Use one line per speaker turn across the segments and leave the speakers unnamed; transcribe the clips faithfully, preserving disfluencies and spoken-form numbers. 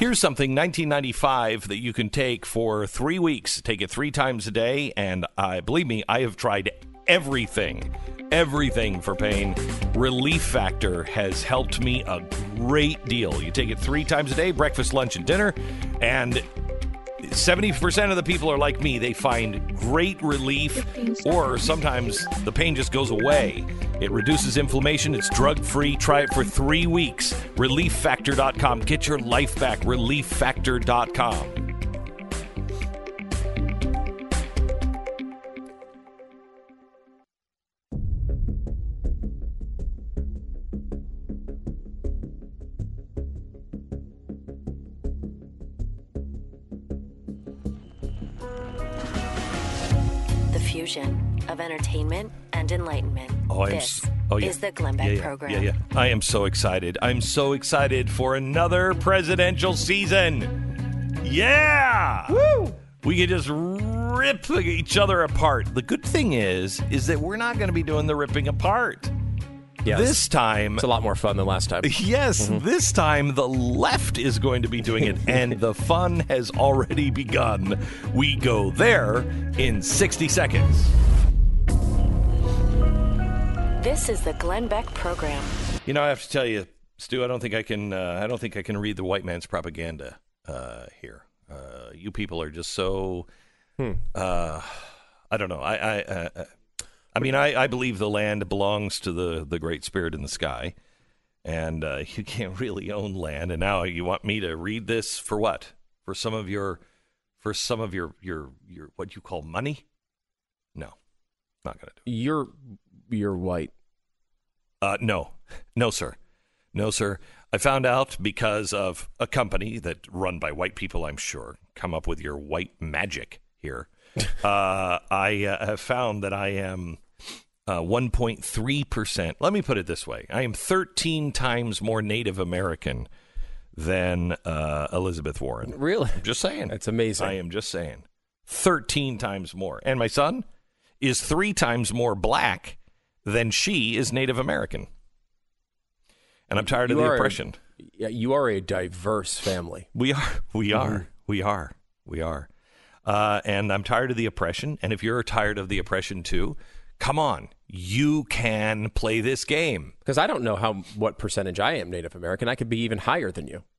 Here's something, nineteen ninety-five, that you can take for three weeks. Take it three times a day, and I believe me, I have tried everything, everything for pain. Relief Factor has helped me a great deal. You take it three times a day, breakfast, lunch, and dinner, and seventy percent of the people are like me. They find great relief, or sometimes the pain just goes away. It reduces inflammation. It's drug-free. Try it for three weeks. relief factor dot com. Get your life back. relief factor dot com.
Fusion of entertainment and enlightenment.
Oh, I'm
this
s- oh, yeah.
is the Glenn Beck
yeah, yeah,
program.
Yeah, yeah. I am so excited. I'm so excited for another presidential season. Yeah! Woo! We can just rip each other apart. The good thing is, is that we're not going to be doing the ripping apart.
Yes.
This time...
It's a lot more fun than last time.
Yes, mm-hmm. This time the left is going to be doing it, and the fun has already begun. We go there in sixty seconds.
This is the Glenn Beck program.
You know, I have to tell you, Stu, I don't think I can. Uh, I don't think I can read the white man's propaganda uh, here. Uh, you people are just so. Hmm. Uh, I don't know. I. I uh, I mean, I, I believe the land belongs to the, the Great Spirit in the sky, and uh, you can't really own land. And now you want me to read this for what? For some of your, for some of your your, your what you call money? No, not gonna do it.
You're you're white.
Uh, no, no, sir, no, sir. I found out because of a company that run by white people. I'm sure come up with your white magic here. uh, I uh, have found that I am uh, one point three percent. Let me put it this way. I am thirteen times more Native American than uh, Elizabeth Warren.
Really?
I'm just saying.
That's amazing.
I am just saying. thirteen times more. And my son is three times more black than she is Native American. And I'm tired
you
of the
are
oppression.
A, yeah, you are a diverse family.
We are. We are.
Mm-hmm.
We are. We are. Uh, and I'm tired of the oppression. And if you're tired of the oppression too, come on, you can play this game.
Because I don't know how what percentage I am Native American. I could be even higher than you.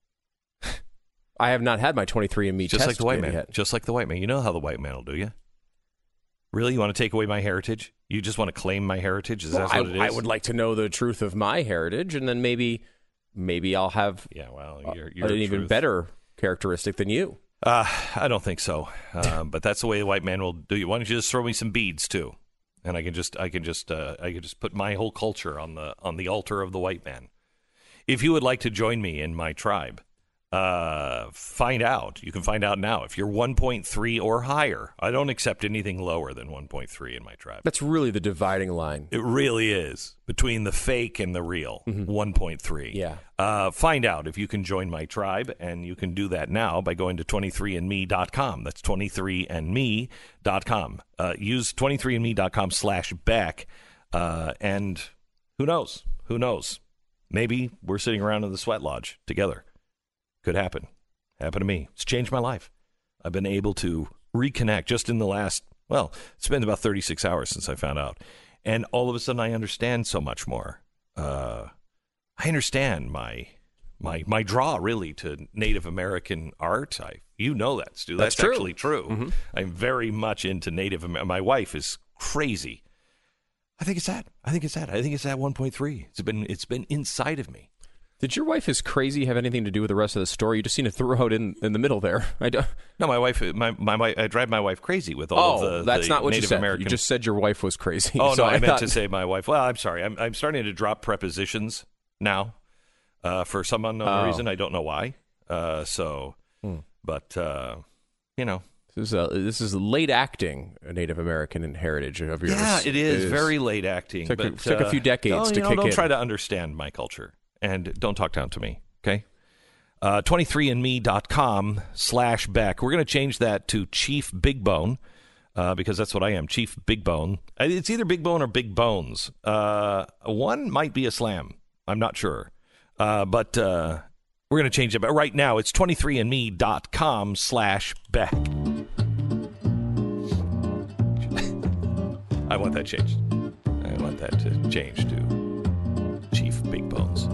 I have not had my twenty-three and me
just
test
like the white man.
Yet.
Just like the white man. You know how the white man will do you. Really, you want to take away my heritage? You just want to claim my heritage? Is
well,
that what
I,
it is?
I would like to know the truth of my heritage, and then maybe, maybe I'll have
yeah, well, you're, you're
an
truth.
even better characteristic than you.
Uh, I don't think so, uh, but that's the way the white man will do you. Why don't you just throw me some beads too, and I can just, I can just, uh, I can just put my whole culture on the on the altar of the white man. If you would like to join me in my tribe, uh, find out. You can find out now if you're one point three or higher. I don't accept anything lower than one point three in my tribe.
That's really the dividing line.
It really is between the fake and the real. Mm-hmm. one point three.
Yeah.
Uh, find out if you can join my tribe, and you can do that now by going to twenty-three and me dot com. That's twenty-three and me dot com. Uh, use twenty-three and me dot com slash Beck, uh, and who knows? Who knows? Maybe we're sitting around in the sweat lodge together. Could happen. Happened to me. It's changed my life. I've been able to reconnect just in the last, well, it's been about thirty-six hours since I found out. And all of a sudden I understand so much more. Uh, I understand my my my draw really to Native American art. I you know that, Stu. That's,
That's true.
actually true.
Mm-hmm.
I'm very much into Native American. My wife is crazy. I think it's that. I think it's that. I think it's that one point three. It's been it's been inside of me.
Did your wife is crazy have anything to do with the rest of the story? You just seem to throw it in, in the middle there. I don't...
No, my wife, my, my, my, I drive my wife crazy with all
oh,
of the,
that's
the
not what
Native
you said.
American.
You just said your wife was crazy.
Oh,
so
no, I,
I
meant
thought...
to say my wife. Well, I'm sorry. I'm, I'm starting to drop prepositions now uh, for some unknown
oh.
reason. I don't know why. Uh, so,
hmm.
but, uh, you know.
This is, a, this is late acting, a Native American heritage of yours.
Yeah, it is.
It is.
Very late acting.
Took,
but,
a, took
uh,
a few decades
no,
to
you know,
kick
don't
in.
try to understand my culture. And don't talk down to me, okay? Uh, twenty-three and me dot com slash Beck. We're going to change that to Chief Big Bone uh, because that's what I am, Chief Big Bone. It's either Big Bone or Big Bones. Uh, one might be a slam. I'm not sure. Uh, but uh, We're going to change it, but right now it's twenty-three and me dot com slash Beck. I want that changed. I want that to change to Chief Big Bones.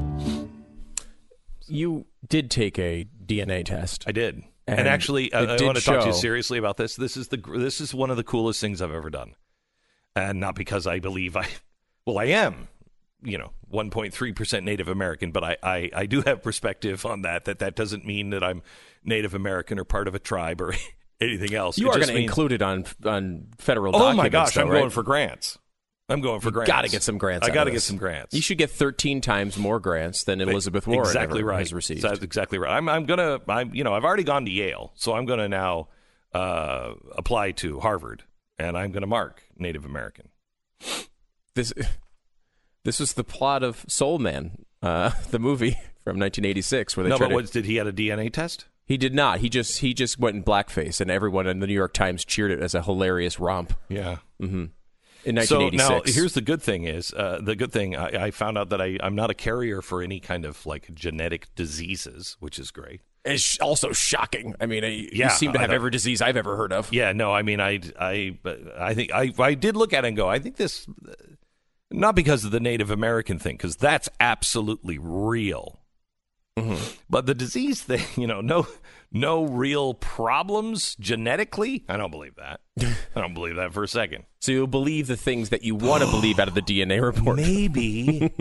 You did take a D N A test.
I did. And,
And
actually, I,
it
I
did
want to talk to you
show-
seriously about this. This is the this is one of the coolest things I've ever done. And not because I believe I, well, I am, you know, one point three percent Native American, but I, I, I do have perspective on that, that that doesn't mean that I'm Native American or part of a tribe or anything else.
You
It
are
just
going to
means-
include it on on federal
Oh
documents.
my gosh,
though,
I'm
right?
going for grants. I'm going for
You
grants.
got to get some grants.
I
out
got
of
to get
this.
some grants.
You should get thirteen times more grants than Elizabeth Warren
exactly
ever
right.
has received.
That's exactly right. I'm I'm gonna I'm you know I've already gone to Yale, so I'm gonna now uh, apply to Harvard, and I'm gonna mark Native American.
This this was the plot of Soul Man, uh, the movie from nineteen eighty-six, where they
No,
tried
but
to,
what, did he had a D N A test?
he did not. He just he just went in blackface, and everyone in the New York Times cheered it as a hilarious romp.
Yeah.
Mm-hmm. In
So
nineteen eighty-six.
now here's the good thing is uh, the good thing I, I found out that I I'm not a carrier for any kind of like genetic diseases, which is great.
It's also shocking. I mean, I,
Yeah,
you seem to
I
have
know.
every disease I've ever heard of.
Yeah, no, I mean, I, I, but I think I, I did look at it and go, I think this, not because of the Native American thing, because that's absolutely real.
Mm-hmm.
But the disease thing, you know, no, no real problems genetically. I don't believe that. I don't believe that for a second.
So you'll believe the things that you want to believe out of the D N A report.
Maybe,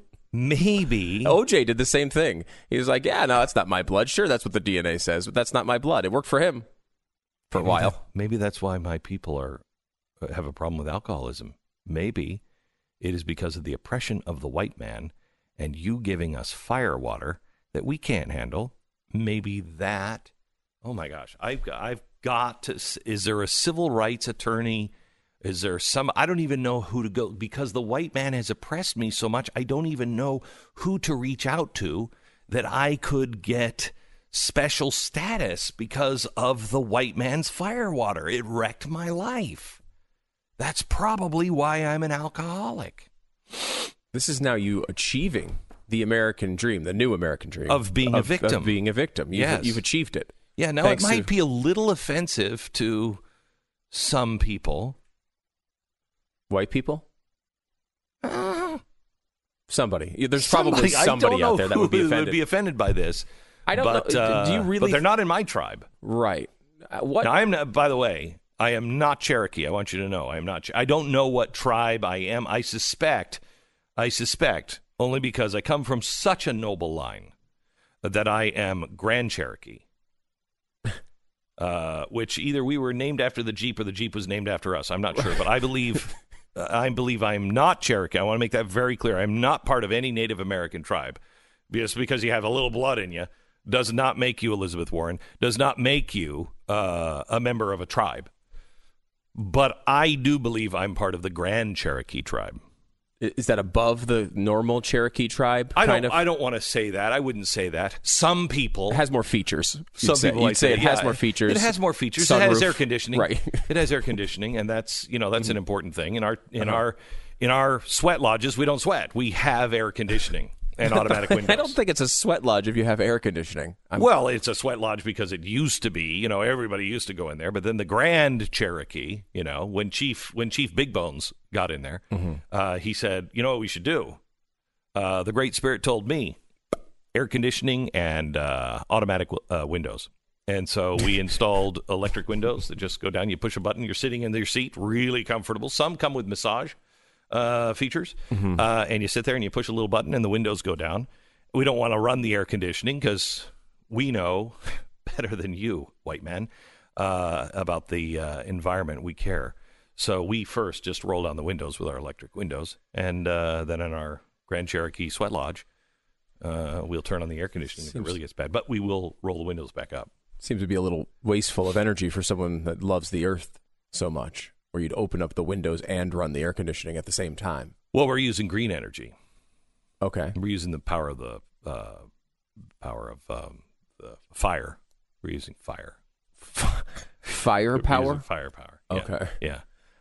maybe.
O J did the same thing. He was like, yeah, no, that's not my blood. Sure, that's what the D N A says, but that's not my blood. It worked for him for a
Maybe
while.
that- maybe that's why my people are have a problem with alcoholism. Maybe it is because of the oppression of the white man and you giving us fire water that we can't handle. Maybe that. Oh my gosh, I've got, I've got to. Is there a civil rights attorney? Is there some? I don't even know who to go because the white man has oppressed me so much. I don't even know who to reach out to that I could get special status because of the white man's firewater. It wrecked my life. That's probably why I'm an alcoholic.
This is now you achieving the American dream, the new American dream
Of being a victim.
Of being a victim. You've,
Yes.
you've achieved it.
Yeah, now
Thanks
it might
to-
be a little offensive to some people.
White people?
Uh,
Somebody. Yeah, There's probably
somebody, I
somebody
don't know
out there that
who
would be offended.
would be offended by this.
I don't
but,
know.
Uh,
Do you really?
But they're not in my tribe.
Right. Uh, what?
Now, I'm not, by the way, I am not Cherokee. I want you to know. I am not. I don't know what tribe I am. I suspect, I suspect, only because I come from such a noble line, that I am Grand Cherokee. Uh, which either we were named after the Jeep or the Jeep was named after us. I'm not sure, but I believe, uh, I believe I am not Cherokee. I want to make that very clear. I'm not part of any Native American tribe. Just because you have a little blood in you does not make you Elizabeth Warren. Does not make you uh, a member of a tribe. But I do believe I'm part of the Grand Cherokee tribe.
Is that above the normal Cherokee tribe?
I
kind
don't.
of?
I don't want to say that. I wouldn't say that. Some people
It has more features. You'd
Some
say,
people
you'd
like
say
that.
it has
Yeah,
more features.
It has more features. It has
Sunroof.
air conditioning.
Right.
It has air conditioning, and that's you know that's an important thing in our in
Uh-huh.
our in our sweat lodges. We don't sweat. We have air conditioning and automatic windows.
I don't think it's a sweat lodge if you have air conditioning. I'm,
Well, it's a sweat lodge because it used to be. You know, everybody used to go in there. But then the Grand Cherokee, you know, when Chief when Chief Big Bones got in there,
Mm-hmm.
uh, he said, "You know what we should do." Uh, the Great Spirit told me air conditioning and uh, automatic uh, windows. And so we installed electric windows that just go down. You push a button. You're sitting in your seat, really comfortable. Some come with massage uh, features.
Mm-hmm.
Uh, and you sit there and you push a little button and the windows go down. We don't want to run the air conditioning because we know better than you, white man, uh, about the uh, environment. We care. So we first just roll down the windows with our electric windows. And uh, then in our Grand Cherokee Sweat Lodge, uh, we'll turn on the air conditioning if it really gets bad. But we will roll the windows back up.
Seems to be a little wasteful of energy for someone that loves the earth so much, where you'd open up the windows and run the air conditioning at the same time.
Well, we're using green energy.
Okay.
We're using the power of the uh, power of um, the fire. We're using fire.
Fire
We're
power?
using firepower. Yeah.
Okay.
Yeah.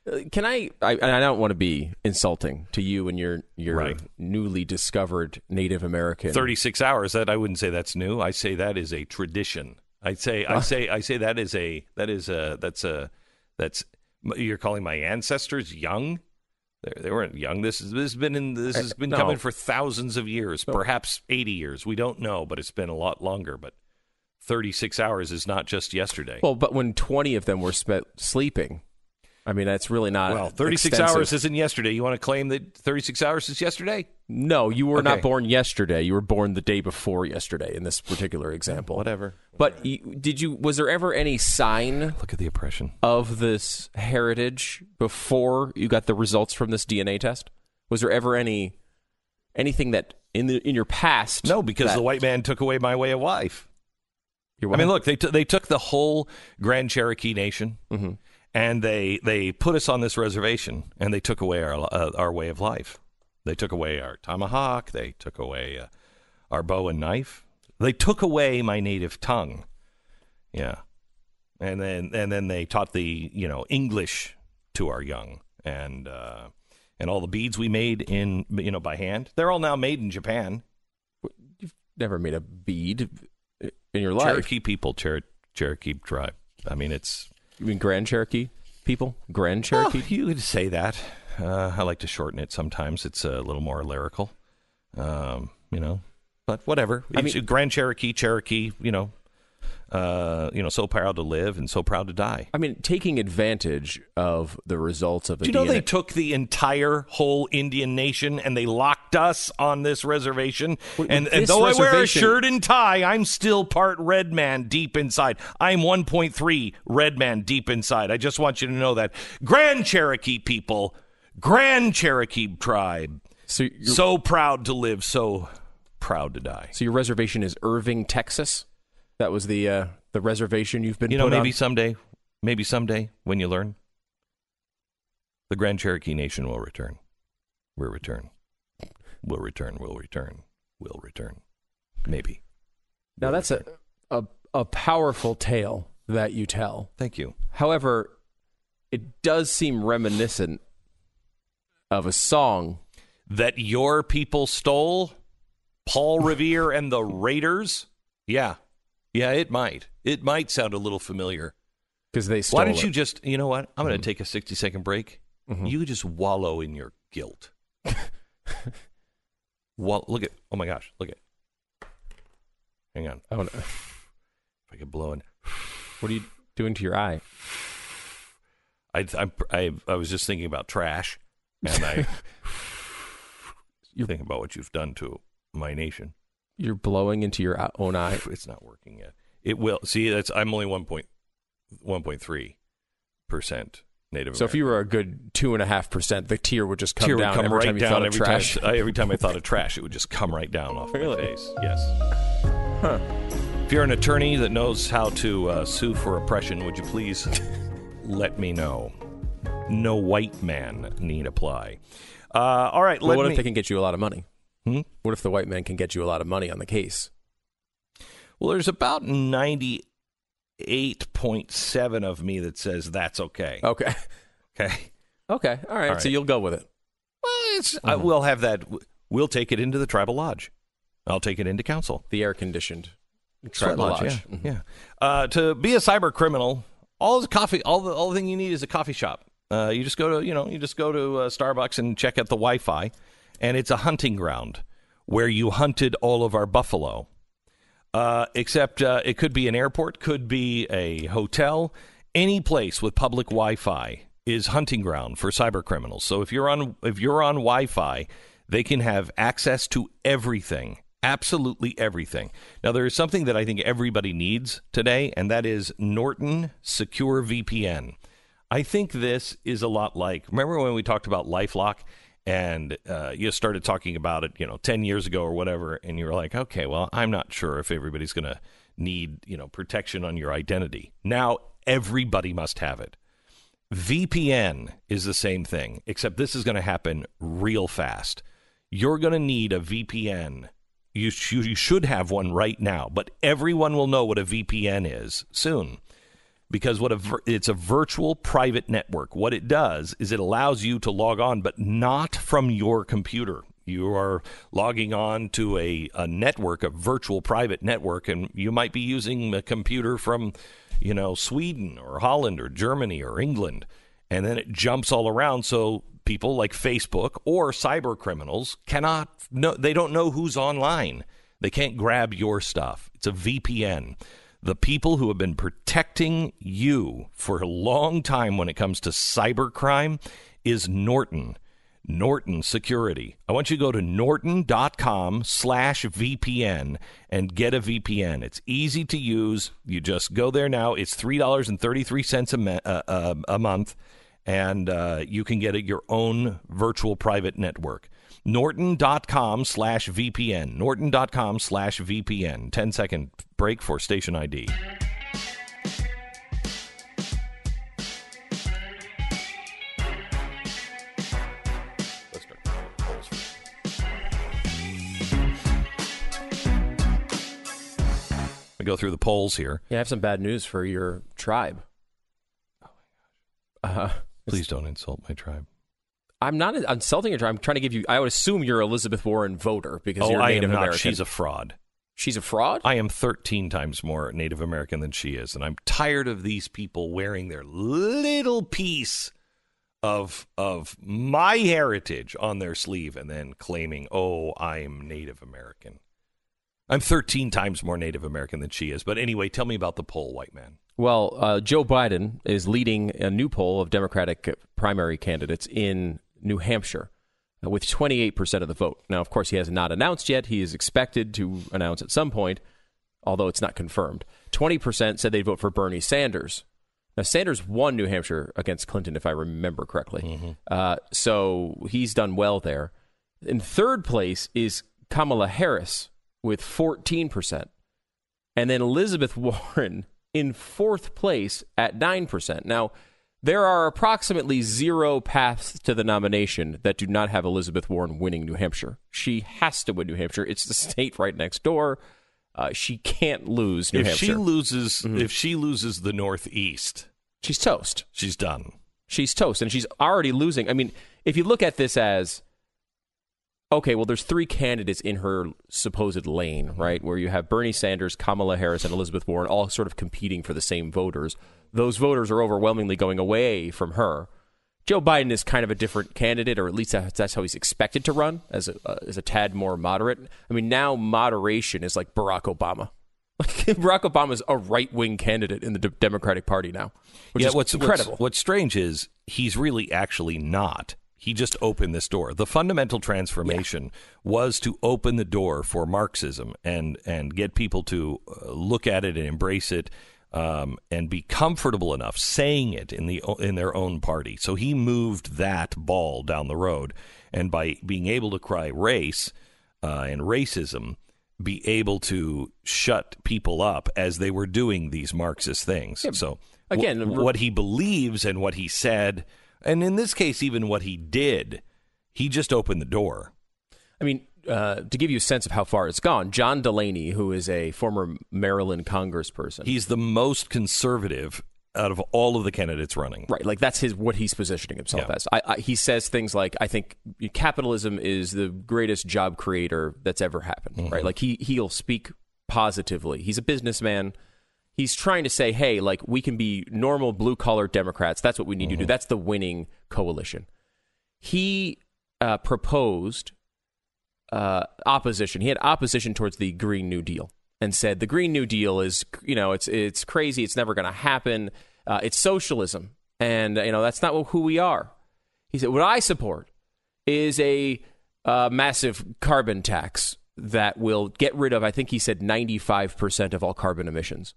Can I, I? And I don't want to be insulting to you and your your
Right.
newly discovered Native American.
thirty-six hours. That I wouldn't say that's new. I say that is a tradition. I say I say I say that is a that is a that's a that's you're calling my ancestors young. They, they weren't young. This, is, this has been in this has been
no.
coming for thousands of years, perhaps eighty years. We don't know, but it's been a lot longer. But thirty-six hours is not just yesterday.
Well, but when twenty of them were spent sleeping, I mean, that's really not
Well, thirty-six
extensive.
hours isn't yesterday. You want to claim that thirty-six hours is yesterday?
No, you were
Okay.
not born yesterday. You were born the day before yesterday in this particular example.
Whatever.
But you, did you? Was there ever any sign
Look at the oppression.
of this heritage before you got the results from this D N A test? Was there ever any anything that in the in your past?
No, because
that-
the white man took away my way of life.
your
I mean, look, they t- they took the whole Grand Cherokee Nation,
hmm
and they they put us on this reservation, and they took away our uh, our way of life. They took away our tomahawk. They took away uh, our bow and knife. They took away my native tongue. Yeah, and then and then they taught the you know English to our young, and uh, and all the beads we made in you know by hand. They're all now made in Japan.
never made a bead in your life.
Cherokee people, Cher- Cherokee tribe. I mean, it's.
You mean Grand Cherokee people? Grand Cherokee?
Oh, you could say that. Uh, I like to shorten it sometimes. It's a little more lyrical, um, you know. But whatever.
I
It's
mean-
Grand Cherokee, Cherokee. You know, uh, you know, so proud to live and so proud to die.
I mean, taking advantage of the results of the
Do you know
D N A.
they took the entire whole Indian nation and they locked us on this reservation?
Wait,
and,
with
and
this
though I wear a
reservation-
shirt and tie, I'm still part red man deep inside. I'm one point three red man deep inside. I just want you to know that. Grand Cherokee people, Grand Cherokee tribe,
so, your,
so proud to live, so proud to die.
so your reservation is Irving, Texas? That was the uh, the reservation you've been
You know,
put
maybe
on?
someday, maybe someday when you learn, the Grand Cherokee Nation will return. We'll return. We'll return. We'll return. We'll return. Maybe.
Now, that's a, a, a powerful tale that you tell.
Thank you.
However, it does seem reminiscent of a song.
That your people stole, Paul Revere and the Raiders? Yeah. Yeah, it might. It might sound a little familiar.
Because they stole
Why don't
it.
you just, you know what? I'm going to
Mhm.
take a sixty second break.
Mhm.
You just wallow in your guilt. Wall- look at, oh my gosh, look at. Hang on.
I wanna,
If I could blow in.
what are you doing to your eye?
I, I, I, I was just thinking about trash, and I
You're-
think about what you've done to my nation.
You're blowing into your o- own eye.
It's not working yet. It will. See, that's I'm only one point one point three percent Native
So if
American.
you were a good two and a half percent, the tear would just come
Tear would
down
come
every
right
time you
down
thought of
every
trash.
time. I, every time I thought of trash, it would just come right down off
Really?
my face. Yes.
Huh.
If you're an attorney that knows how to uh, sue for oppression, would you please let me know? No white man need apply. Uh, all right.
Well,
let
what
me.
if they can get you a lot of money?
Hmm?
What if the white man can get you a lot of money on the case?
Well, there's about ninety-eight point seven of me that says that's okay.
Okay.
Okay.
Okay. All right.
All
So
right.
you'll go with it.
Well, it's, I, we'll have that. We'll take it into the tribal lodge. I'll take it into council.
The air conditioned
Sweat
tribal
lodge,
lodge.
yeah.
Mhm.
yeah. Uh, to be a cyber criminal, all the coffee, all the all the thing you need is a coffee shop. Uh, you just go to, you know, you just go to uh, Starbucks and check out the Wi-Fi, and it's a hunting ground where you hunted all of our buffalo. Uh, except uh, it could be an airport, could be a hotel, any place with public Wi-Fi is hunting ground for cyber criminals. So if you're on if you're on Wi-Fi, they can have access to everything, absolutely everything. Now there is something that I think everybody needs today, and that is Norton Secure V P N. I think this is a lot like, remember when we talked about LifeLock? And uh, you started talking about it, you know, ten years ago or whatever, and you were like, okay, well, I'm not sure if everybody's going to need, you know, protection on your identity. Now everybody must have it. V P N is the same thing, except this is going to happen real fast. You're going to need a V P N. You, sh- you should have one right now, but everyone will know what a V P N is soon. because what a vir- it's a virtual private network. What it does is it allows you to log on, but not from your computer. You are logging on to a, a network, a virtual private network, and you might be using a computer from, you know, Sweden or Holland or Germany or England, and then it jumps all around. So people like Facebook or cyber criminals cannot know, they don't know who's online. They can't grab your stuff. It's a V P N. The people who have been protecting you for a long time when it comes to cybercrime is Norton. Norton Security. I want you to go to norton.com slash VPN and get a V P N. It's easy to use. You just go there now. It's three dollars and thirty-three cents a, me- uh, uh, a month, and uh, you can get your own virtual private network. Norton.com slash VPN. Norton.com slash VPN. ten second break for station I D. Let's start the polls first. We go through the polls here.
Yeah, I have some bad news for your tribe.
Oh my gosh.
Uh,
Please don't insult my tribe.
I'm not insulting your tribe. I'm trying to give you, I would assume you're Elizabeth Warren voter because
Oh,
you're
I
Native
am not.
American.
She's a fraud.
She's a fraud?
I am thirteen times more Native American than she is, and I'm tired of these people wearing their little piece of of my heritage on their sleeve and then claiming, oh, I'm Native American. I'm thirteen times more Native American than she is. But anyway, tell me about the poll, white man.
Well, uh, Joe Biden is leading a new poll of Democratic primary candidates in New Hampshire uh, with twenty-eight percent of the vote. Now, of course, he has not announced yet. He is expected to announce at some point, although it's not confirmed. twenty percent said they'd vote for Bernie Sanders. Now, Sanders won New Hampshire against Clinton, if I remember correctly. Mm-hmm. Uh, so he's done well there. In third place is Kamala Harris with fourteen percent. And then Elizabeth Warren in fourth place at nine percent. Now, there are approximately zero paths to the nomination that do not have Elizabeth Warren winning New Hampshire. She has to win New Hampshire. It's the state right next door. Uh, she can't lose New
if
Hampshire.
She loses,
mm-hmm.
If she loses the Northeast,
she's toast.
She's done.
She's toast, and she's already losing. I mean, if you look at this as, okay, well, there's three candidates in her supposed lane, right, where you have Bernie Sanders, Kamala Harris, and Elizabeth Warren all sort of competing for the same voters. Those voters are overwhelmingly going away from her. Joe Biden is kind of a different candidate, or at least that's how he's expected to run, as a, uh, as a tad more moderate. I mean, now moderation is like Barack Obama. Like Barack Obama is a right-wing candidate in the D- Democratic Party now, which
yeah,
is
what's,
incredible.
What's, what's strange is he's really actually not. He just opened this door. The fundamental transformation yeah. was to open the door for Marxism and, and get people to uh, look at it and embrace it. Um, and be comfortable enough saying it in the in their own party. So he moved that ball down the road, and by being able to cry race uh, and racism, be able to shut people up as they were doing these Marxist things. Yeah, so again, w- what he believes and what he said, and in this case, even what he did, he just opened the door.
I mean, uh, to give you a sense of how far it's gone, John Delaney, who is a former Maryland congressperson.
He's the most conservative out of all of the candidates running.
Right, like that's his what he's positioning himself
yeah.
as. I, I, he says things like, I think capitalism is the greatest job creator that's ever happened, mm-hmm. right? Like he, he'll speak positively. He's a businessman. He's trying to say, hey, like we can be normal blue-collar Democrats. That's what we need mm-hmm. to do. That's the winning coalition. He uh, proposed... Uh, opposition. He had opposition towards the Green New Deal and said the Green New Deal is, you know, it's it's crazy. It's never going to happen. Uh, it's socialism, and you know that's not who we are. He said what I support is a uh, massive carbon tax that will get rid of, I think he said, ninety-five percent of all carbon emissions.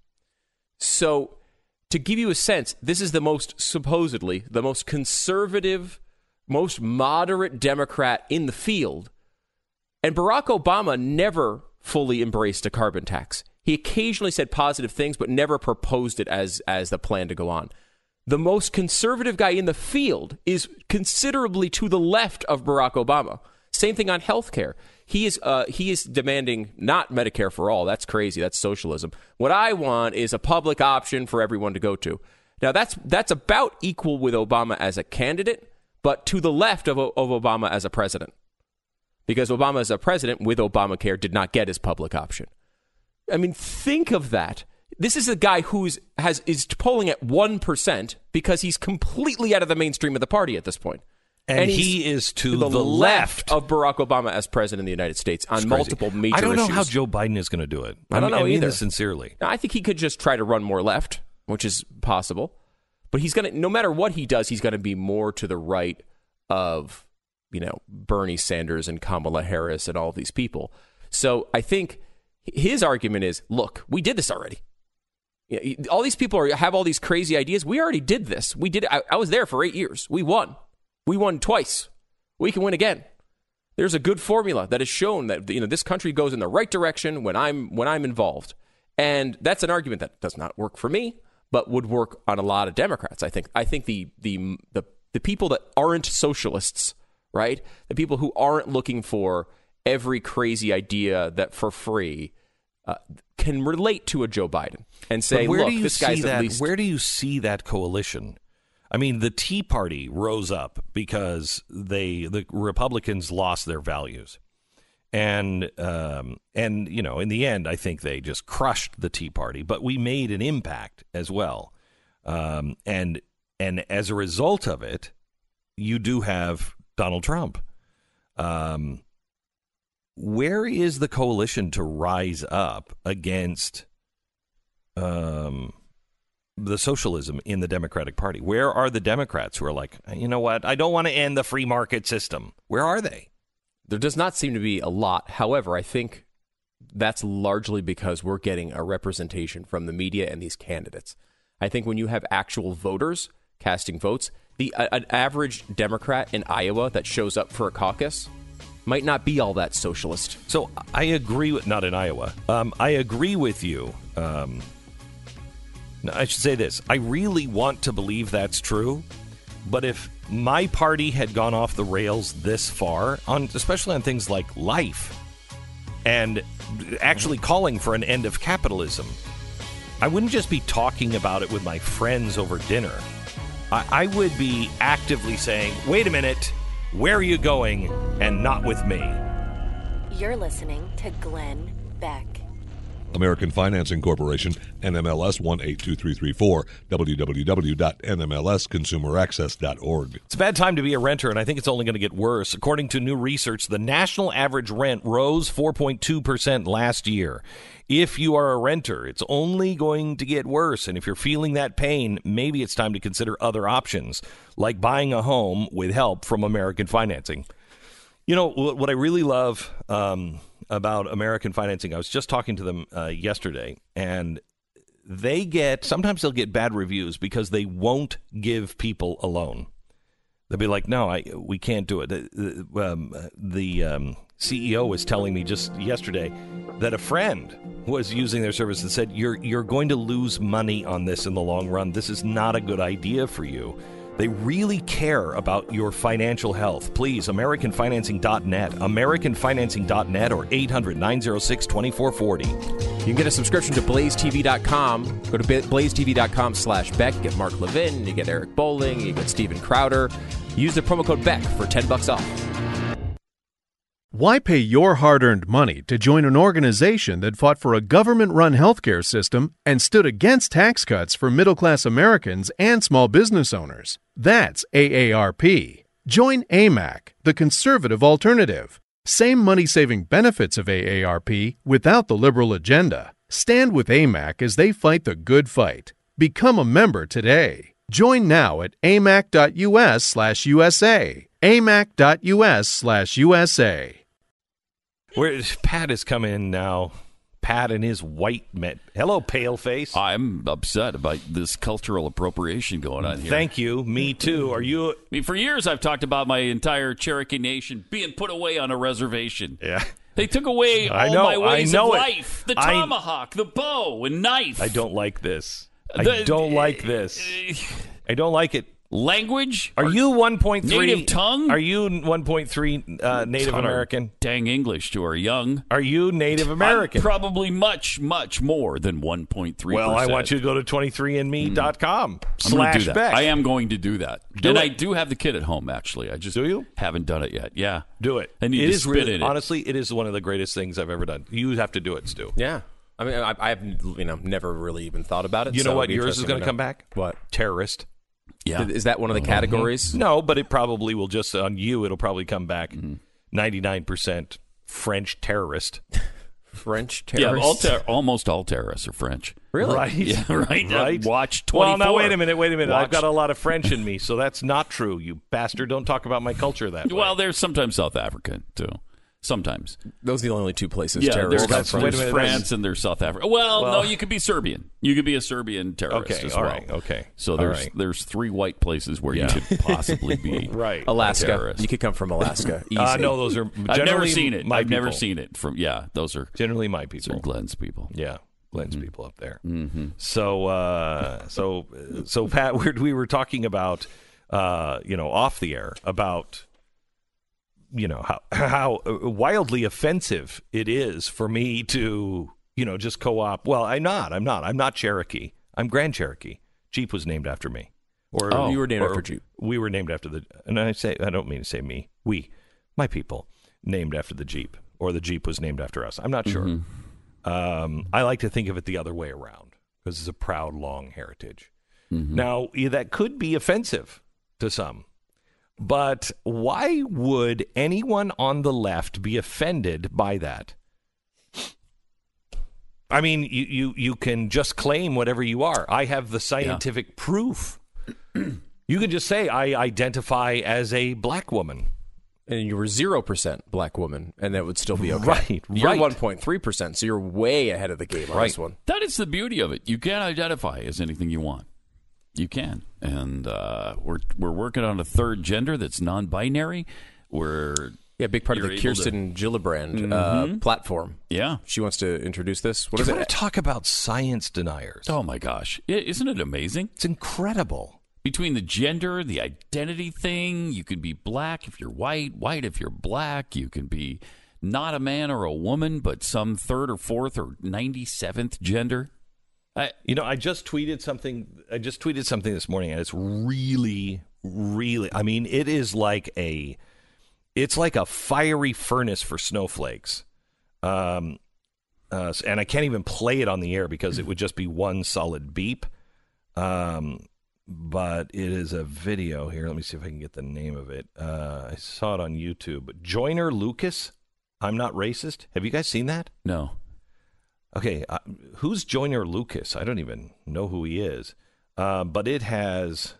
So to give you a sense, this is the most supposedly the most conservative, most moderate Democrat in the field. And Barack Obama never fully embraced a carbon tax. He occasionally said positive things, but never proposed it as, as the plan to go on. The most conservative guy in the field is considerably to the left of Barack Obama. Same thing on health care. He is uh, he is demanding not Medicare for all. That's crazy. That's socialism. What I want is a public option for everyone to go to. Now, that's that's about equal with Obama as a candidate, but to the left of, of Obama as a president. Because Obama as a president with Obamacare did not get his public option. I mean, think of that. This is a guy who's has is polling at one percent because he's completely out of the mainstream of the party at this point.
And, and he is to, to the, the left.
left of Barack Obama as president of the United States on multiple major issues.
I don't know
issues.
how Joe Biden is going to do it.
I don't
I
know
mean
either.
This sincerely.
Now, I think he could just try to run more left, which is possible. But he's going to, no matter what he does, he's going to be more to the right of, you know, Bernie Sanders and Kamala Harris and all of these people. So I think his argument is, look, we did this already. All these people are, have all these crazy ideas. We already did this. We did. I, I was there for eight years. We won. We won twice. We can win again. There's a good formula that has shown that, you know, this country goes in the right direction when I'm when I'm involved. And that's an argument that does not work for me, but would work on a lot of Democrats. I think I think the the the, the people that aren't socialists, right? The people who aren't looking for every crazy idea that for free uh, can relate to a Joe Biden and say,
where
look,
do you
this
see
guy's
that,
at least...
Where do you see that coalition? I mean, the Tea Party rose up because they the Republicans lost their values. And, um, and you know, in the end, I think they just crushed the Tea Party. But we made an impact as well. Um, and and as a result of it, you do have Donald Trump. Um, where is the coalition to rise up against um, the socialism in the Democratic Party? Where are the Democrats who are like, you know what, I don't want to end the free market system? Where are they?
There does not seem to be a lot. However, I think that's largely because we're getting a representation from the media and these candidates. I think when you have actual voters casting votes, the uh, an average Democrat in Iowa that shows up for a caucus might not be all that socialist.
So I agree with, not in Iowa. Um, I agree with you. Um, I should say this. I really want to believe that's true. But if my party had gone off the rails this far, on especially on things like life and actually calling for an end of capitalism, I wouldn't just be talking about it with my friends over dinner. I, I would be actively saying, wait a minute, where are you going? And not with me.
You're listening to Glenn Beck.
American Financing Corporation, N M L S one eight two three three four, w w w dot n m l s consumer access dot org.
It's a bad time to be a renter, and I think it's only going to get worse. According to new research, the national average rent rose four point two percent last year. If you are a renter, it's only going to get worse, and if you're feeling that pain, maybe it's time to consider other options, like buying a home with help from American Financing. You know, what I really love um, about American Financing, I was just talking to them uh, yesterday, and they get, sometimes they'll get bad reviews because they won't give people a loan. They'll be like, no, I we can't do it. The, um, the um, C E O was telling me just yesterday that a friend was using their service and said, you're you're going to lose money on this in the long run. This is not a good idea for you. They really care about your financial health. Please, American Financing dot net, American Financing dot net, or eight hundred, nine oh six, two four four oh.
You can get a subscription to Blaze T V dot com. Go to Blaze T V dot com slash Beck. You get Mark Levin, you get Eric Bolling, you get Steven Crowder. Use the promo code Beck for ten bucks off.
Why pay your hard-earned money to join an organization that fought for a government-run healthcare system and stood against tax cuts for middle-class Americans and small business owners? That's A A R P. Join A M A C, the conservative alternative. Same money-saving benefits of A A R P without the liberal agenda. Stand with A M A C as they fight the good fight. Become a member today. Join now at A M A C dot U S slash U S A. A M A C dot U S slash U S A.
Where Pat has come in now. Pat and his white men. Hello, pale face.
I'm upset about this cultural appropriation going on here.
Thank you. Me too. Are you?
I mean, for years I've talked about my entire Cherokee Nation being put away on a reservation.
Yeah.
They took away
I
all
know,
my ways
I know
of
it.
life. The
I-
tomahawk, the bow and knife.
I don't like this. I
The-
don't like this. I don't like it.
language?
Are you one point three
native tongue?
Are you one point three uh, Native
Ton of
American?
Dang English to our young.
Are you Native American?
I'm probably much, much more than one point three percent.
Well, I want you to go to twenty-three and me dot com
I'm gonna
slash
do that.
Beck.
I am going to do that.
Do
and
it.
I do have the kit at home, actually. I just
Do you?
haven't done it yet. Yeah.
Do it.
I need
it
to
is
spit
really,
in it.
Honestly, it is one of the greatest things I've ever done. You have to do it, Stu.
Yeah. I mean, I, I've you know never really even thought about it.
You know
so
what
it'd be
yours is
interesting
going to
know.
come back?
What?
Terrorist.
Yeah.
Is that one of the categories?
No, but it probably will just, on you, it'll probably come back
Mm-hmm.
ninety-nine percent French terrorist.
French
Yeah,
terrorists?
all ter- almost all terrorists are French.
Really?
Right.
Yeah, right.
Right.
Watch twenty-four.
Well, now, wait a minute, wait a minute. I've
Watch-
got a lot of French in me, so that's not true, you bastard. Don't talk about my culture that way.
Well, there's sometimes South African, too. Sometimes.
Those are the only two places
Yeah,
terrorists
there's,
come
wait a
from.
there's
minute,
France and there's South Africa. Well,
Well-
no, you could be Serbian. You could be a Serbian terrorist
Okay,
as
all
well.
right, okay.
So
All
there's
right.
there's three white places where
Yeah.
you could possibly be.
Right.
Alaska.
Terrorist.
You could come from Alaska. Easy.
Uh, no, those are
I've never
generally
seen it.
my
I've never
people.
seen it from. Yeah, those are
Generally my
those are
people.
Glenn's people.
Yeah, Glenn's
Mm-hmm.
people up there. Mm-hmm. So, uh, so, so, Pat, we we were talking about, uh, you know, off the air about, you know, how how wildly offensive it is for me to, you know, just co-op. Well, I'm not. I'm not. I'm not Cherokee. I'm Grand Cherokee. Jeep was named after me. Or
Oh, you were named
or
after Jeep.
We were named after the. And I say I don't mean to say me. We, my people, named after the Jeep, or the Jeep was named after us. I'm not sure.
Mm-hmm.
Um, I like to think of it the other way around because it's a proud, long heritage. Now, yeah, that could be offensive to some, but why would anyone on the left be offended by that? I mean, you, you, you can just claim whatever you are. I have the scientific proof. You can just say, I identify as a black woman.
And you were zero percent black woman, and that would still be okay.
Right,
You're
right.
one point three percent, so you're way ahead of the game on
Right.
this one.
That is the beauty of it. You can identify as anything you want. You can, and uh, we're we're working on a third gender that's non-binary. We're
Yeah, big part of
You're
the
able
Kirsten Gillibrand uh, platform.
yeah.
She wants to introduce this. What
Do
is
you want
it?
to talk about science deniers?
Oh my gosh, I- isn't it amazing?
It's incredible.
Between the gender, the identity thing, you can be black if you're white, white if you're black. You can be not a man or a woman, but some third or fourth or ninety-seventh gender. I,
You know, I just tweeted something. I just tweeted something this morning, and it's really, really. I mean, it is like a, it's like a fiery furnace for snowflakes. Um, uh, and I can't even play it on the air because it would just be one solid beep. Um, but it is a video here. Let me see if I can get the name of it. Uh, I saw it on YouTube. Joyner Lucas. I'm not racist. Have you guys seen that?
no.
Okay, uh, who's Joyner Lucas? I don't even know who he is. Uh, but it has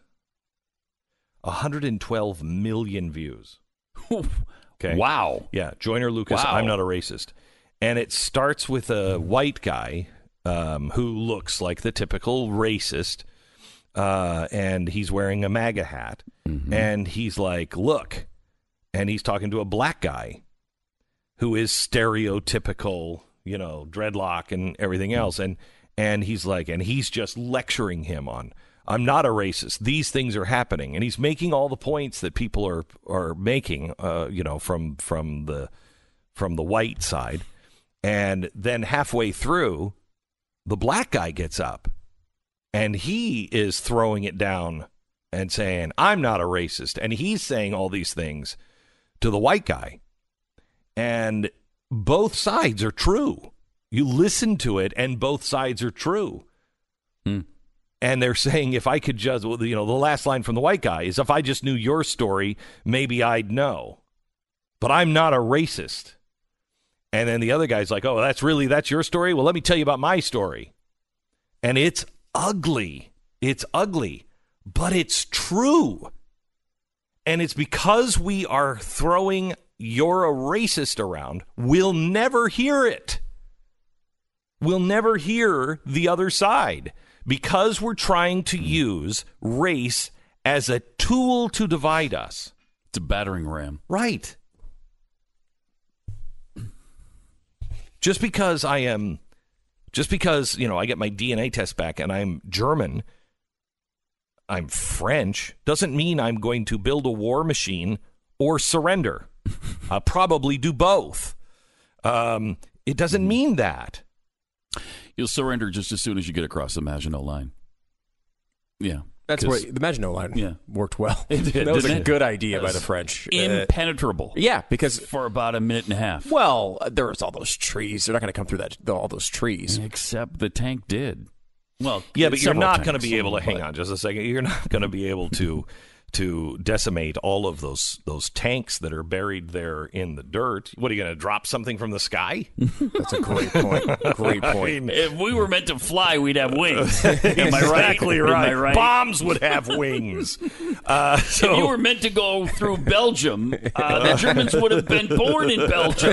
one hundred twelve million views. Okay.
Wow.
Yeah, Joyner Lucas,
Wow.
I'm not a racist. And it starts with a white guy um, who looks like the typical racist, uh, and he's wearing a MAGA hat. And he's like, look, and he's talking to a black guy who is stereotypical, you know, dreadlock and everything else. And and he's like, and he's just lecturing him on, I'm not a racist. These things are happening. And he's making all the points that people are are making, uh, you know, from from the from the white side. And then halfway through, the black guy gets up and he is throwing it down and saying, I'm not a racist. And he's saying all these things to the white guy. And both sides are true. You listen to it, and both sides are true.
Hmm.
And they're saying, if I could just, well, you know, the last line from the white guy is, if I just knew your story, maybe I'd know. But I'm not a racist. And then the other guy's like, oh, that's really, that's your story? Well, let me tell you about my story. And it's ugly. It's ugly, but it's true. And it's because we are throwing you're a racist around, we'll never hear it. We'll never hear the other side because we're trying to use race as a tool to divide us.
It's a battering ram.
Right. Just because I am, just because, you know, I get my D N A test back and I'm German, I'm French doesn't mean I'm going to build a war machine or surrender. I'll probably do both. Um, it doesn't mean that.
You'll surrender just as soon as you get across the Maginot Line. Yeah.
That's where the Maginot Line
yeah.
worked well.
It did,
that was a
it?
good idea by the French.
Impenetrable.
Uh, yeah, because
for about a minute and a half.
Well, there was all those trees. They're not going to come through that all those trees.
Except the tank did. Well,
yeah, but you're not going to
tanks,
be able to.
but...
Hang on, just a second. You're not going to be able to to decimate all of those those tanks that are buried there in the dirt. What are you going to drop something from the sky?
That's a great point. Great point. I mean,
if we were meant to fly, we'd have wings. Am I right?
Exactly right.
Am I right?
Bombs would have wings. Uh, so...
If you were meant to go through Belgium, uh, the Germans would have been born in Belgium.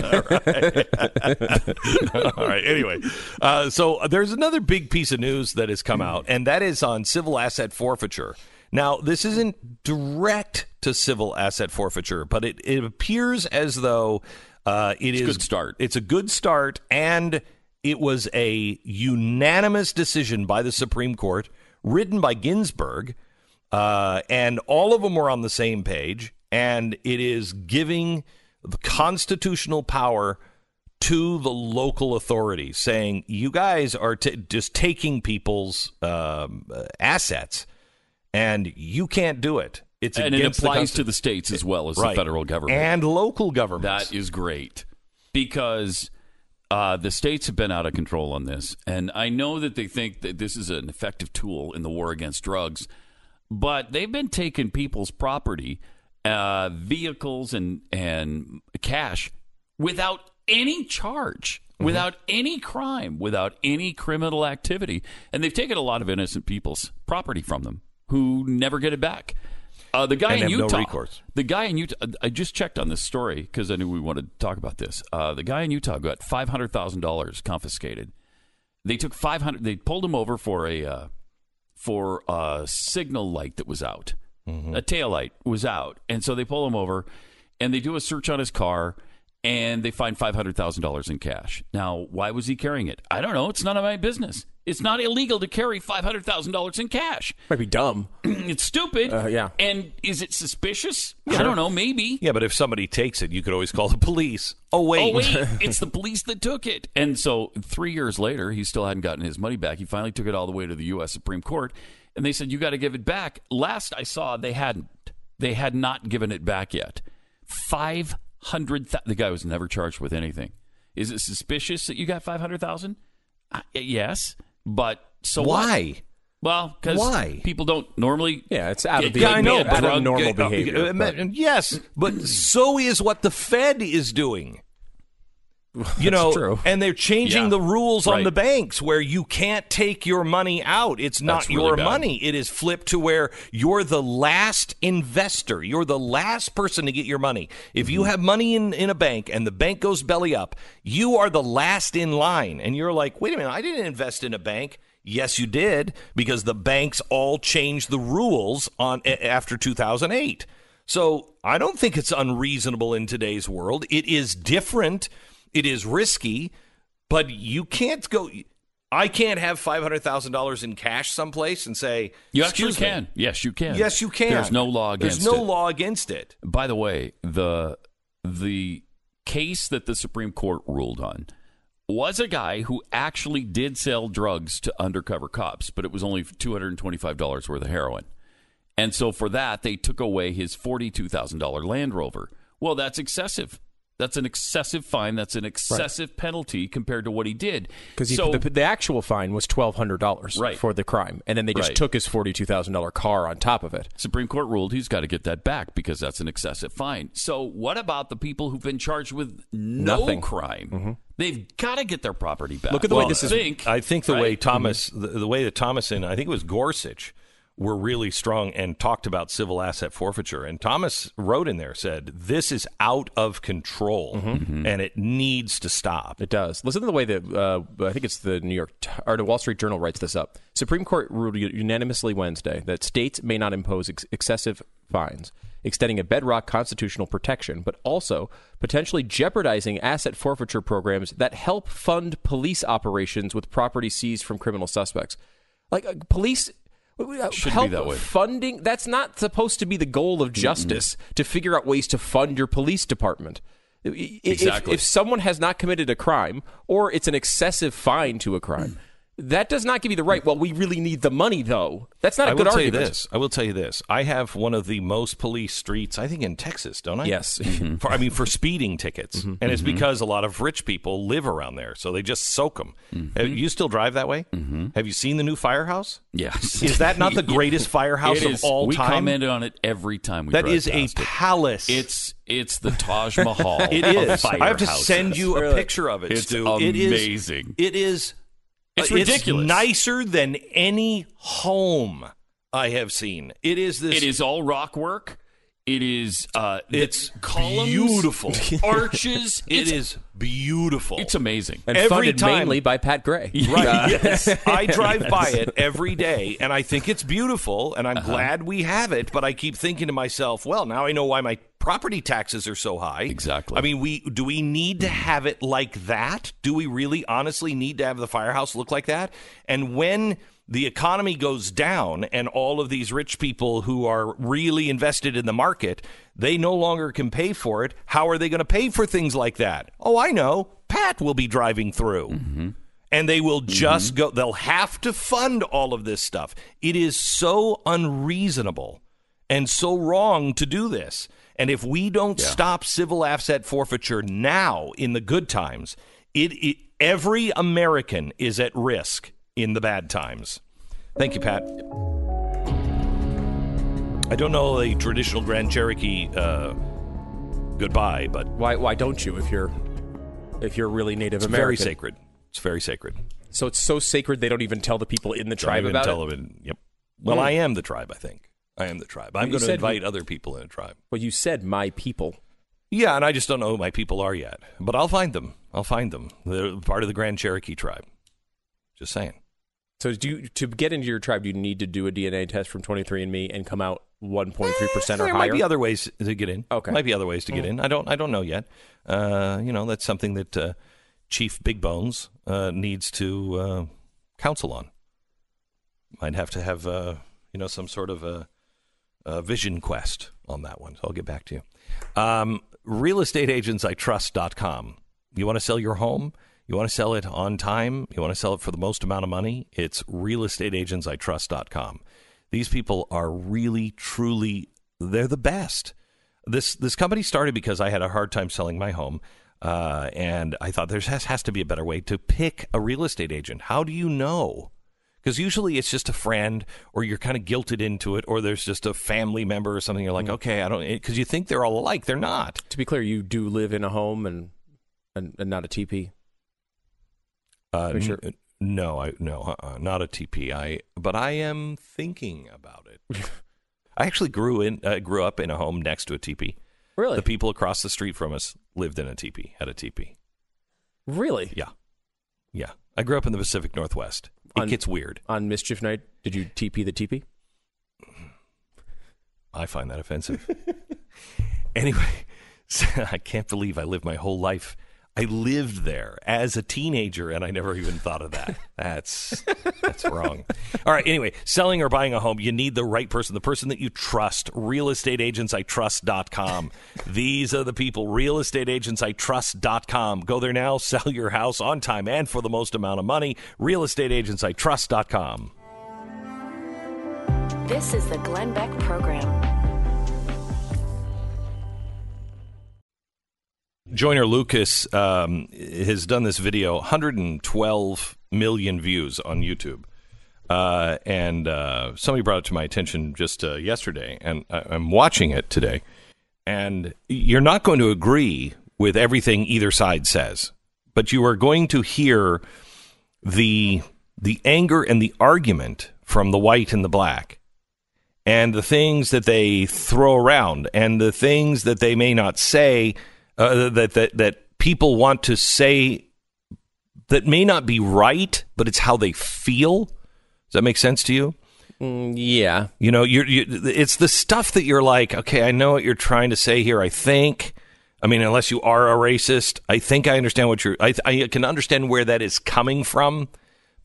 All right. Anyway, uh, so there's another big piece of news that has come out, and that is on civil asset forfeiture. Now, this isn't direct to civil asset forfeiture, but it, it appears as though uh, it
it's
is
a good start.
It's a good start, and it was a unanimous decision by the Supreme Court, written by Ginsburg, uh, and all of them were on the same page, and it is giving the constitutional power to the local authorities, saying, you guys are t- just taking people's um, assets, and you can't do it. It's
and it applies the to the states as well as
right.
the federal government.
And local governments.
That is great, because uh, the states have been out of control on this. And I know that they think that this is an effective tool in the war against drugs, but they've been taking people's property, uh, vehicles, and, and cash without any charge. Mm-hmm. Without any crime, without any criminal activity. And they've taken a lot of innocent people's property from them who never get it back. Uh, the guy
and
in
have
Utah,
no recourse.
the guy in Utah, I just checked on this story because I knew we wanted to talk about this. Uh, the guy in Utah got five hundred thousand dollars confiscated. They took five hundred. They pulled him over for a uh, for a signal light that was out. Mm-hmm. A tail light was out, and so they pull him over, and they do a search on his car. And they find five hundred thousand dollars in cash. Now, why was he carrying it? I don't know. It's none of my business. It's not illegal to carry five hundred thousand dollars in cash.
Might be dumb.
It's stupid.
Uh, yeah.
And is it suspicious?
Sure.
I don't know. Maybe.
Yeah, but if somebody takes it, you could always call the police. Oh, wait.
Oh, wait. It's the police that took it. And so three years later, he still hadn't gotten his money back. He finally took it all the way to the U S Supreme Court. And they said, you got to give it back. Last I saw, they hadn't. They had not given it back yet. Five Hundred th- the guy was never charged with anything. Is it suspicious that you got five hundred thousand? Uh, yes, but so
why?
What? Well, because
why
people don't normally.
Yeah, it's out of
get,
the
I know,
out
drug,
of normal
uh,
behavior.
Uh,
but.
Yes, but so is what the Fed is doing. You know,
true.
And they're changing
Yeah.
the rules
Right.
on the banks where you can't take your money out. It's not
That's really
your
bad.
money. It is flipped to where you're the last investor. You're the last person to get your money. If you have money in, in a bank and the bank goes belly up, you are the last in line. And you're like, wait a minute, I didn't invest in a bank. Yes, you did, because the banks all changed the rules on after two thousand eight. So I don't think it's unreasonable in today's world. It is different. It is risky, but you can't go. I can't have five hundred thousand dollars in cash someplace and say,
You actually
"Excuse me."
can. Yes, you can.
Yes, you can.
There's no law against
There's no
it.
law against it.
By the way, the the case that the Supreme Court ruled on was a guy who actually did sell drugs to undercover cops, but it was only two hundred twenty-five dollars worth of heroin. And so for that, they took away his forty-two thousand dollars Land Rover. Well, that's excessive. That's an excessive fine. That's an excessive right. penalty compared to what he did.
Because
so,
the, the actual fine was twelve hundred dollars
right.
for the crime. And then they just
right.
took his forty-two thousand dollars car on top of it.
Supreme Court ruled he's got to get that back because that's an excessive fine. So what about the people who've been charged with no
Nothing.
crime?
Mm-hmm.
They've got to get their property back.
Look at the
well,
way this is.
Think,
I think the
right?
way Thomas, mm-hmm. the, the way that Thomas and I think it was Gorsuch were really strong and talked about civil asset forfeiture. And Thomas wrote in there, said, this is out of control mm-hmm. and it needs to stop.
It does. Listen to the way that, uh, I think it's the New York, or the Wall Street Journal writes this up. Supreme Court ruled unanimously Wednesday that states may not impose ex- excessive fines, extending a bedrock constitutional protection, but also potentially jeopardizing asset forfeiture programs that help fund police operations with property seized from criminal suspects. Like, uh, police...
Shouldn't
help
be that way.
funding. That's not supposed to be the goal of justice, mm-hmm. to figure out ways to fund your police department.
Exactly.
If, if someone has not committed a crime, or it's an excessive fine to a crime, that does not give you the right. Well, we really need the money, though. That's not a
I
good
will
argument.
Tell you this. I will tell you this. I have one of the most police streets, I think, in Texas, don't I?
Yes.
Mm-hmm. For, I mean, for speeding tickets. Mm-hmm. And it's mm-hmm. because a lot of rich people live around there, so they just soak them. Mm-hmm. Have you still drive that way? Mm-hmm. Have you seen the new firehouse?
Yes.
Is that not the greatest firehouse
it
of
is.
all
we
time?
We commented on it every time we
That
drive
is a
past
palace.
It. It's It's the Taj Mahal.
It is.
Of
I have to send you a
really?
picture of it,
It's
Stu.
amazing.
It is. It is
It's
uh,
ridiculous.
It's nicer than any home I have seen. It is this.
It is all rock work. It is. Uh,
it's
columns,
beautiful.
Arches.
It
it's,
is beautiful.
It's amazing.
And
every
funded
time,
mainly by Pat Gray.
Right.
Uh,
Yes. I drive by it every day, and I think it's beautiful, and I'm uh-huh. glad we have it, but I keep thinking to myself, well, now I know why my property taxes are so high.
Exactly.
I mean, we do we need to have it like that? Do we really honestly need to have the firehouse look like that? And when the economy goes down and all of these rich people who are really invested in the market, they no longer can pay for it, how are they going to pay for things like that? Oh, I know. Pat will be driving through. Mm-hmm. And they will just mm-hmm. go, they'll have to fund all of this stuff. It is so unreasonable and so wrong to do this. And if we don't yeah. stop civil asset forfeiture now in the good times, it, it every American is at risk in the bad times. Thank you, Pat. I don't know the traditional Grand Cherokee uh, goodbye, but
why why don't you if you're if you're really Native
it's
American?
Very sacred. It's very sacred.
So it's so sacred they don't even tell the people in the
don't
tribe
even
about
tell
it?
Them, yep. Well, mm. I am the tribe, I think. I am the tribe. I'm going to invite we, other people in a tribe.
Well, you said my people.
Yeah, and I just don't know who my people are yet. But I'll find them. I'll find them. They're part of the Grand Cherokee tribe. Just saying.
So do you, to get into your tribe, do you need to do a D N A test from twenty-three and me and come out one point three percent or
there
higher?
There might be other ways to get in.
Okay.
Might be other ways to get in. I don't I don't know yet. Uh, you know, that's something that uh, Chief Big Bones uh, needs to uh, counsel on. Might have to have, uh, you know, some sort of a, a vision quest on that one. So I'll get back to you. Um, real estate agents I trust dot com. You want to sell your home? You want to sell it on time? You want to sell it for the most amount of money? It's real estate agents I trust dot com. These people are really, truly, they're the best. This this company started because I had a hard time selling my home, uh, and I thought there has, has to be a better way to pick a real estate agent. How do you know? Because usually it's just a friend, or you're kind of guilted into it, or there's just a family member or something. You're like, mm. okay, I don't, because you think they're all alike. They're not.
To be clear, you do live in a home and and, and not a T P.
Uh, sure. n- no, I no, uh-uh, not a T P. I, but I am thinking about it. I actually grew in, uh, grew up in a home next to a T P.
Really?
The people across the street from us lived in a T P, had a T P.
Really?
Yeah, yeah. I grew up in the Pacific Northwest. It on, gets weird.
On mischief night, did you T P the T P?
I find that offensive. Anyway, so I can't believe I lived my whole life. I lived there as a teenager, and I never even thought of that. That's that's wrong. All right, anyway, selling or buying a home, you need the right person, the person that you trust. real estate agents I trust dot com. These are the people, real estate agents I trust dot com. Go there now, sell your house on time and for the most amount of money. real estate agents I trust dot com.
This is the Glenn Beck Program.
Joyner Lucas um, has done this video, one hundred twelve million views on YouTube. Uh, and uh, somebody brought it to my attention just uh, yesterday, and I- I'm watching it today. And you're not going to agree with everything either side says, but you are going to hear the the anger and the argument from the white and the black, and the things that they throw around, and the things that they may not say. Uh, that, that that people want to say that may not be right, but it's how they feel. Does that make sense to you?
Mm, yeah.
You know, you're, you it's the stuff that you're like, okay, I know what you're trying to say here, I think. I mean, unless you are a racist, I think I understand what you're, I, I can understand where that is coming from,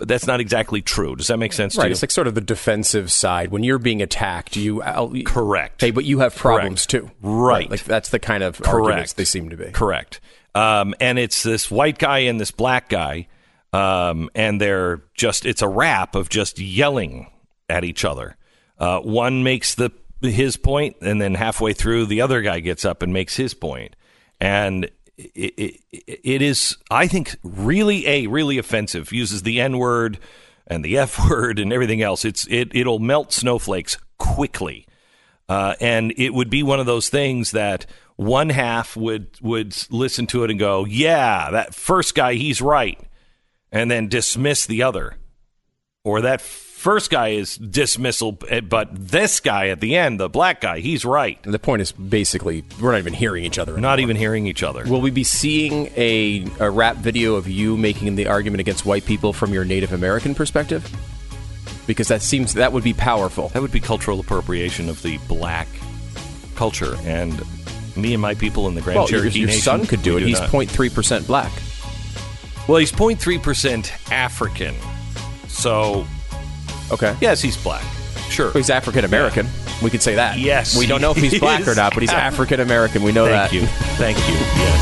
but that's not exactly true. Does that make sense
Right.
to you?
It's like sort of the defensive side. When you're being attacked, you out-
Correct.
Hey, but you have problems
Correct.
too.
Right.
Like that's the kind of
Correct.
arguments they seem to be.
Correct. Um, and it's this white guy and this black guy, um, and they're just, it's a rap of just yelling at each other. Uh, one makes the his point, and then halfway through, the other guy gets up and makes his point. And it, it, it is, I think, really, A, really offensive, uses the N-word and the F-word and everything else. It's it, it'll melt snowflakes quickly. Uh, and it would be one of those things that one half would would listen to it and go, yeah, that first guy, he's right, and then dismiss the other. Or that first guy is dismissal, but this guy at the end, the black guy, he's right.
And the point is basically we're not even hearing each other anymore.
Not even hearing each other.
Will we be seeing a, a rap video of you making the argument against white people from your Native American perspective? Because that seems that would be powerful.
That would be cultural appropriation of the black culture. And me and my people in the Grand
Well, your,
Cherokee
your
Nation,
son could do
we
it. He's
not.
zero point three percent black.
Well, he's zero point three percent African. So,
Okay.
yes, he's black. Sure.
He's African American. We could say that.
Yes,
We don't know if
he
he's black or
is.
not, but he's African American. We know
Thank
that.
you. Thank you.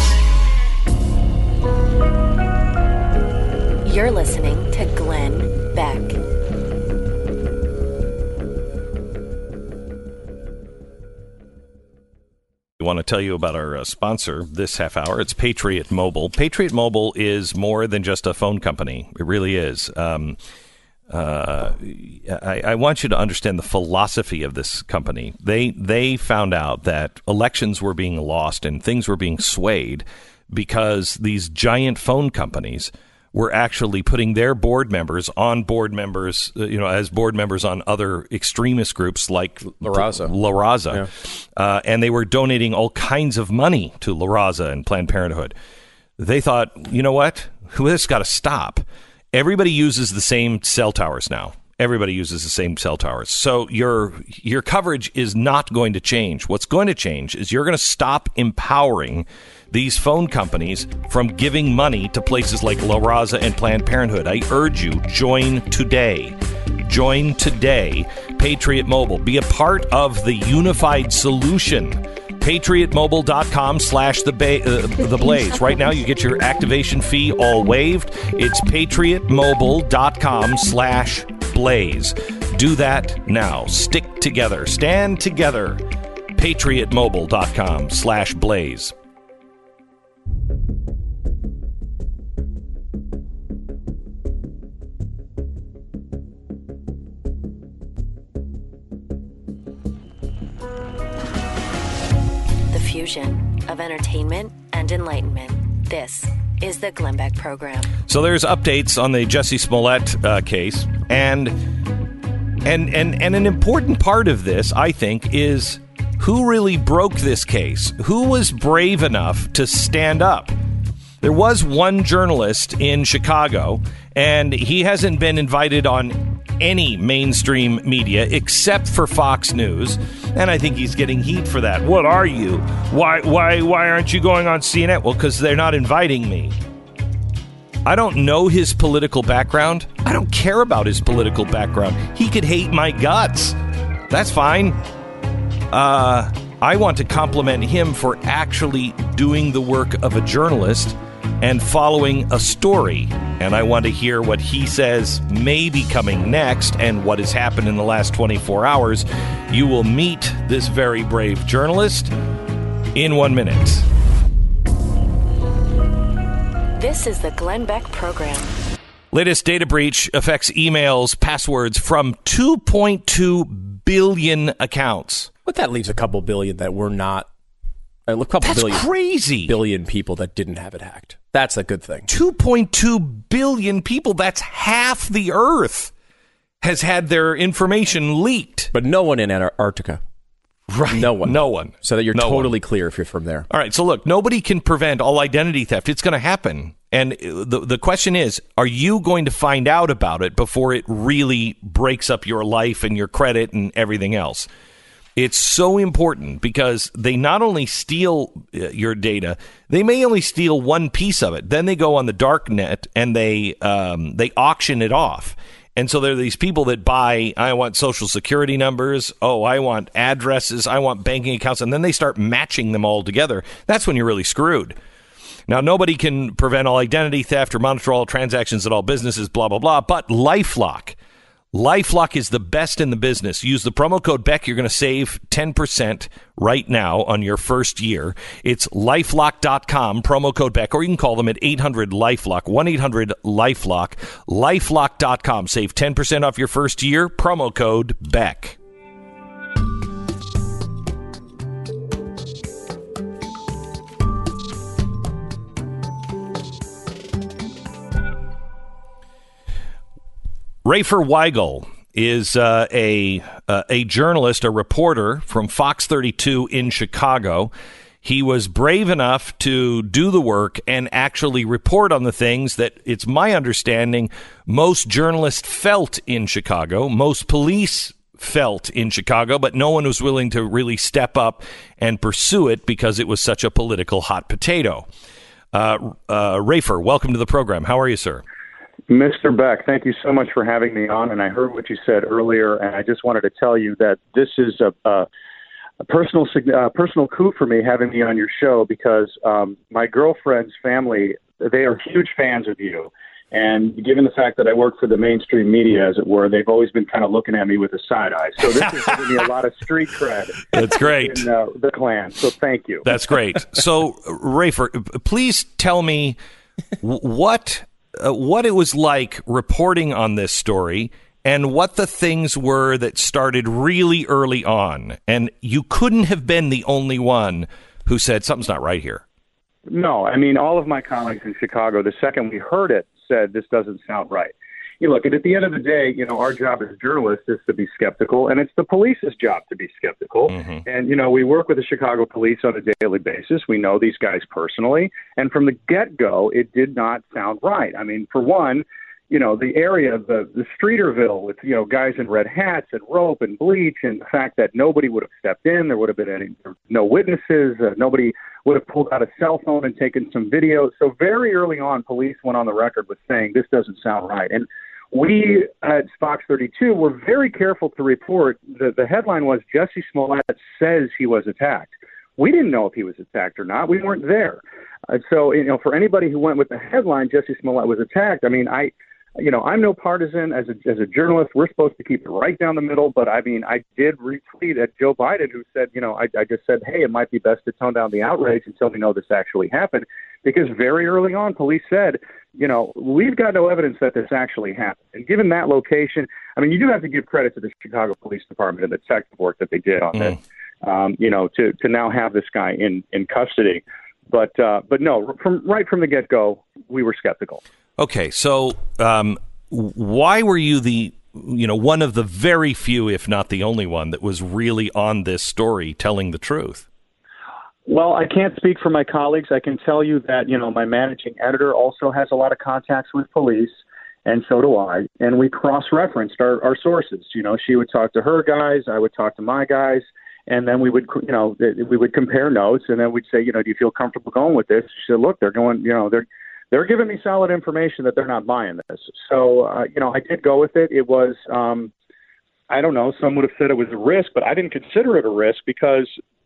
Yes.
You're listening to Glenn Beck.
We want to tell you about our uh, sponsor this half hour. It's Patriot Mobile. Patriot Mobile is more than just a phone company. It really is. Um, uh, I, I want you to understand the philosophy of this company. They they found out that elections were being lost and things were being swayed because these giant phone companies were actually putting their board members on board members, uh, you know, as board members on other extremist groups like
La Raza.
La Raza.
Yeah.
Uh, and they were donating all kinds of money to La Raza and Planned Parenthood. They thought, you know what? This got to stop. Everybody uses the same cell towers now. Everybody uses the same cell towers. So your your coverage is not going to change. What's going to change is you're going to stop empowering these phone companies from giving money to places like La Raza and Planned Parenthood. I urge you, join today. Join today. Patriot Mobile. Be a part of the unified solution. PatriotMobile.com slash the ba- uh, the Blaze. Right now, you get your activation fee all waived. It's PatriotMobile.com slash Blaze. Do that now. Stick together. Stand together. PatriotMobile.com slash Blaze.
The fusion of entertainment and enlightenment. This is the Glenn Beck Program.
So there's updates on the Jussie Smollett uh, case, and and and and an important part of this, I think, is who really broke this case? Who was brave enough to stand up? There was one journalist in Chicago, and he hasn't been invited on any mainstream media except for Fox News, and I think he's getting heat for that. What are you? Why why why aren't you going on C N N? Well, because they're not inviting me. I don't know his political background. I don't care about his political background. He could hate my guts. That's fine. Uh, I want to compliment him for actually doing the work of a journalist and following a story. And I want to hear what he says may be coming next and what has happened in the last twenty-four hours. You will meet this very brave journalist in one minute.
This is the Glenn Beck Program.
Latest data breach affects emails, passwords from two point two billion accounts.
But that leaves a couple billion that were not. A couple
That's
billion,
crazy.
billion people that didn't have it hacked. That's a good thing.
two point two billion people. That's half the Earth has had their information leaked.
But no one in Antarctica.
Right.
No one.
No one.
So that you're
No
totally
one.
clear if you're from there.
All right. So look, nobody can prevent all identity theft. It's going to happen. And the the question is, are you going to find out about it before it really breaks up your life and your credit and everything else? It's so important because they not only steal uh, your data, they may only steal one piece of it. Then they go on the dark net and they um, they auction it off. And so there are these people that buy, I want social security numbers, oh, I want addresses, I want banking accounts, and then they start matching them all together. That's when you're really screwed. Now, nobody can prevent all identity theft or monitor all transactions at all businesses, blah, blah, blah, but LifeLock. LifeLock is the best in the business. Use the promo code Beck. You're going to save ten percent right now on your first year. It's lifelock dot com, promo code Beck, or you can call them at eight hundred LifeLock, one eight hundred LifeLock, lifelock dot com. Save ten percent off your first year, promo code Beck. Rafer Weigel is uh, a uh, a journalist, a reporter from Fox thirty-two in Chicago. He was brave enough to do the work and actually report on the things that, it's my understanding, most journalists felt in Chicago, most police felt in Chicago, but no one was willing to really step up and pursue it because it was such a political hot potato. Uh, uh, Rafer, welcome to the program. How are you, sir?
Mister Beck, thank you so much for having me on. And I heard what you said earlier, and I just wanted to tell you that this is a, a, a personal uh, personal coup for me having me on your show because um, my girlfriend's family, they are huge fans of you. And given the fact that I work for the mainstream media, as it were, they've always been kind of looking at me with a side eye. So this is giving me a lot of street cred.
That's great.
In uh, the clan. So thank you.
That's great. So, Rafer, please tell me what... Uh, what it was like reporting on this story and what the things were that started really early on. And you couldn't have been the only one who said something's not right here.
No, I mean, all of my colleagues in Chicago, the second we heard it, said this doesn't sound right. You look, and at the end of the day, you know, our job as journalists is to be skeptical, and it's the police's job to be skeptical. Mm-hmm. And, you know, we work with the Chicago police on a daily basis. We know these guys personally. And from the get-go, it did not sound right. I mean, for one, you know, the area, the, the Streeterville with, you know, guys in red hats and rope and bleach, and the fact that nobody would have stepped in, there would have been any, no witnesses, uh, nobody would have pulled out a cell phone and taken some video. So very early on, police went on the record with saying this doesn't sound right. And we at Fox thirty-two were very careful to report that the headline was Jussie Smollett says he was attacked. We didn't know if he was attacked or not. We weren't there. Uh, so, you know, for anybody who went with the headline, Jussie Smollett was attacked, I mean, I, you know, I'm no partisan as a, as a journalist. We're supposed to keep it right down the middle. But, I mean, I did retweet at Joe Biden, who said, you know, I, I just said, hey, it might be best to tone down the outrage until we know this actually happened. Because very early on, police said, you know, we've got no evidence that this actually happened. And given that location, I mean, you do have to give credit to the Chicago Police Department and the detective work that they did on mm. this, um, you know, to, to now have this guy in, in custody. But uh, but no, from right from the get-go, we were skeptical.
Okay, so um, why were you the, you know, one of the very few, if not the only one, that was really on this story telling the truth?
Well, I can't speak for my colleagues. I can tell you that, you know, my managing editor also has a lot of contacts with police, and so do I. And we cross-referenced our, our sources. You know, she would talk to her guys, I would talk to my guys, and then we would, you know, we would compare notes, and then we'd say, you know, do you feel comfortable going with this? She said, look, they're going, you know, they're they're giving me solid information that they're not buying this. So, uh, you know, I did go with it. It was, um, I don't know, some would have said it was a risk, but I didn't consider it a risk because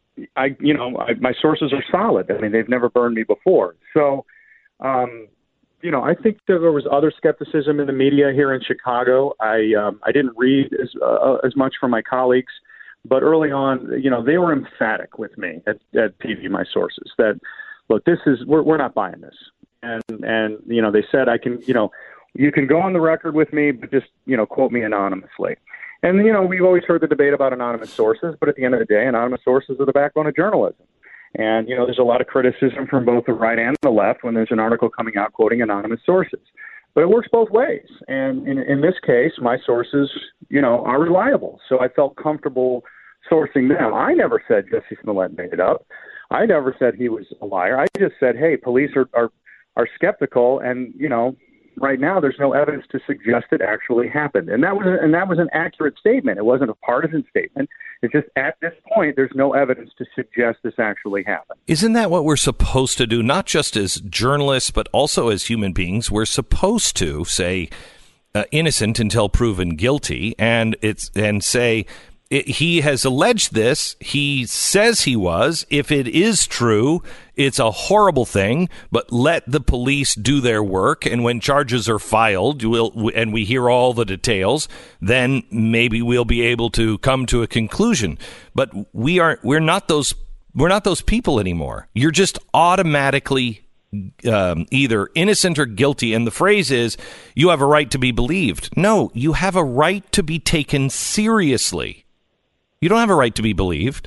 I, you know, I, my sources are solid. I mean, they've never burned me before. So, um, you know, I think there was other skepticism in the media here in Chicago. I, um, I didn't read as, uh, as much from my colleagues, but early on, you know, they were emphatic with me at, at T V, my sources, that, look, this is, we're, we're not buying this. And, and, you know, they said, I can, you know, you can go on the record with me, but just, you know, quote me anonymously. And, you know, we've always heard the debate about anonymous sources, but at the end of the day, anonymous sources are the backbone of journalism. And, you know, there's a lot of criticism from both the right and the left when there's an article coming out quoting anonymous sources. But it works both ways. And in, in this case, my sources, you know, are reliable. So I felt comfortable sourcing them. I never said Jussie Smollett made it up. I never said he was a liar. I just said, hey, police are, are, are skeptical, and, you know, right now, there's no evidence to suggest it actually happened. And that was a, and that was an accurate statement. It wasn't a partisan statement. It's just at this point, there's no evidence to suggest this actually happened.
Isn't that what we're supposed to do, not just as journalists, but also as human beings? We're supposed to say uh, innocent until proven guilty, and it's and say, It, he has alleged this. He says he was. If it is true, it's a horrible thing, but let the police do their work. And when charges are filed, we'll, and we hear all the details, then maybe we'll be able to come to a conclusion. But we aren't, we're not those, we're not those people anymore. You're just automatically Um, either innocent or guilty. And the phrase is, you have a right to be believed. No, you have a right to be taken seriously. You don't have a right to be believed.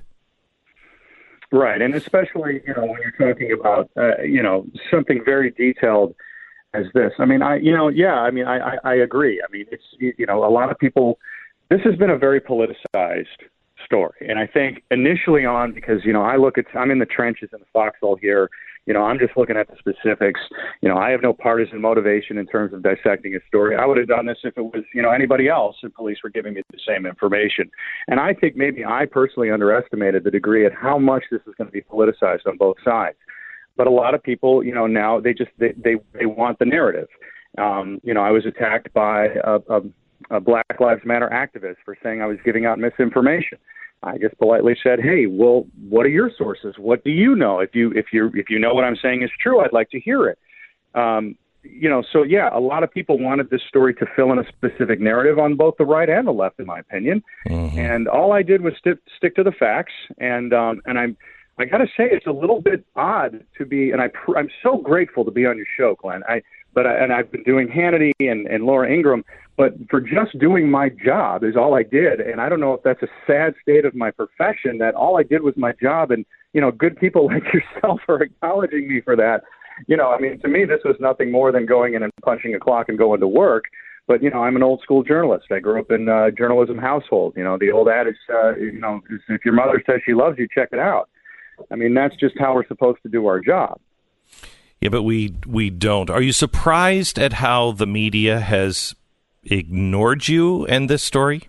Right. And especially, you know, when you're talking about, uh, you know, something very detailed as this. I mean, I, you know, yeah, I mean, I, I, I agree. I mean, it's, you know, a lot of people, this has been a very politicized story. And I think initially on, because, you know, I look at, I'm in the trenches in the foxhole here. You know, I'm just looking at the specifics. You know, I have no partisan motivation in terms of dissecting a story. I would have done this if it was, you know, anybody else and police were giving me the same information. And I think maybe I personally underestimated the degree at how much this is going to be politicized on both sides. But a lot of people, you know, now they just, they, they, they want the narrative. Um, you know, I was attacked by a, a, a Black Lives Matter activist for saying I was giving out misinformation. I just politely said, "Hey, well, what are your sources? What do you know? If you if you if you know what I'm saying is true, I'd like to hear it." Um, you know, so yeah, a lot of people wanted this story to fill in a specific narrative on both the right and the left, in my opinion. Mm-hmm. And all I did was st- stick to the facts. And um, and I'm I got to say, it's a little bit odd to be, and I pr- I'm so grateful to be on your show, Glenn. I but I, and I've been doing Hannity and, and Laura Ingraham. But for just doing my job is all I did. And I don't know if that's a sad state of my profession, that all I did was my job. And, you know, good people like yourself are acknowledging me for that. You know, I mean, to me, this was nothing more than going in and punching a clock and going to work. But, you know, I'm an old school journalist. I grew up in a journalism household. You know, the old adage, uh, you know, if your mother says she loves you, check it out. I mean, that's just how we're supposed to do our job.
Yeah, but we we don't. Are you surprised at how the media has ignored you and this story?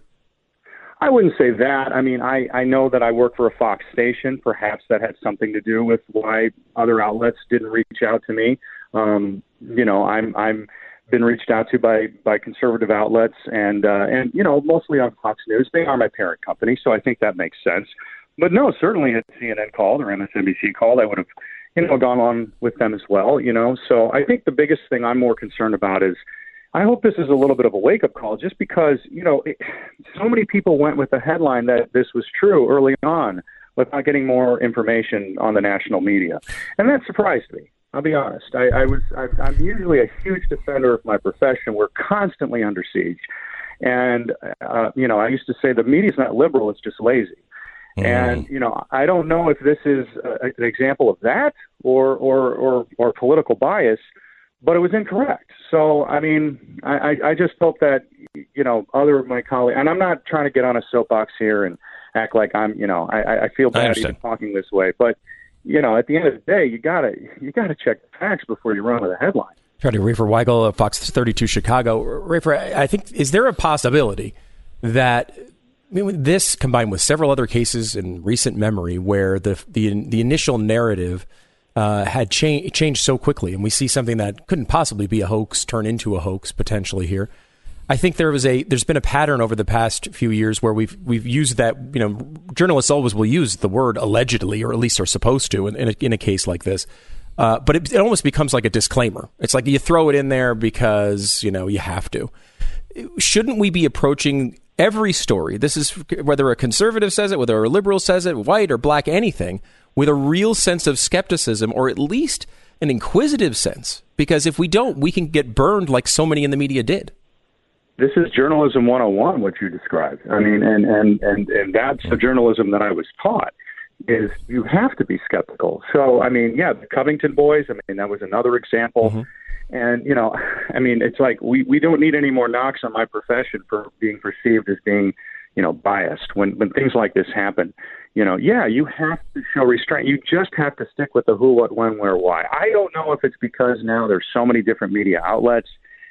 I wouldn't say that. I mean, I, I know that I work for a Fox station. Perhaps that had something to do with why other outlets didn't reach out to me. Um, you know, I'm I'm been reached out to by, by conservative outlets, and uh, and you know, mostly on Fox News. They are my parent company, so I think that makes sense. But no, certainly had C N N called or M S N B C called, I would have, you know, gone on with them as well. You know, so I think the biggest thing I'm more concerned about is, I hope this is a little bit of a wake-up call, just because, you know, it, so many people went with the headline that this was true early on without getting more information on the national media. And that surprised me. I'll be honest. I, I was, I, I'm usually a huge defender of my profession. We're constantly under siege. And, uh, you know, I used to say the media's not liberal, it's just lazy. Mm. And, you know, I don't know if this is a, an example of that or, or, or, or political bias, but it was incorrect. So, I mean, I, I just hope that, you know, other of my colleagues, and I'm not trying to get on a soapbox here and act like I'm, you know, I, I feel bad even talking this way, but, you know, at the end of the day, you gotta, you gotta check the facts before you run with a headline.
Try to Rafer Weigel of Fox thirty-two Chicago. Rafer, I think, is there a possibility that, I mean, this combined with several other cases in recent memory where the the, the initial narrative Uh, had cha- changed so quickly, and we see something that couldn't possibly be a hoax turn into a hoax potentially here. I think there was a there's been a pattern over the past few years where we've we've used that, you know, journalists always will use the word allegedly, or at least are supposed to in, in, a, in a case like this. Uh, but it, it almost becomes like a disclaimer. It's like you throw it in there because, you know, you have to. Shouldn't we be approaching every story? This is whether a conservative says it, whether a liberal says it, white or black, anything, with a real sense of skepticism, or at least an inquisitive sense. Because if we don't, we can get burned like so many in the media did.
This is journalism one oh one, what you described. I mean, and, and, and, and that's the journalism that I was taught, is you have to be skeptical. So, I mean, yeah, the Covington boys, I mean, that was another example. Mm-hmm. And, you know, I mean, it's like we, we don't need any more knocks on my profession for being perceived as being, you know, biased. When, when things like this happen, you know, yeah, you have to show restraint. You just have to stick with the who, what, when, where, why. I don't know if it's because now there's so many different media outlets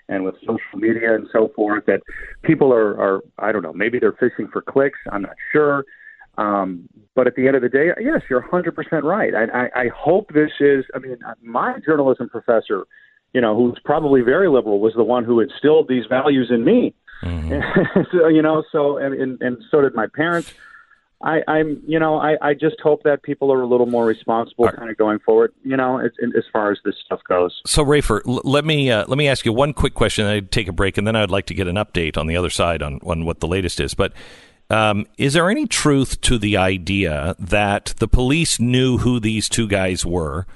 and with social media and so forth, that people are, are I don't know, maybe they're fishing for clicks. I'm not sure. Um, but at the end of the day, yes, you're one hundred percent right. I, I, I hope this is, I mean, my journalism professor, you know, who's probably very liberal, was the one who instilled these values in me. Mm-hmm. so, you know, so, and, and, and so did my parents. I, I'm, you know, I, I just hope that people are a little more responsible, kind of going forward, you know, as, as far as this stuff goes.
So, Rafer, l- let me uh, let me ask you one quick question. I'd take a break, and then I'd like to get an update on the other side on, on what the latest is. But um, is there any truth to the idea that the police knew who these two guys were,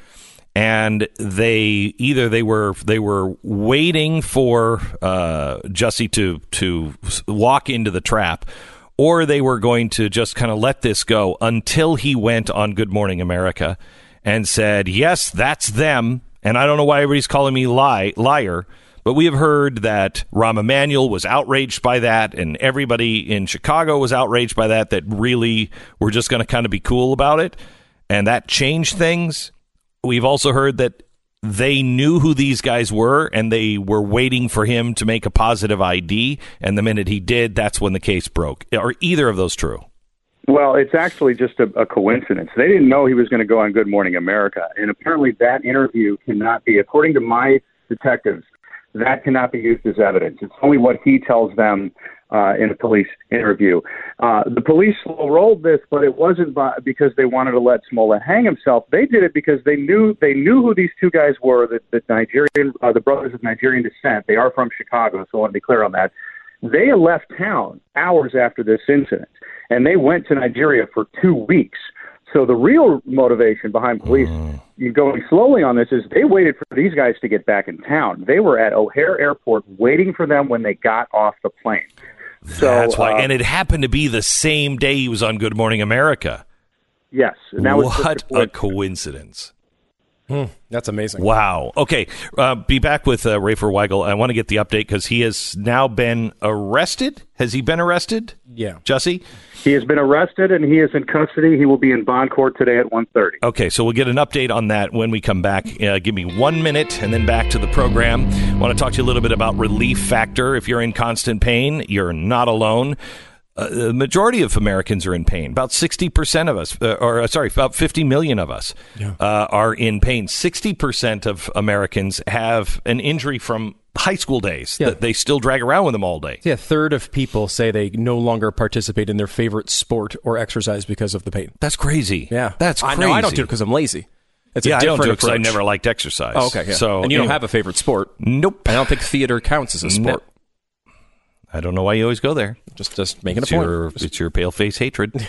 and they either they were they were waiting for uh, Jussie to to walk into the trap, or they were going to just kind of let this go until he went on Good Morning America and said, yes, that's them. And I don't know why everybody's calling me lie, liar, but we have heard that Rahm Emanuel was outraged by that, and everybody in Chicago was outraged by that, that really were just going to kind of be cool about it. And that changed things. We've also heard that they knew who these guys were, and they were waiting for him to make a positive I D, and the minute he did, that's when the case broke. Are either of those true?
Well, it's actually just a, a coincidence. They didn't know he was going to go on Good Morning America, and apparently that interview cannot be, according to my detectives, that cannot be used as evidence. It's only what he tells them uh, in a police interview. Uh, the police rolled this, but it wasn't by, because they wanted to let Smollett hang himself. They did it because they knew they knew who these two guys were, the, the Nigerian, uh, the brothers of Nigerian descent. They are from Chicago, so I want to be clear on that. They left town hours after this incident, and they went to Nigeria for two weeks. So the real motivation behind police mm. going slowly on this is they waited for these guys to get back in town. They were at O'Hare Airport waiting for them when they got off the plane. So,
That's why,
uh,
and it happened to be the same day he was on Good Morning America.
Yes. And that
what
was
a coincidence.
Hmm, that's amazing.
Wow. Okay. Uh, be back with uh, Rafer Weigel. I want to get the update because he has now been arrested. Has he been arrested?
Yeah.
Jussie?
He has been arrested, and he is in custody. He will be in bond court today at one thirty.
Okay, so we'll get an update on that when we come back. Uh, give me one minute, and then back to the program. I want to talk to you a little bit about Relief Factor. If you're in constant pain, you're not alone. Uh, the majority of Americans are in pain. About sixty percent of us, uh, or uh, sorry, about fifty million of us yeah. uh, are in pain. sixty percent of Americans have an injury from high school days yeah. that they still drag around with them all day.
Yeah, a third of people say they no longer participate in their favorite sport or exercise because of the pain.
That's crazy.
Yeah.
That's crazy.
I know I don't do it because I'm lazy. It's
yeah,
a
I don't do it
because
I never liked exercise.
Oh, okay. Yeah.
So,
and you
anyway.
don't have a favorite sport.
Nope.
I don't think theater counts as a sport.
No. I don't know why you always go there.
Just just making
it's
a point.
Your, it's your pale face hatred.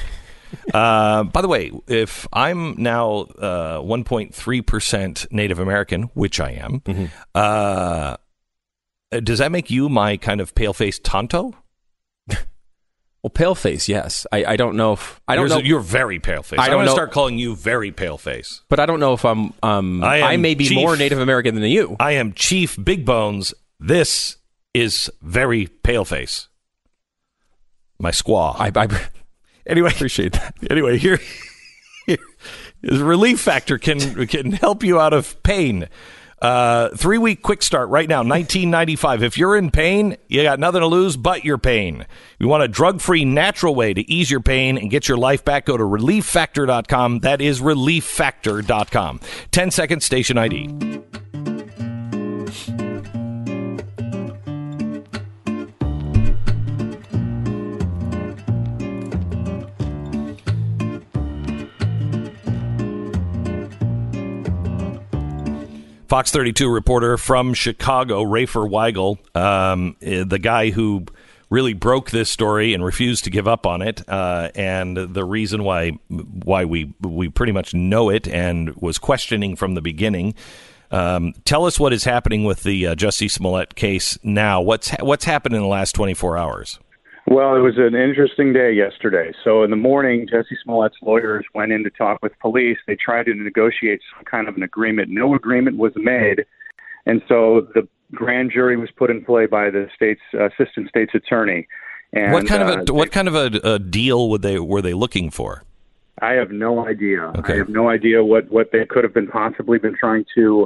uh, by the way, if I'm now uh, one point three percent Native American, which I am, mm-hmm. uh, does that make you my kind of pale face Tonto?
Well, pale face, yes. I, I don't know if I don't
you're,
know.
You're very pale face. I I'm going to start calling you very pale face.
But I don't know if I'm. Um, I, I may be Chief, more Native American than you.
I am Chief Big Bones. This is very pale face. My squaw.
I, I
anyway,
appreciate that.
Anyway, here, here is Relief Factor can can help you out of pain. Uh, three week quick start right now, nineteen ninety-five. If you're in pain, you got nothing to lose but your pain. You want a drug free, natural way to ease your pain and get your life back? Go to relief factor dot com. That is relief factor dot com. ten second station I D. Fox thirty-two reporter from Chicago, Rafer Weigel, um, the guy who really broke this story and refused to give up on it, uh, and the reason why why we we pretty much know it and was questioning from the beginning. Um, tell us what is happening with the uh, Jussie Smollett case now. What's ha- what's happened in the last twenty-four hours?
Well, it was an interesting day yesterday. So in the morning, Jussie Smollett's lawyers went in to talk with police. They tried to negotiate some kind of an agreement. No agreement was made. And so the grand jury was put in play by the state's uh, assistant state's attorney. And,
what kind of a
uh,
what kind of a, a deal would they were they looking for?
I have no idea.
Okay.
I have no idea what, what they could have been possibly been trying to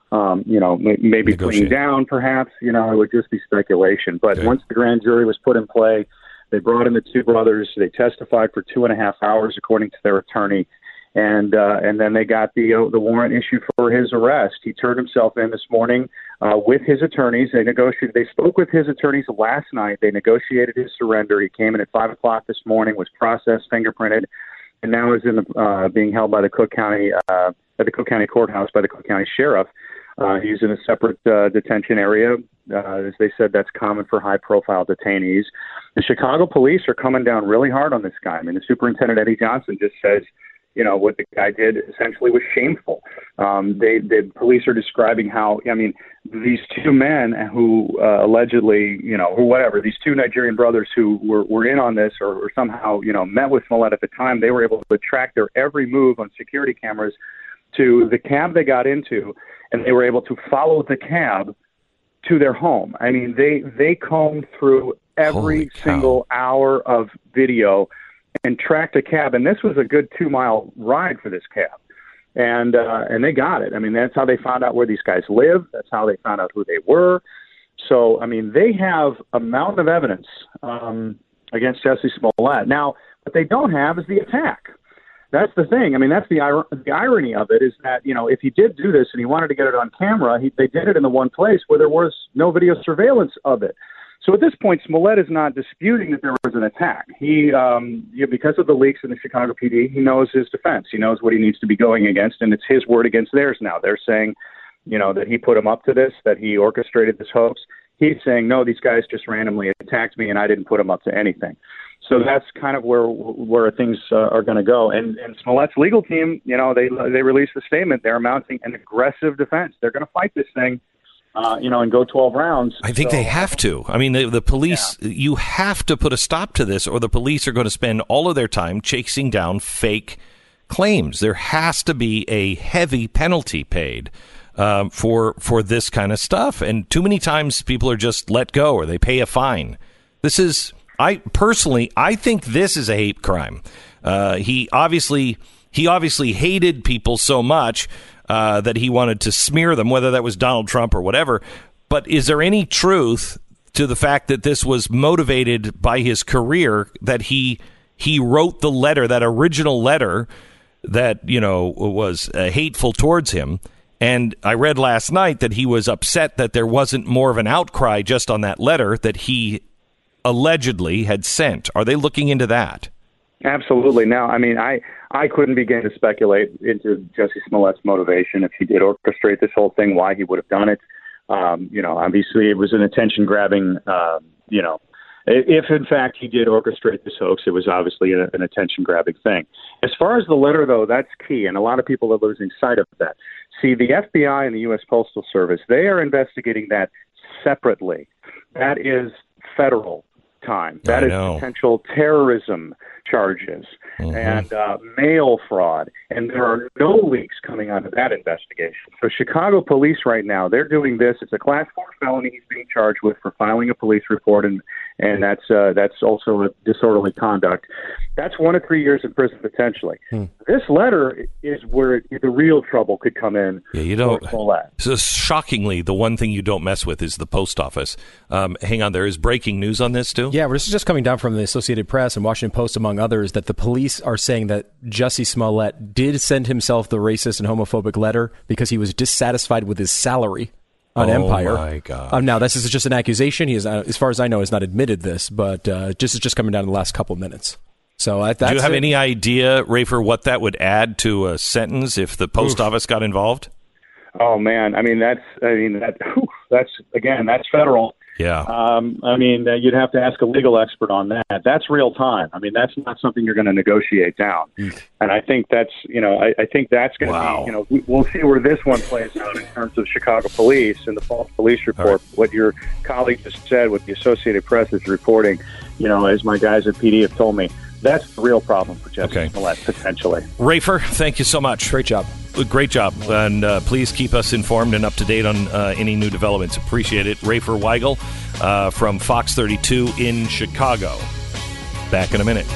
um, you know, maybe putting down, perhaps. You know, it would just be speculation. But okay. once the grand jury was put in play, they brought in the two brothers. They testified for two and a half hours, according to their attorney. And uh, and then they got the uh, the warrant issued for his arrest. He turned himself in this morning uh, with his attorneys. They negotiated. They spoke with his attorneys last night. They negotiated his surrender. He came in at five o'clock this morning, was processed, fingerprinted, and now is in the, uh, being held by the Cook County uh, at the Cook County Courthouse by the Cook County Sheriff. Uh, he's in a separate uh, detention area. Uh, as they said, that's common for high-profile detainees. The Chicago police are coming down really hard on this guy. I mean, the superintendent, Eddie Johnson, just says, you know, what the guy did essentially was shameful. Um, they, the police are describing how, I mean, these two men who uh, allegedly, you know, or whatever, these two Nigerian brothers who were, were in on this or, or somehow, you know, met with Smollett at the time, they were able to track their every move on security cameras to the cab they got into, and they were able to follow the cab to their home. I mean, they, they combed through every single hour of video and tracked a cab, and this was a good two-mile ride for this cab, and uh, and they got it. I mean, that's how they found out where these guys live. That's how they found out who they were. So, I mean, they have a mountain of evidence um, against Jesse Smollett. Now, what they don't have is the attack. That's the thing. I mean, that's the, ir- the irony of it is that, you know, if he did do this and he wanted to get it on camera, he, they did it in the one place where there was no video surveillance of it. So at this point, Smollett is not disputing that there was an attack. He, um, you know, because of the leaks in the Chicago P D, he knows his defense. He knows what he needs to be going against, and it's his word against theirs now. They're saying, you know, that he put him up to this, that he orchestrated this hoax. He's saying, no, these guys just randomly attacked me, and I didn't put them up to anything. So that's kind of where where things uh, are going to go. And, and Smollett's legal team, you know, they they released a statement. They're mounting an aggressive defense. They're going to fight this thing. Uh, you know, and go twelve rounds.
I think so, they have to. I mean, the, the police, yeah. you have to put a stop to this, or the police are going to spend all of their time chasing down fake claims. There has to be a heavy penalty paid um, for for this kind of stuff. And too many times people are just let go or they pay a fine. This is, I personally, I think this is a hate crime. Uh, he obviously, he obviously hated people so much Uh, that he wanted to smear them, whether that was Donald Trump or whatever. But is there any truth to the fact that this was motivated by his career, that he he wrote the letter, that original letter that, you know, was uh, hateful towards him? And I read last night that he was upset that there wasn't more of an outcry just on that letter that he allegedly had sent. Are they looking into that?
Absolutely. Now, I mean, I, I couldn't begin to speculate into Jesse Smollett's motivation if he did orchestrate this whole thing, why he would have done it. Um, you know, obviously it was an attention-grabbing, uh, you know, if in fact he did orchestrate this hoax, it was obviously a, an attention-grabbing thing. As far as the letter, though, that's key, and a lot of people are losing sight of that. See, the F B I and the U S Postal Service, they are investigating that separately. That is federal time. That is potential terrorism charges mm-hmm. and uh, mail fraud, and there are no leaks coming out of that investigation. So Chicago police right now, they're doing this. It's a class four felony he's being charged with for filing a police report, and and that's uh, that's also a disorderly conduct. That's one to three years in prison potentially. Hmm. This letter is where the real trouble could come in.
Yeah, you don't. So shockingly, the one thing you don't mess with is the post office. Um, hang on, there is breaking news on this too.
Yeah, well, this is just coming down from the Associated Press and Washington Post, among others, that the police are saying that Jussie Smollett did send himself the racist and homophobic letter because he was dissatisfied with his salary on
oh
Empire.
Oh my God!
Um, now, this is just an accusation. He is, uh, as far as I know, has not admitted this, but uh, this is just coming down in the last couple of minutes. So, uh, that's
do you have
it.
any idea, Rafer, what that would add to a sentence if the post Oof. office got involved?
Oh man, I mean that's, I mean that, whew, that's again, that's federal.
Yeah.
Um, I mean, uh, you'd have to ask a legal expert on that. That's real time. I mean, that's not something you're going to negotiate down. Mm. And I think that's, you know, I, I think that's going to wow. be, you know, we, we'll see where this one plays out in terms of Chicago police and the false police report. Right. What your colleague just said, what the Associated Press is reporting, you know, as my guys at P D have told me, that's the real problem for Jesse okay. Smollett, potentially.
Rafer, thank you so much.
Great job.
Great job. And uh, please keep us informed and up to date on uh, any new developments. Appreciate it. Rafer Weigel uh, from Fox thirty-two in Chicago. Back in a minute.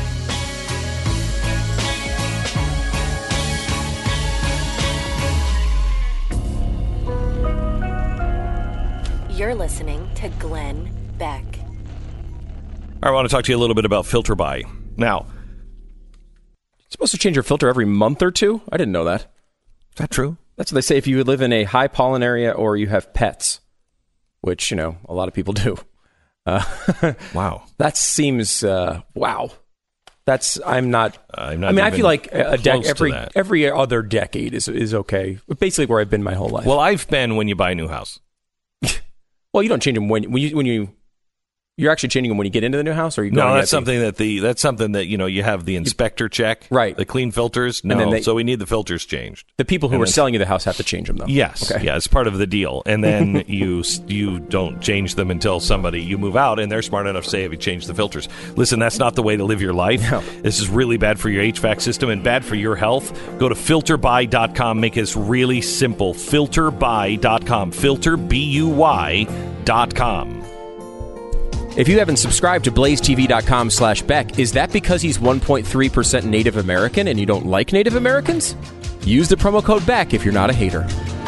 You're listening to Glenn Beck.
I want to talk to you a little bit about Filter By. Now,
you're supposed to change your filter every month or two? I didn't know that.
Is that true?
That's what they say if you live in a high pollen area or you have pets, which, you know, a lot of people do. Uh,
wow.
That seems, uh, wow. That's, I'm not,
I'm not
I mean, I feel like a dec- every
that.
every other decade is is okay. Basically where I've been my whole life.
Well, I've been when you buy a new house.
Well, you don't change them when, when you, when you, you're actually changing them when you get into the new house, or are you going
No, that's
the,
something that the, that's something that, you know, you have the inspector check.
Right.
The clean filters. No,
they,
so we need the filters changed.
The people who
and
are
then,
selling you the house have to change them, though.
Yes.
Okay.
Yeah, it's part of the deal. And then you you don't change them until somebody, you move out, and they're smart enough to say, have you changed the filters? Listen, that's not the way to live your life.
No.
This is really bad for your H V A C system and bad for your health. Go to filter by dot com. Make this really simple. filter by dot com. Filter, B U Y dot com.
If you haven't subscribed to blaze t v dot com slash Beck, is that because he's one point three percent Native American and you don't like Native Americans? Use the promo code Beck if you're not a hater.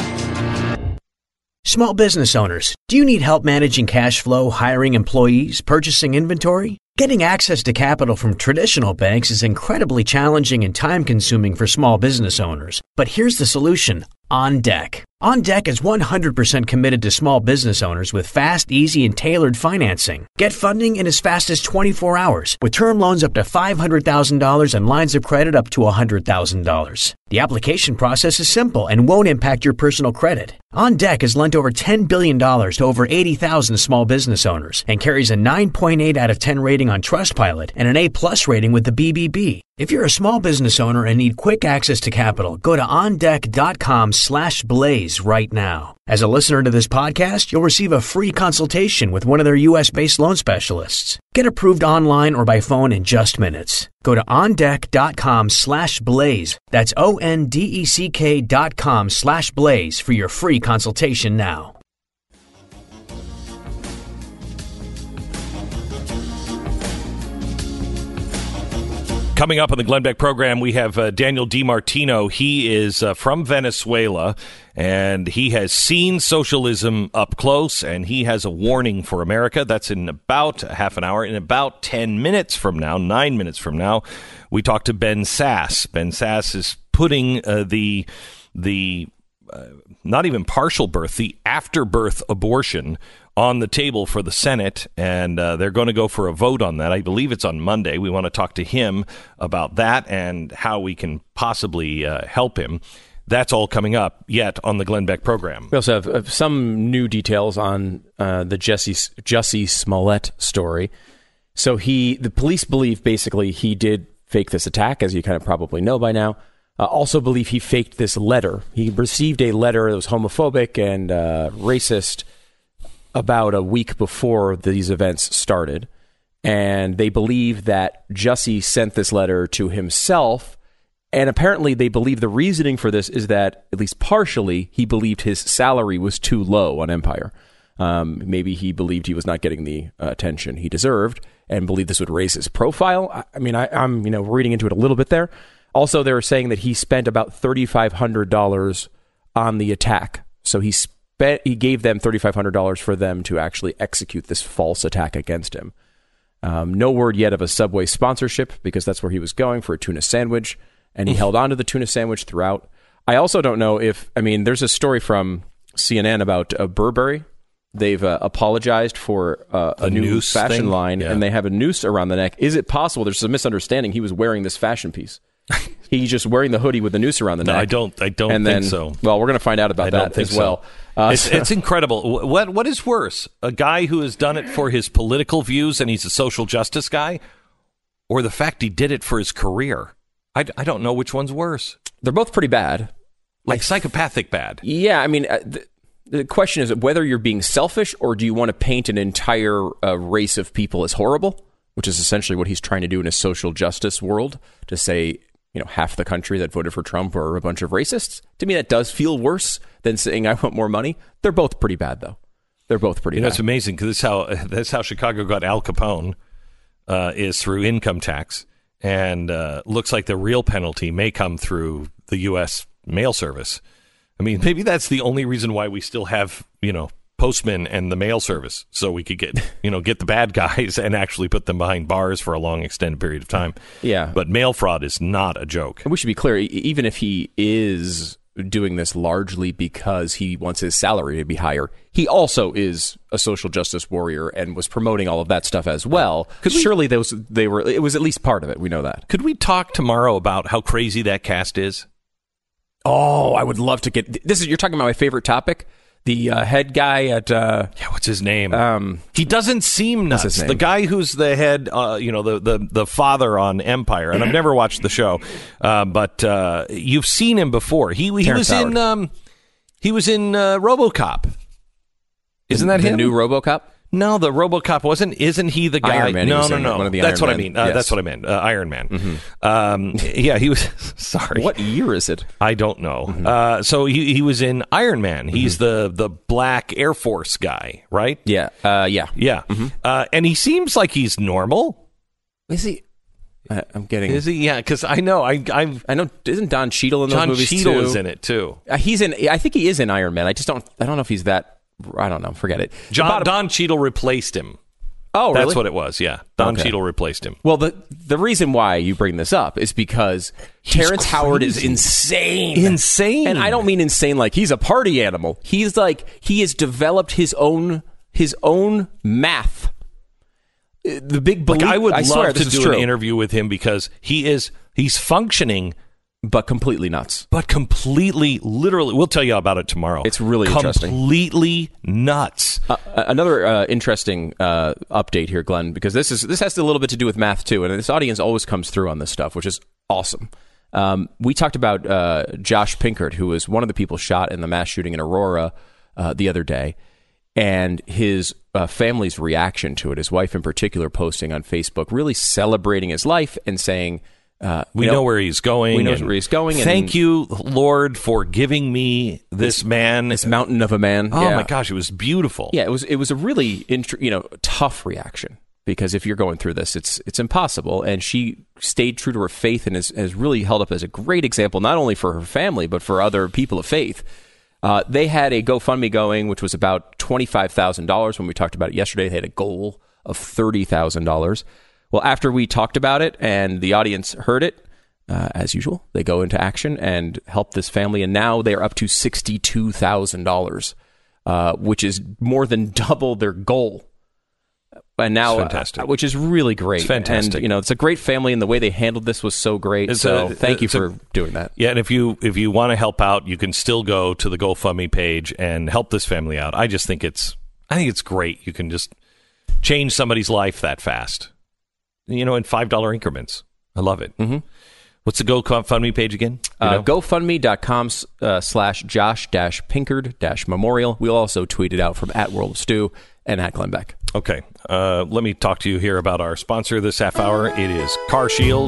Small business owners, do you need help managing cash flow, hiring employees, purchasing inventory? Getting access to capital from traditional banks is incredibly challenging and time-consuming for small business owners. But here's the solution: OnDeck. OnDeck is one hundred percent committed to small business owners with fast, easy, and tailored financing. Get funding in as fast as twenty-four hours, with term loans up to five hundred thousand dollars and lines of credit up to one hundred thousand dollars. The application process is simple and won't impact your personal credit. OnDeck has lent over ten billion dollars to over eighty thousand small business owners and carries a nine point eight out of ten rating on Trustpilot and an A-plus rating with the B B B. If you're a small business owner and need quick access to capital, go to ondeck dot com slash blaze right now. As a listener to this podcast, you'll receive a free consultation with one of their U S-based loan specialists. Get approved online or by phone in just minutes. Go to ondeck dot com slash blaze. That's O N D E C K dot com slash blaze for your free consultation now.
Coming up on the Glenn Beck program, we have uh, Daniel DiMartino. He is uh, from Venezuela, and he has seen socialism up close, and he has a warning for America. That's in about a half an hour. In about ten minutes from now, nine minutes from now, we talk to Ben Sasse. Ben Sasse is putting uh, the the uh, not even partial birth, the afterbirth abortion on the table for the Senate, and uh, they're going to go for a vote on that. I believe it's on Monday. We want to talk to him about that and how we can possibly uh, help him. That's all coming up yet on the Glenn Beck program.
We also have uh, some new details on uh, the Jesse Jussie Smollett story. So he, the police believe basically he did fake this attack, as you kind of probably know by now. Uh, also believe he faked this letter. He received a letter that was homophobic and uh, racist about a week before these events started, and they believe that Jussie sent this letter to himself, and apparently they believe the reasoning for this is that, at least partially, he believed his salary was too low on Empire. Um, maybe he believed he was not getting the uh, attention he deserved, and believed this would raise his profile. I, I mean, I, I'm you know reading into it a little bit there. Also, they were saying that he spent about thirty-five hundred dollars on the attack, so he spent Bet he gave them thirty-five hundred dollars for them to actually execute this false attack against him. Um, no word yet of a Subway sponsorship, because that's where he was going for a tuna sandwich, and he held on to the tuna sandwich throughout. I also don't know if, I mean, there's a story from C N N about uh, Burberry. They've uh, apologized for uh, a, a new fashion
thing?
line,
yeah.
and they have a noose around the neck. Is it possible there's a misunderstanding he was wearing this fashion piece? He's just wearing the hoodie with the noose around the
no,
neck.
I don't. I don't
and
think
then,
so.
Well, we're going to find out about
I
that
don't think
as well.
So.
Uh,
it's,
so.
it's incredible. What what is worse, a guy who has done it for his political views and he's a social justice guy, or the fact he did it for his career? I, I don't know which one's worse.
They're both pretty bad,
like psychopathic bad.
Yeah, I mean, uh, the, the question is whether you're being selfish or do you want to paint an entire uh, race of people as horrible, which is essentially what he's trying to do in a social justice world, to say, you know, half the country that voted for Trump are a bunch of racists. To me, that does feel worse than saying I want more money. They're both pretty bad, though. They're both pretty
you know,
bad.
It's amazing because that's how, that's how Chicago got Al Capone, uh, is through income tax. And uh, looks like the real penalty may come through the U S mail service. I mean, maybe that's the only reason why we still have, you know, postmen and the mail service, so we could get you know get the bad guys and actually put them behind bars for a long extended period of time.
Yeah.
But mail fraud is not a joke.
And we should be clear, e- even if he is doing this largely because he wants his salary to be higher, he also is a social justice warrior and was promoting all of that stuff as well. Because surely those they were it was at least part of it. We know that.
Could we talk tomorrow about how crazy that cast is?
Oh, I would love to get this. Is you're talking about my favorite topic. The uh, head guy at uh,
yeah, what's his name?
Um,
he doesn't seem nuts.
his name?
The guy who's the head, uh, you know, the, the the father on Empire, and I've never watched the show, uh, but uh, you've seen him before. He he
Terrence
was in um, he was in uh, RoboCop. Isn't that
the
him?
new RoboCop?
No, the RoboCop wasn't. Isn't he the guy?
Iron Man, he
no,
was
no,
in
no.
one of the
That's
Iron
what I
Man.
mean. Uh,
Yes.
That's what I meant. Uh, Iron Man.
Mm-hmm.
Um, yeah, he was. Sorry.
What year is it?
I don't know.
Mm-hmm.
Uh, so he he was in Iron Man. He's mm-hmm. the the black Air Force guy, right?
Yeah. Uh, yeah.
Yeah.
Mm-hmm.
Uh, and he seems like he's normal.
Is he? I, I'm getting.
Is he? Yeah, because I know. I I
I know. Isn't Don Cheadle in those
John
movies
Cheadle
too?
is in it too.
Uh, he's in. I think he is in Iron Man. I just don't. I don't know if he's that. I don't know. Forget it.
John
bottom,
Don Cheadle replaced him.
Oh, really?
That's what it was. Yeah, Don
Okay.
Cheadle replaced him.
Well, the the reason why you bring this up is because
He's
Terrence Howard is
crazy.
insane.
Insane.
And I don't mean insane like he's a party animal. He's like he has developed his own his own math. Uh, The big belief.
Like I would
I
love
swear,
to
this is
do
true,
an interview with him because he is he's functioning.
but completely nuts.
But completely, literally, we'll tell you about it tomorrow.
It's really interesting.
Completely nuts.
Uh, another uh, interesting uh, update here, Glenn, because this is this has a little bit to do with math too, and this audience always comes through on this stuff, which is awesome. Um, we talked about uh, Josh Pinkert, who was one of the people shot in the mass shooting in Aurora uh, the other day, and his uh, family's reaction to it. His wife, in particular, posting on Facebook, really celebrating his life and saying. Uh,
we
you
know,
know
where he's going.
We know
and
where he's going.
Thank
and
you, Lord, for giving me this, this man,
this mountain of a man.
Oh
yeah.
my gosh, it was beautiful.
Yeah, it was. It was a really, int- you know, tough reaction because if you're going through this, it's it's impossible. And she stayed true to her faith and has, has really held up as a great example, not only for her family but for other people of faith. Uh, they had a GoFundMe going, which was about twenty-five thousand dollars. When we talked about it yesterday, they had a goal of thirty thousand dollars. Well, after we talked about it and the audience heard it, uh, as usual, they go into action and help this family. And now they're up to sixty-two thousand dollars, uh, which is more than double their goal. And now,
fantastic.
Uh, which is really great.
It's fantastic.
And, you know, it's a great family, and the way they handled this was so great.
It's
so
a,
thank you for
a,
doing that.
Yeah, and if you if you want to help out, you can still go to the GoFundMe page and help this family out. I just think it's I think it's great. You can just change somebody's life that fast. You know, in five dollar increments. I love it.
Mm-hmm.
What's the GoFundMe page again? You know?
Uh, GoFundMe.com uh, slash Josh dash Pinkard dash Memorial. We'll also tweet it out from at World of Stew and at Glenn Beck.
Okay. Uh, let me talk to you here about our sponsor this half hour. It is Car Shield.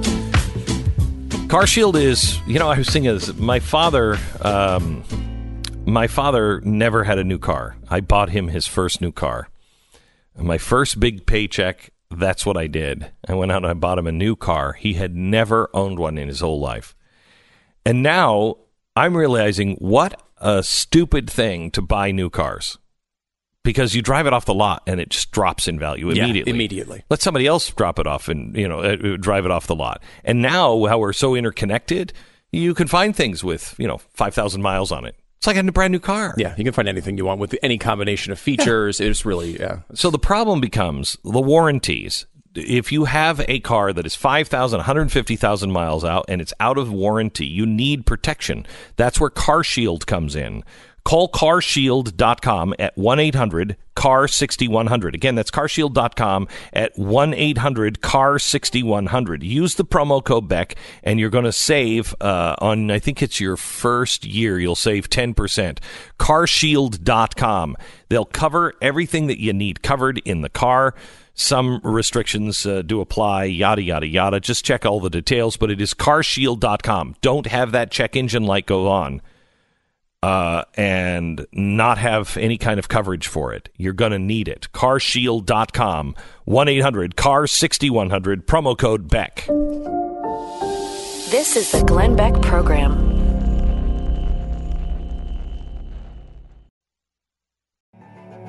Car Shield is, you know, I was thinking this. My father, um, my father never had a new car. I bought him his first new car. My first big paycheck, that's what I did. I went out and I bought him a new car. He had never owned one in his whole life. And now I'm realizing what a stupid thing to buy new cars. Because you drive it off the lot and it just drops in value immediately.
Yeah, immediately.
Let somebody else drop it off and, you know, uh, drive it off the lot. And now, how we're so interconnected, you can find things with, you know, five thousand miles on it. It's like a brand new car.
Yeah, you can find anything you want with any combination of features. Yeah. It's really, yeah.
So the problem becomes the warranties. If you have a car that is five thousand, one hundred fifty thousand miles out and it's out of warranty, you need protection. That's where Car Shield comes in. Call car shield dot com at one eight hundred C A R six one zero zero. Again, that's car shield dot com at one eight hundred C A R six one zero zero. Use the promo code Beck, and you're going to save uh, on, I think it's your first year, you'll save ten percent. car shield dot com. They'll cover everything that you need covered in the car. Some restrictions uh, do apply, yada, yada, yada. Just check all the details, but it is car shield dot com. Don't have that check engine light go on. Uh, and not have any kind of coverage for it. You're going to need it. car shield dot com, one eight hundred C A R six one zero zero, promo code Beck.
This is the Glenn Beck Program.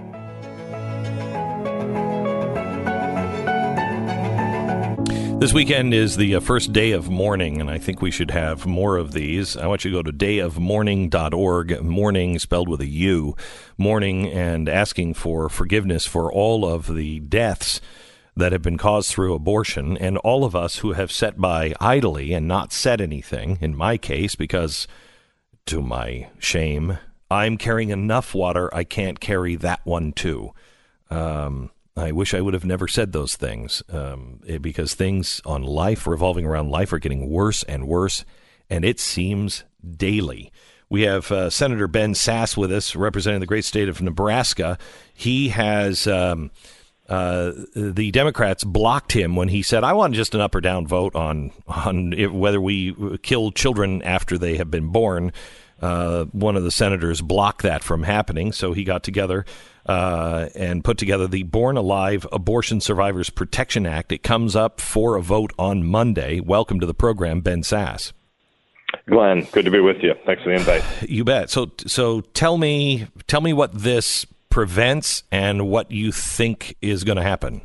This weekend is the uh, first day of mourning, and I think we should have more of these. I want you to go to day of mourning dot org, mourning spelled with a U, mourning, and asking for forgiveness for all of the deaths that have been caused through abortion, and all of us who have sat by idly and not said anything, in my case, because, to my shame, I'm carrying enough water, I can't carry that one too. Um... I wish I would have never said those things um, because things on life, revolving around life, are getting worse and worse, and it seems daily. We have uh, Senator Ben Sasse with us, representing the great state of Nebraska. He has, um, uh, the Democrats blocked him when he said, I want just an up or down vote on, on it, whether we kill children after they have been born. Uh, one of the senators blocked that from happening, so he got together Uh, and put together the Born Alive Abortion Survivors Protection Act. It comes up for a vote on Monday. Welcome to the program, Ben Sasse.
Glenn, good to be with you. Thanks for the invite.
You bet. So, so tell me, tell me what this prevents and what you think is going to happen.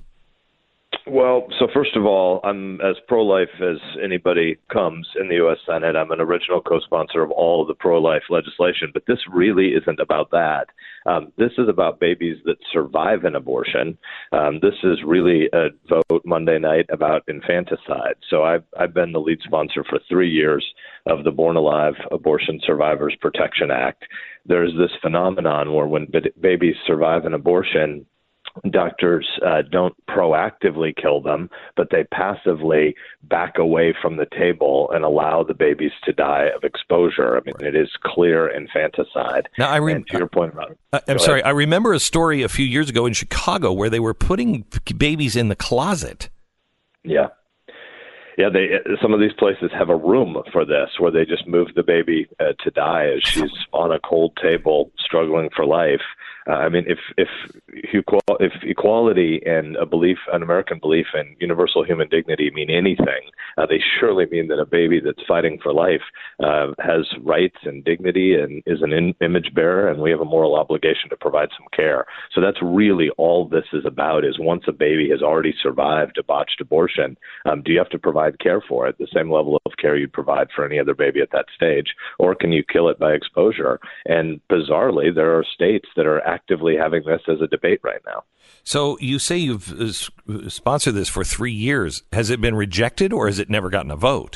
Well, so first of all, I'm as pro-life as anybody comes in the U S Senate. I'm an original co-sponsor of all of the pro-life legislation, but this really isn't about that. Um, this is about babies that survive an abortion. Um, this is really a vote Monday night about infanticide. So I've, I've been the lead sponsor for three years of the Born Alive Abortion Survivors Protection Act. There's this phenomenon where when b- babies survive an abortion, doctors uh, don't proactively kill them, but they passively back away from the table and allow the babies to die of exposure. I mean, it is clear infanticide.
Now, I rem-
and to your point about,
uh, I'm sorry, I remember a story a few years ago in Chicago where they were putting babies in the closet.
Yeah. Yeah, they some of these places have a room for this where they just move the baby uh, to die as she's on a cold table struggling for life. Uh, I mean, if if if equality and a belief, an American belief in universal human dignity mean anything, uh, they surely mean that a baby that's fighting for life uh, has rights and dignity and is an in- image bearer, and we have a moral obligation to provide some care. So that's really all this is about, is once a baby has already survived a botched abortion, um, do you have to provide care for it, the same level of care you'd provide for any other baby at that stage, or can you kill it by exposure? And bizarrely, there are states that are actively having this as a debate right now.
So you say you've uh, sponsored this for three years. Has it been rejected, or has it never gotten a vote?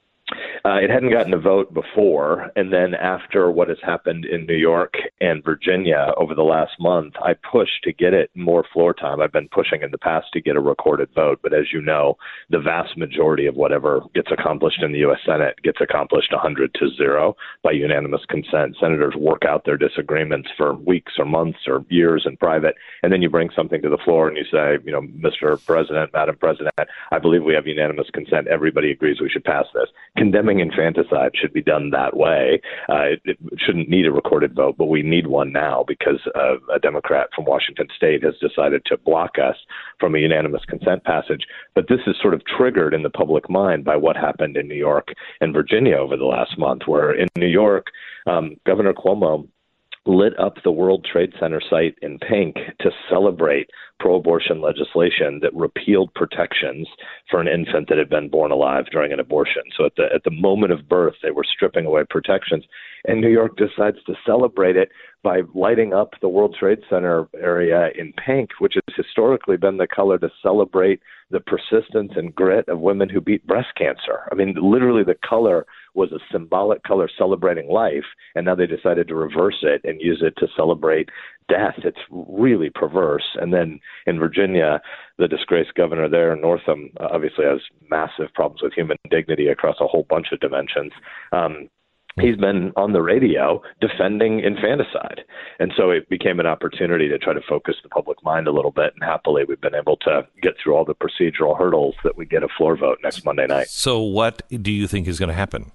Uh, it hadn't gotten a vote before, and then after what has happened in New York and Virginia over the last month, I pushed to get it more floor time. I've been pushing in the past to get a recorded vote, but as you know, the vast majority of whatever gets accomplished in the U S Senate gets accomplished one hundred to zero by unanimous consent. Senators work out their disagreements for weeks or months or years in private, and then you bring something to the floor and you say, you know, Mister President, Madam President, I believe we have unanimous consent. Everybody agrees we should pass this. Condemning infanticide should be done that way. Uh, it, it shouldn't need a recorded vote, but we need one now because uh, a Democrat from Washington State has decided to block us from a unanimous consent passage. But this is sort of triggered in the public mind by what happened in New York and Virginia over the last month, where in New York, um, Governor Cuomo lit up the World Trade Center site in pink to celebrate pro-abortion legislation that repealed protections for an infant that had been born alive during an abortion. So at the at the moment of birth, they were stripping away protections. And New York decides to celebrate it by lighting up the World Trade Center area in pink, which has historically been the color to celebrate the persistence and grit of women who beat breast cancer. I mean, literally the color was a symbolic color celebrating life, and now they decided to reverse it and use it to celebrate death. It's really perverse. And then in Virginia, the disgraced governor there, Northam, obviously has massive problems with human dignity across a whole bunch of dimensions. Um, He's been on the radio defending infanticide. And so it became an opportunity to try to focus the public mind a little bit. And happily, we've been able to get through all the procedural hurdles that we get a floor vote next Monday night.
So what do you think is going to happen?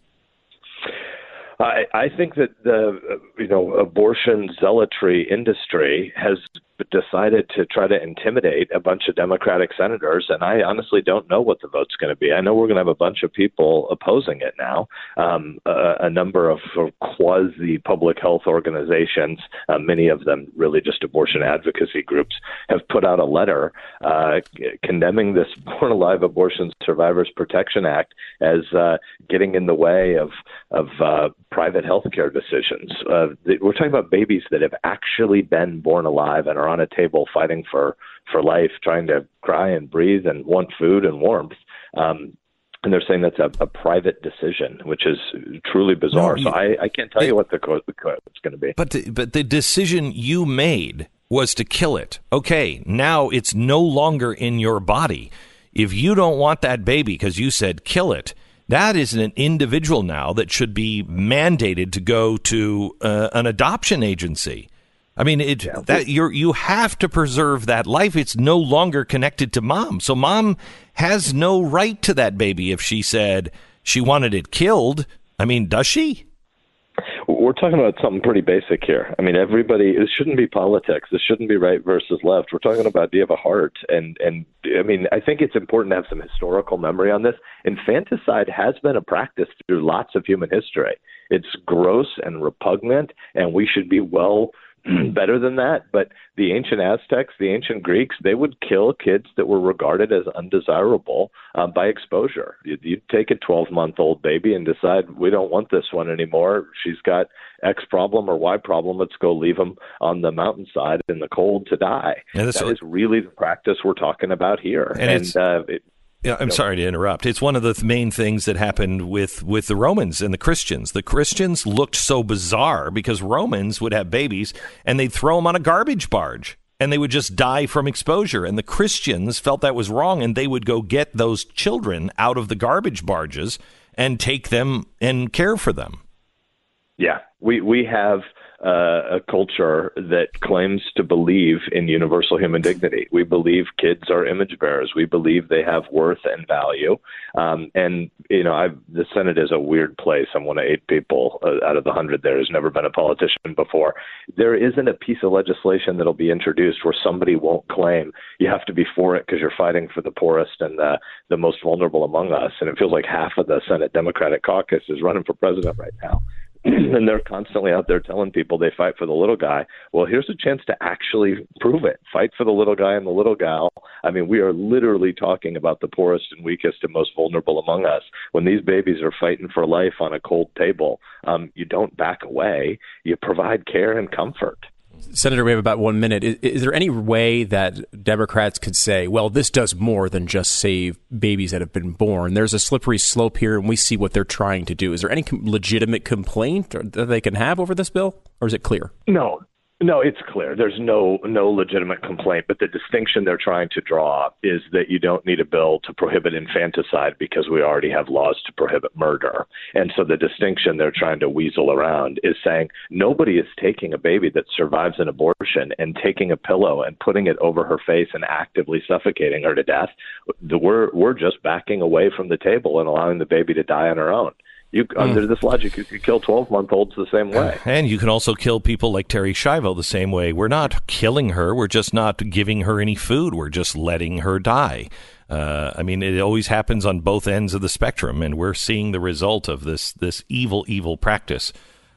I, I think that the you know abortion zealotry industry has decided to try to intimidate a bunch of Democratic senators, and I honestly don't know what the vote's going to be. I know we're going to have a bunch of people opposing it now. Um, a, a number of, of quasi-public health organizations, uh, many of them really just abortion advocacy groups, have put out a letter uh, condemning this Born Alive Abortion Survivors Protection Act as uh, getting in the way of, of uh, private health care decisions. Uh, we're talking about babies that have actually been born alive and are on a table fighting for, for life, trying to cry and breathe and want food and warmth. Um, and they're saying that's a, a private decision, which is truly bizarre. No, you, so I, I can't tell it, you what the code is going to be.
But the, but the decision you made was to kill it. Okay, now it's no longer in your body. If you don't want that baby because you said kill it, that is an individual now that should be mandated to go to uh, an adoption agency. I mean, it, yeah. that you you have to preserve that life. It's no longer connected to mom. So mom has no right to that baby if she said she wanted it killed. I mean, does she?
We're talking about something pretty basic here. I mean, everybody, it shouldn't be politics. This shouldn't be right versus left. We're talking about, do you have a heart? And, and I mean, I think it's important to have some historical memory on this. Infanticide has been a practice through lots of human history. It's gross and repugnant, and we should be well better than that. But the ancient Aztecs, the ancient Greeks, they would kill kids that were regarded as undesirable uh, by exposure. You'd, you'd take a twelve-month-old baby and decide, we don't want this one anymore. She's got X problem or Y problem. Let's go leave them on the mountainside in the cold to die. And that is really the practice we're talking about here.
And, and uh, it, Yeah, I'm
No.
sorry to interrupt. It's one of the th- main things that happened with, with the Romans and the Christians. The Christians looked so bizarre because Romans would have babies and they'd throw them on a garbage barge and they would just die from exposure. And the Christians felt that was wrong and they would go get those children out of the garbage barges and take them and care for them.
Yeah, we, we have uh, a culture that claims to believe in universal human dignity. We believe kids are image bearers. We believe they have worth and value. Um, and, you know, I've, the Senate is a weird place. I'm one of eight people uh, out of the hundred there who's never been a politician before. There isn't a piece of legislation that'll be introduced where somebody won't claim you have to be for it because you're fighting for the poorest and the, the most vulnerable among us. And it feels like half of the Senate Democratic caucus is running for president right now. And they're constantly out there telling people they fight for the little guy. Well, here's a chance to actually prove it. Fight for the little guy and the little gal. I mean, we are literally talking about the poorest and weakest and most vulnerable among us. When these babies are fighting for life on a cold table, um, you don't back away. You provide care and comfort.
Senator, we have about one minute. Is, is there any way that Democrats could say, well, this does more than just save babies that have been born? There's a slippery slope here, and we see what they're trying to do. Is there any com- legitimate complaint that they can have over this bill, or is it clear?
No. No, it's clear. There's no no legitimate complaint, but the distinction they're trying to draw is that you don't need a bill to prohibit infanticide because we already have laws to prohibit murder. And so the distinction they're trying to weasel around is saying nobody is taking a baby that survives an abortion and taking a pillow and putting it over her face and actively suffocating her to death. We're we're just backing away from the table and allowing the baby to die on her own. You, mm. Under this logic, you could kill twelve-month-olds the same way.
And you can also kill people like Terri Schiavo the same way. We're not killing her. We're just not giving her any food. We're just letting her die. Uh, I mean, it always happens on both ends of the spectrum, and we're seeing the result of this this evil, evil practice.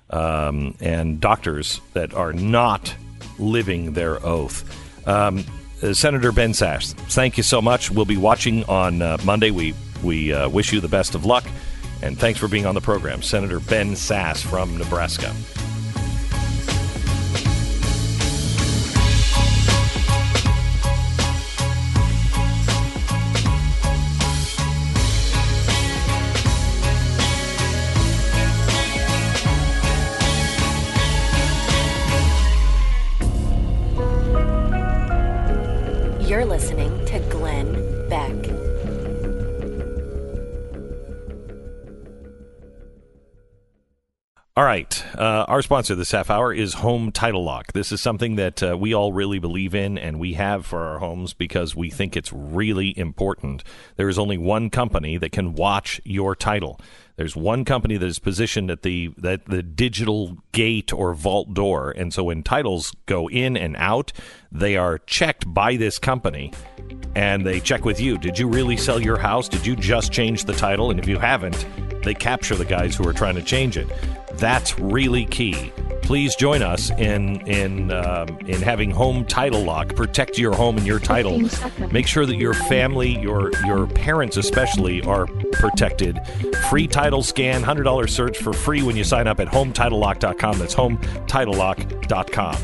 Um, and doctors that are not living their oath. Um, uh, Senator Ben Sasse, thank you so much. We'll be watching on uh, Monday. We, we uh, wish you the best of luck. And thanks for being on the program, Senator Ben Sasse from Nebraska.
You're listening to Glenn Beck.
All right. Uh, our sponsor this half hour is Home Title Lock. This is something that uh, we all really believe in and we have for our homes because we think it's really important. There is only one company that can watch your title. There's one company that is positioned at the that the digital gate or vault door, and so when titles go in and out, they are checked by this company, and they check with you. Did you really sell your house? Did you just change the title? And if you haven't, they capture the guys who are trying to change it. That's really key. Please join us in in um, in having Home Title Lock. Protect your home and your title. Make sure that your family, your your parents especially, are protected. Free title scan, one hundred dollars search for free when you sign up at home title lock dot com. That's home title lock dot com.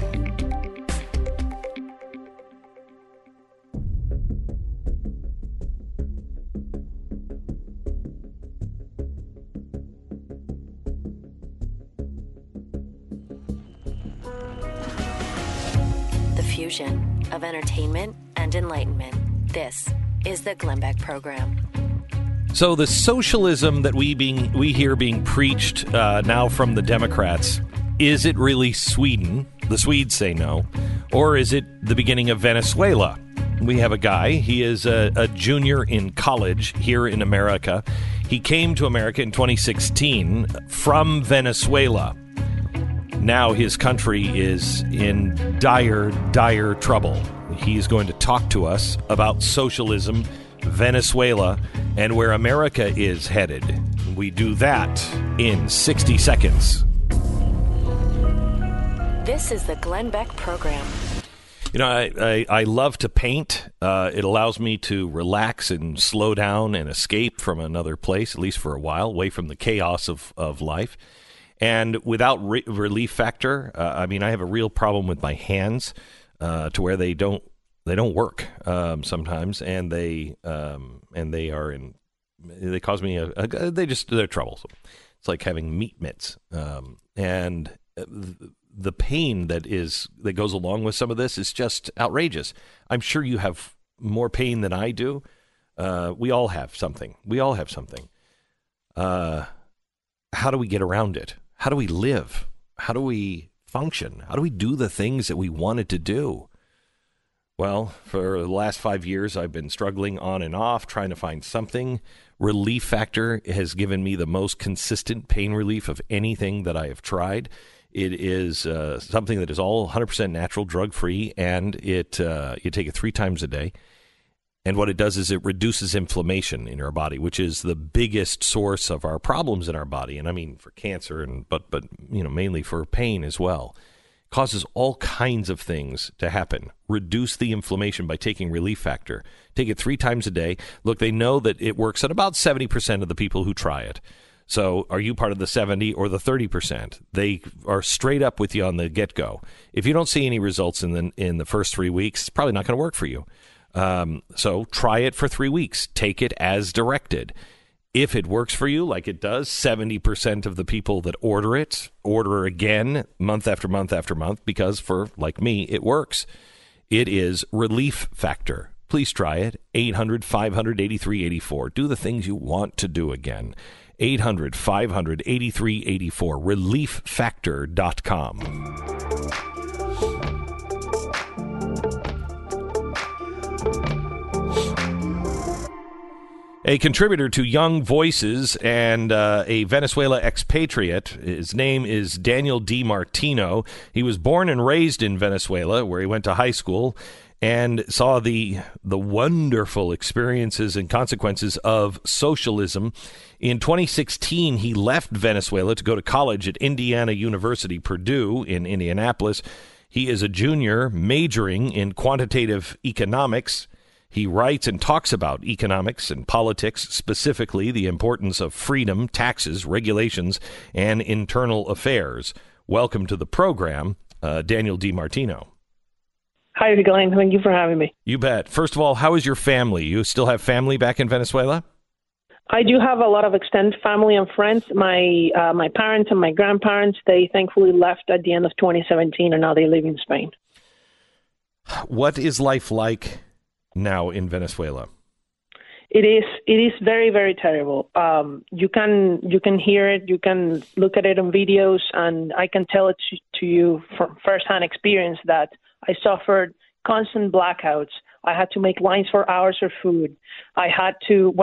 Fusion of entertainment and enlightenment. This is the Glenn Beck Program.
So the socialism that we being we hear being preached uh, now from the Democrats, is it really Sweden? The Swedes say no. Or is it the beginning of Venezuela? We have a guy. He is a, a junior in college here in America. He came to America in twenty sixteen from Venezuela. Now his country is in dire, dire trouble. He's going to talk to us about socialism, Venezuela, and where America is headed. We do that in sixty seconds.
This is the Glenn Beck Program.
You know, I, I, I love to paint. Uh, it allows me to relax and slow down and escape from another place, at least for a while, away from the chaos of, of life. And without re- relief factor, uh, I mean, I have a real problem with my hands uh, to where they don't they don't work um, sometimes, and they um, and they are in they cause me a, a they just they're troublesome. It's like having meat mitts, um, and the pain that is that goes along with some of this is just outrageous. I'm sure you have more pain than I do. Uh, we all have something. We all have something. Uh, how do we get around it? How do we live? How do we function? How do we do the things that we wanted to do? Well, for the last five years, I've been struggling on and off, trying to find something. Relief Factor has given me the most consistent pain relief of anything that I have tried. It is uh, something that is all one hundred percent natural, drug-free, and it uh, you take it three times a day. And what it does is it reduces inflammation in our body, which is the biggest source of our problems in our body. And I mean for cancer, and but but you know mainly for pain as well. It causes all kinds of things to happen. Reduce the inflammation by taking Relief Factor. Take it three times a day. Look, they know that it works on about seventy percent of the people who try it. So are you part of the seventy or the thirty percent? They are straight up with you on the get-go. If you don't see any results in the in the first three weeks, it's probably not going to work for you. Um, so try it for three weeks. Take it as directed. If it works for you, like it does, seventy percent of the people that order it, order again month after month after month, because for, like me, it works. It is Relief Factor. Please try it. eight hundred, five hundred, eighty-three eighty-four. Do the things you want to do again. eight hundred, five hundred, eighty-three eighty-four. relief factor dot com. A contributor to Young Voices and uh, a Venezuela expatriate. His name is Daniel DiMartino. He was born and raised in Venezuela, where he went to high school and saw the the wonderful experiences and consequences of socialism. In twenty sixteen, he left Venezuela to go to college at Indiana University, Purdue in Indianapolis. He is a junior majoring in quantitative economics. He writes and talks about economics and politics, specifically the importance of freedom, taxes, regulations, and internal affairs. Welcome to the program, uh, Daniel DiMartino.
Hi, Glenn. Thank you for having me.
You bet. First of all, how is your family? You still have family back in Venezuela?
I do have a lot of extended family and friends. My uh, my parents and my grandparents, they thankfully left at the end of twenty seventeen, and now they live in Spain.
What is life like now in Venezuela?
It is it is very, very terrible. Um, you can you can hear it, you can look at it on videos, and I can tell it to, to you from firsthand experience that I suffered constant blackouts. I had to make lines for hours for food. I had to, well,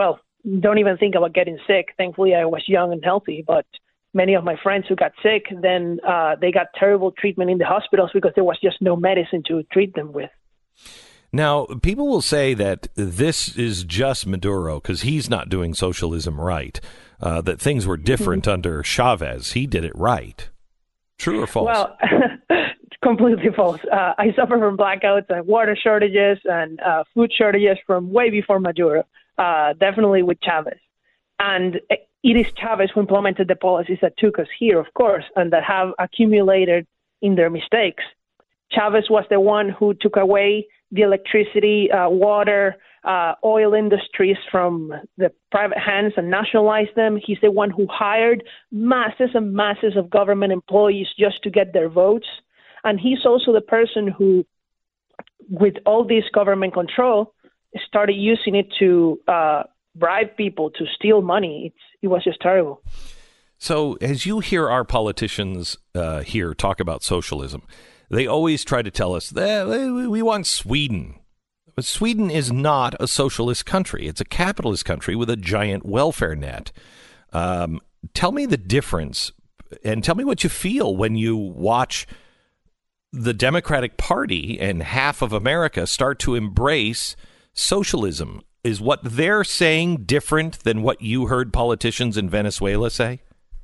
don't even think about getting sick. Thankfully, I was young and healthy, but many of my friends who got sick, then uh, they got terrible treatment in the hospitals because there was just no medicine to treat them with.
Now, people will say that this is just Maduro because he's not doing socialism right, uh, that things were different mm-hmm. under Chavez. He did it right. True or false?
Well, completely false. Uh, I suffer from blackouts and water shortages and uh, food shortages from way before Maduro, uh, definitely with Chavez. And it is Chavez who implemented the policies that took us here, of course, and that have accumulated in their mistakes. Chavez was the one who took away the electricity, uh, water, uh, oil industries from the private hands and nationalized them. He's the one who hired masses and masses of government employees just to get their votes. And he's also the person who, with all this government control, started using it to uh, bribe people, to steal money. It's, it was just terrible.
So as you hear our politicians uh, here talk about socialism, they always try to tell us that we want Sweden. But Sweden is not a socialist country. It's a capitalist country with a giant welfare net. Um, tell me the difference, and tell me what you feel when you watch the Democratic Party and half of America start to embrace socialism. Is what they're saying different than what you heard politicians in Venezuela say?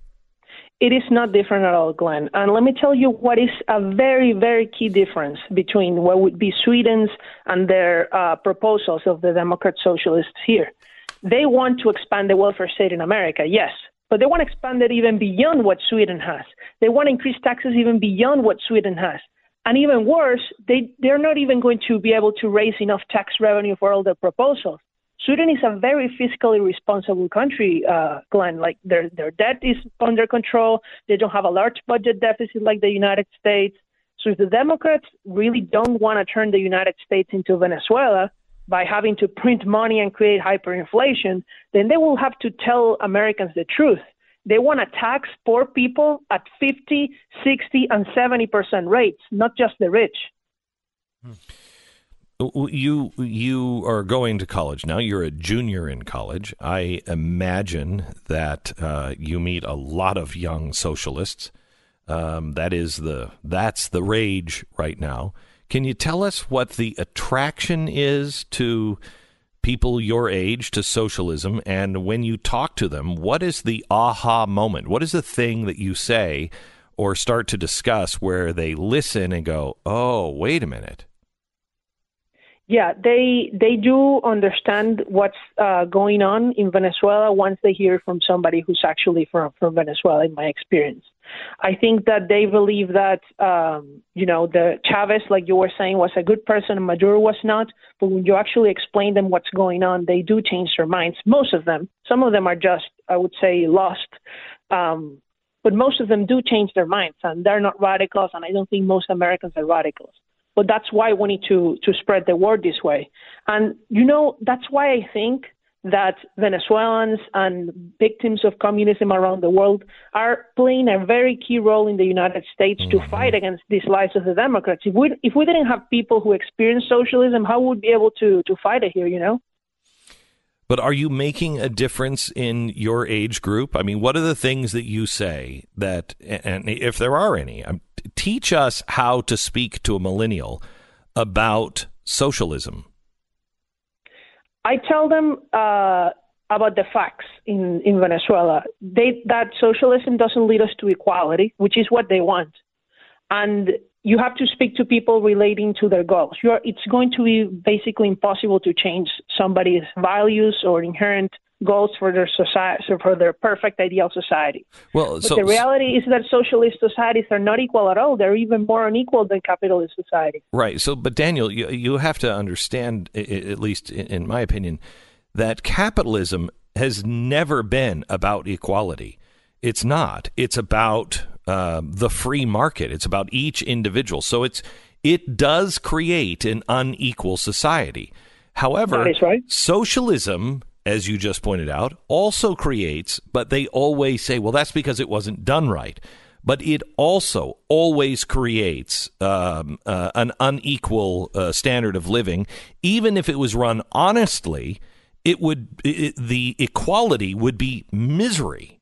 It is not different at all, Glenn. And let me tell you what is a very, very key difference between what would be Sweden's and their uh, proposals of the Democrat socialists here. They want to expand the welfare state in America, yes, but they want to expand it even beyond what Sweden has. They want to increase taxes even beyond what Sweden has. And even worse, they, they're not even going to be able to raise enough tax revenue for all their proposals. Sweden is a very fiscally responsible country, uh, Glenn. Like their their debt is under control. They don't have a large budget deficit like the United States. So if the Democrats really don't want to turn the United States into Venezuela by having to print money and create hyperinflation, then they will have to tell Americans the truth. They want to tax poor people at fifty, sixty, and seventy percent rates, not just the rich.
Hmm. You you are going to college now. You're a junior in college. I imagine that uh, you meet a lot of young socialists. Um, that is the that's the rage right now. Can you tell us what the attraction is to people your age to socialism? And when you talk to them, what is the aha moment? What is the thing that you say or start to discuss where they listen and go, "Oh, wait a minute"?
Yeah, they they do understand what's uh, going on in Venezuela once they hear from somebody who's actually from, from Venezuela, in my experience. I think that they believe that, um, you know, the Chavez, like you were saying, was a good person and Maduro was not. But when you actually explain them what's going on, they do change their minds. Most of them. Some of them are just, I would say, lost. Um, but most of them do change their minds. And they're not radicals. And I don't think most Americans are radicals. But that's why we need to, to spread the word this way. And, you know, that's why I think that Venezuelans and victims of communism around the world are playing a very key role in the United States mm-hmm. to fight against these lies of the Democrats. If we, if we didn't have people who experience socialism, how would we be able to, to fight it here, you know?
But are you making a difference in your age group? I mean, what are the things that you say that, and if there are any, teach us how to speak to a millennial about socialism?
I tell them uh, about the facts in, in Venezuela. They, that socialism doesn't lead us to equality, which is what they want. And you have to speak to people relating to their goals. You're, it's going to be basically impossible to change somebody's values or inherent goals for their society, for their perfect ideal society. Well, but so, the reality is that socialist societies are not equal at all. They're even more unequal than capitalist society.
Right. So, but Daniel, you, you have to understand, at least in my opinion, that capitalism has never been about equality. It's not. It's about uh, the free market. It's about each individual. So it's it does create an unequal society. However,
that is right.
Socialism, as you just pointed out, also creates, but they always say, well, that's because it wasn't done right. But it also always creates um, uh, an unequal uh, standard of living, even if it was run honestly. it would it, the equality would be misery.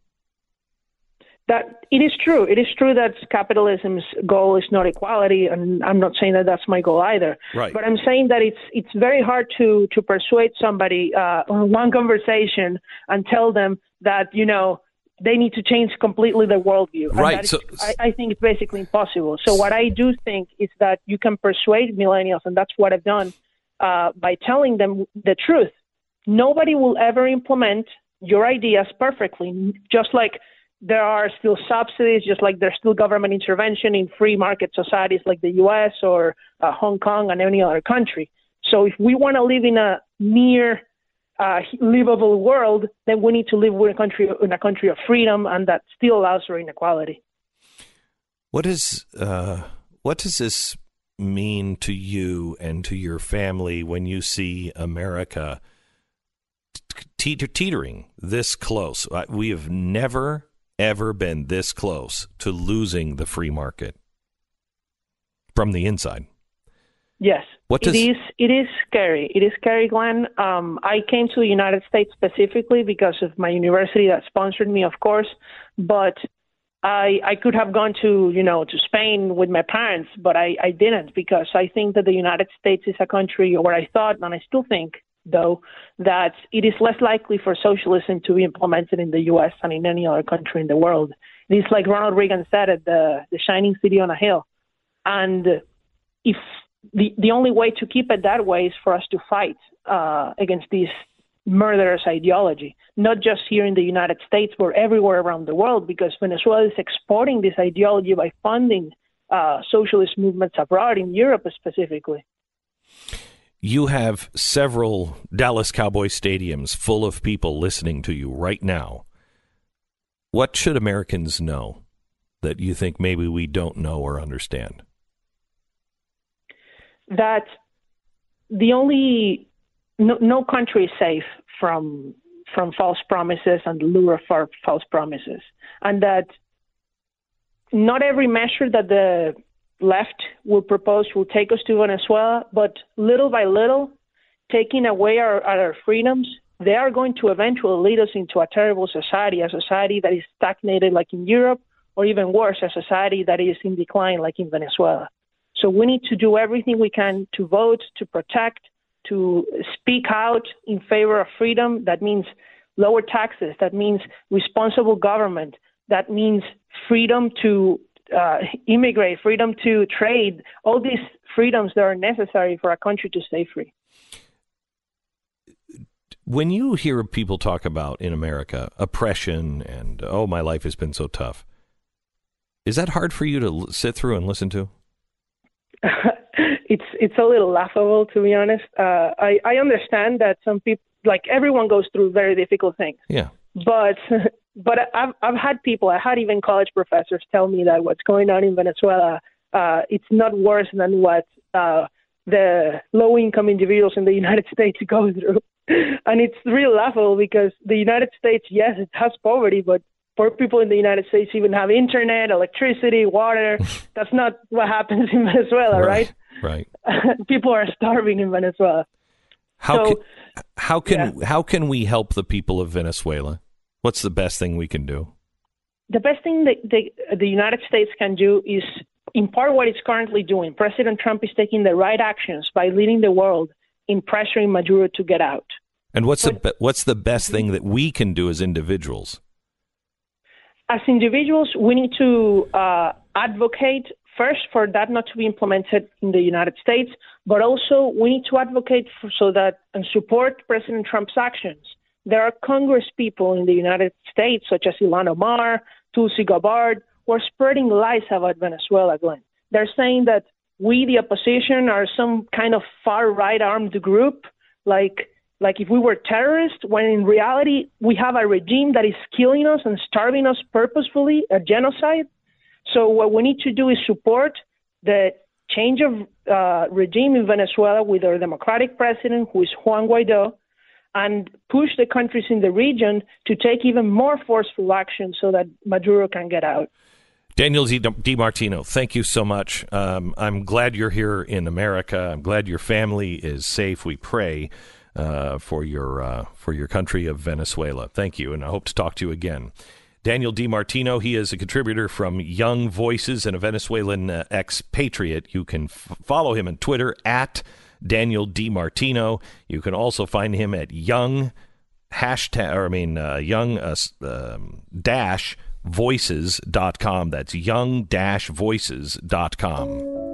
That it is true. It is true that capitalism's goal is not equality, and I'm not saying that that's my goal either.
Right.
But I'm saying that it's it's very hard to to persuade somebody uh, on one conversation and tell them that, you know, they need to change completely their worldview. And
right.
Is,
so,
I, I think it's basically impossible. So what I do think is that you can persuade millennials, and that's what I've done uh, by telling them the truth. Nobody will ever implement your ideas perfectly, just like there are still subsidies, just like there's still government intervention in free market societies like the U S or uh, Hong Kong and any other country. So if we want to live in a near uh, livable world, then we need to live in a country in a country of freedom, and that still allows for inequality.
What is uh, what does this mean to you and to your family when you see America te- teetering this close? We have never ever been this close to losing the free market from the inside.
Yes,
what does,
it is. It is scary. It is scary, Glenn. Um, I came to the United States specifically because of my university that sponsored me, of course. But I, I could have gone to, you know, to Spain with my parents, but I, I didn't, because I think that the United States is a country where I thought, and I still think, though, that it is less likely for socialism to be implemented in the U S than in any other country in the world. It is like Ronald Reagan said at the, the shining city on a hill. And if the, the only way to keep it that way is for us to fight uh, against this murderous ideology, not just here in the United States, but everywhere around the world, because Venezuela is exporting this ideology by funding uh, socialist movements abroad, in Europe specifically.
You have several Dallas Cowboy stadiums full of people listening to you right now. What should Americans know that you think maybe we don't know or understand?
That the only no, no country is safe from from false promises and the lure of false promises, and that not every measure that the left will propose will take us to Venezuela, but little by little, taking away our, our freedoms, they are going to eventually lead us into a terrible society, a society that is stagnated like in Europe, or even worse, a society that is in decline like in Venezuela. So we need to do everything we can to vote, to protect, to speak out in favor of freedom. That means lower taxes. That means responsible government. That means freedom to uh, immigrate, freedom to trade, all these freedoms that are necessary for a country to stay free.
When you hear people talk about in America oppression and, oh, my life has been so tough, is that hard for you to l- sit through and listen to?
it's it's a little laughable, to be honest. Uh, I, I understand that some people, like everyone goes through very difficult things.
Yeah.
But but I've I've had people, I had even college professors tell me that what's going on in Venezuela, uh, it's not worse than what uh, the low-income individuals in the United States go through. And it's really laughable because the United States, yes, it has poverty, but poor people in the United States even have internet, electricity, water. That's not what happens in Venezuela, right?
Right. right.
People are starving in Venezuela.
How
so,
can, how can
yeah.
how can we help the people of Venezuela? What's the best thing we can do?
The best thing that the, the United States can do is, in part, what it's currently doing. President Trump is taking the right actions by leading the world in pressuring Maduro to get out.
And what's
but,
the what's the best thing that we can do as individuals?
As individuals, we need to uh, advocate first for that not to be implemented in the United States, but also we need to advocate for, so that and support President Trump's actions. There are Congress people in the United States, such as Ilhan Omar, Tulsi Gabbard, who are spreading lies about Venezuela, Glenn. They're saying that we, the opposition, are some kind of far-right armed group, like like if we were terrorists, when in reality we have a regime that is killing us and starving us purposefully, a genocide. So what we need to do is support the change of uh, regime in Venezuela with our democratic president, who is Juan Guaido, and push the countries in the region to take even more forceful action so that Maduro can get out.
Daniel DiMartino, thank you so much. Um, I'm glad you're here in America. I'm glad your family is safe. We pray uh, for your uh, for your country of Venezuela. Thank you, and I hope to talk to you again. Daniel DiMartino, he is a contributor from Young Voices and a Venezuelan uh, expatriate. You can f- follow him on Twitter at Daniel DiMartino. You can also find him at Young hashtag, or I mean, uh, Young uh, um, dash voices dot com. That's young dash voices dot com.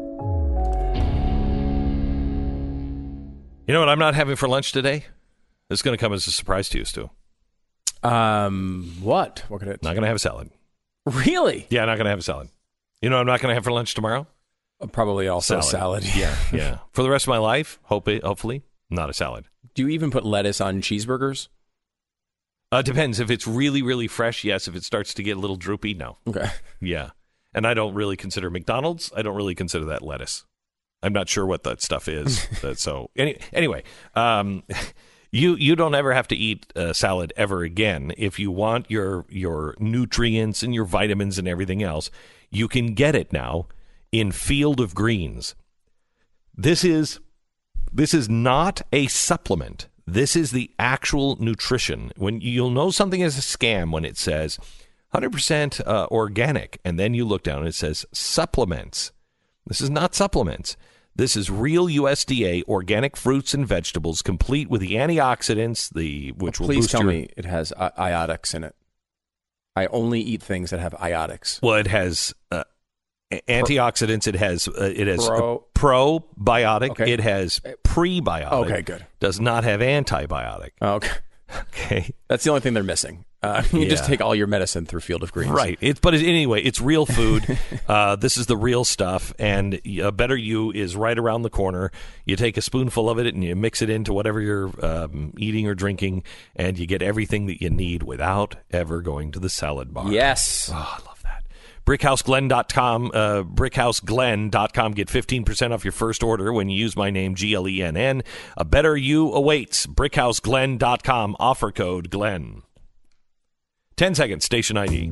You know what I'm not having for lunch today? It's going to come as a surprise to you, Stu.
Um, what? What could it?
Not going to have a salad.
Really?
Yeah, not going to have a salad. You know what I'm not going to have for lunch tomorrow?
Uh, probably also
salad.
salad.
Yeah, yeah. For the rest of my life, hope it, hopefully, not a salad.
Do you even put lettuce on cheeseburgers?
Uh, depends. If it's really, really fresh, yes. If it starts to get a little droopy, no.
Okay.
Yeah. And I don't really consider McDonald's, I don't really consider that lettuce. I'm not sure what that stuff is. so any, anyway, um, you you don't ever have to eat a salad ever again. If you want your your nutrients and your vitamins and everything else, you can get it now in Field of Greens. This is this is not a supplement. This is the actual nutrition. When you'll know something is a scam when it says one hundred percent uh, organic, and then you look down and it says supplements. This is not supplements. This is real U S D A organic fruits and vegetables, complete with the antioxidants, the which
well,
will
please
boost
tell
your...
me it has uh, iotics in it. I only eat things that have iotics.
Well, it has uh, antioxidants. It has uh, it has
Pro-
probiotic.
Okay.
It has prebiotic.
Okay, good.
Does not have antibiotic.
Okay.
Okay.
That's the only thing they're missing. Uh, you
Yeah.
just take all your medicine through Field of Greens.
Right. It, but it, anyway, it's real food. uh, this is the real stuff. And a Better You is right around the corner. You take a spoonful of it and you mix it into whatever you're um, eating or drinking, and you get everything that you need without ever going to the salad bar.
Yes.
Oh, I love that. brickhouse glenn dot com, uh, brickhouse glenn dot com. Get fifteen percent off your first order when you use my name, G L E N N. A Better You awaits. brickhouse glenn dot com. Offer code Glenn. ten seconds, station I D.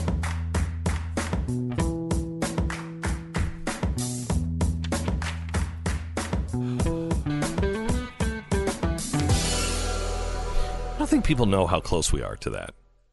I don't think people know how close we are to that.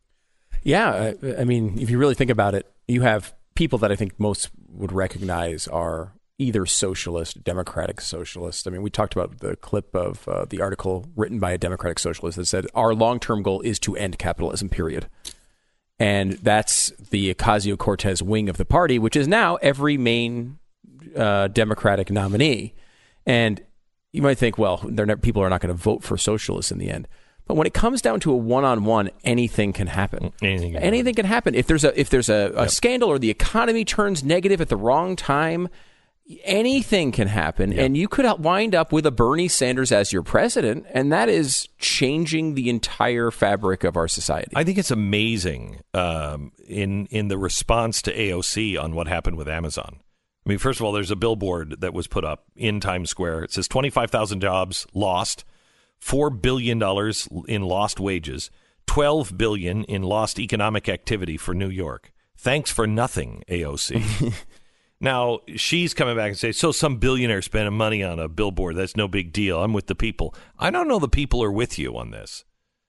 Yeah, I, I mean, if you really think about it, you have people that I think most would recognize are either socialist, democratic socialist. I mean, we talked about the clip of uh, the article written by a democratic socialist that said, our long-term goal is to end capitalism, period. And that's the Ocasio-Cortez wing of the party, which is now every main uh, Democratic nominee. And you might think, well, they're not, people are not going to vote for socialists in the end. But when it comes down to a one-on-one, anything can happen.
Anything can
anything
happen.
can happen. If there's a if there's a, a
Yep.
scandal or the economy turns negative at the wrong time, anything can happen.
Yep.
And you could wind up with a Bernie Sanders as your president, and that is changing the entire fabric of our society.
I think it's amazing um, in in the response to A O C on what happened with Amazon. I mean, first of all, there's a billboard that was put up in Times Square. It says twenty-five thousand jobs lost, four billion dollars in lost wages, twelve billion dollars in lost economic activity for New York. Thanks for nothing, A O C. Now, she's coming back and saying, so some billionaire spending money on a billboard. That's no big deal. I'm with the people. I don't know the people are with you on this.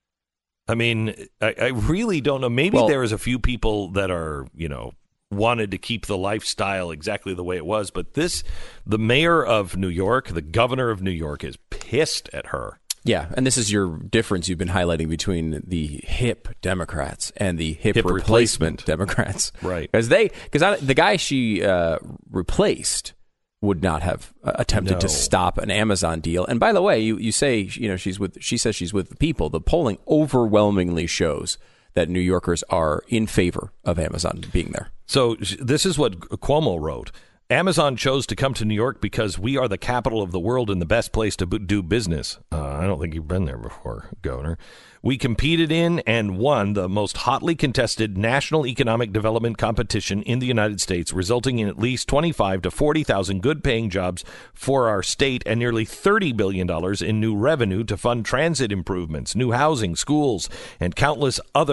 I mean, I, I really don't know. Maybe
Well-
there is a few people that are, you know, wanted to keep the lifestyle exactly the way it was. But this, the mayor of New York, the governor of New York is pissed at her.
Yeah, and this is your difference you've been highlighting between the hip Democrats and the hip,
Hip
replacement,
replacement.
Democrats,
Right.
Because they, because the guy she uh, replaced would not have uh, attempted
No.
to stop an Amazon deal. And by the way, you, you say you know she's with, she says she's with the people. The polling overwhelmingly shows that New Yorkers are in favor of Amazon being there.
So sh- this is what Cuomo wrote. Amazon chose to come to New York because we are the capital of the world and the best place to b- do business. Uh, I don't think you've been there before, Governor. We competed in and won the most hotly contested national economic development competition in the United States, resulting in at least twenty-five to forty thousand good-paying jobs for our state and nearly thirty billion dollars in new revenue to fund transit improvements, new housing, schools, and countless other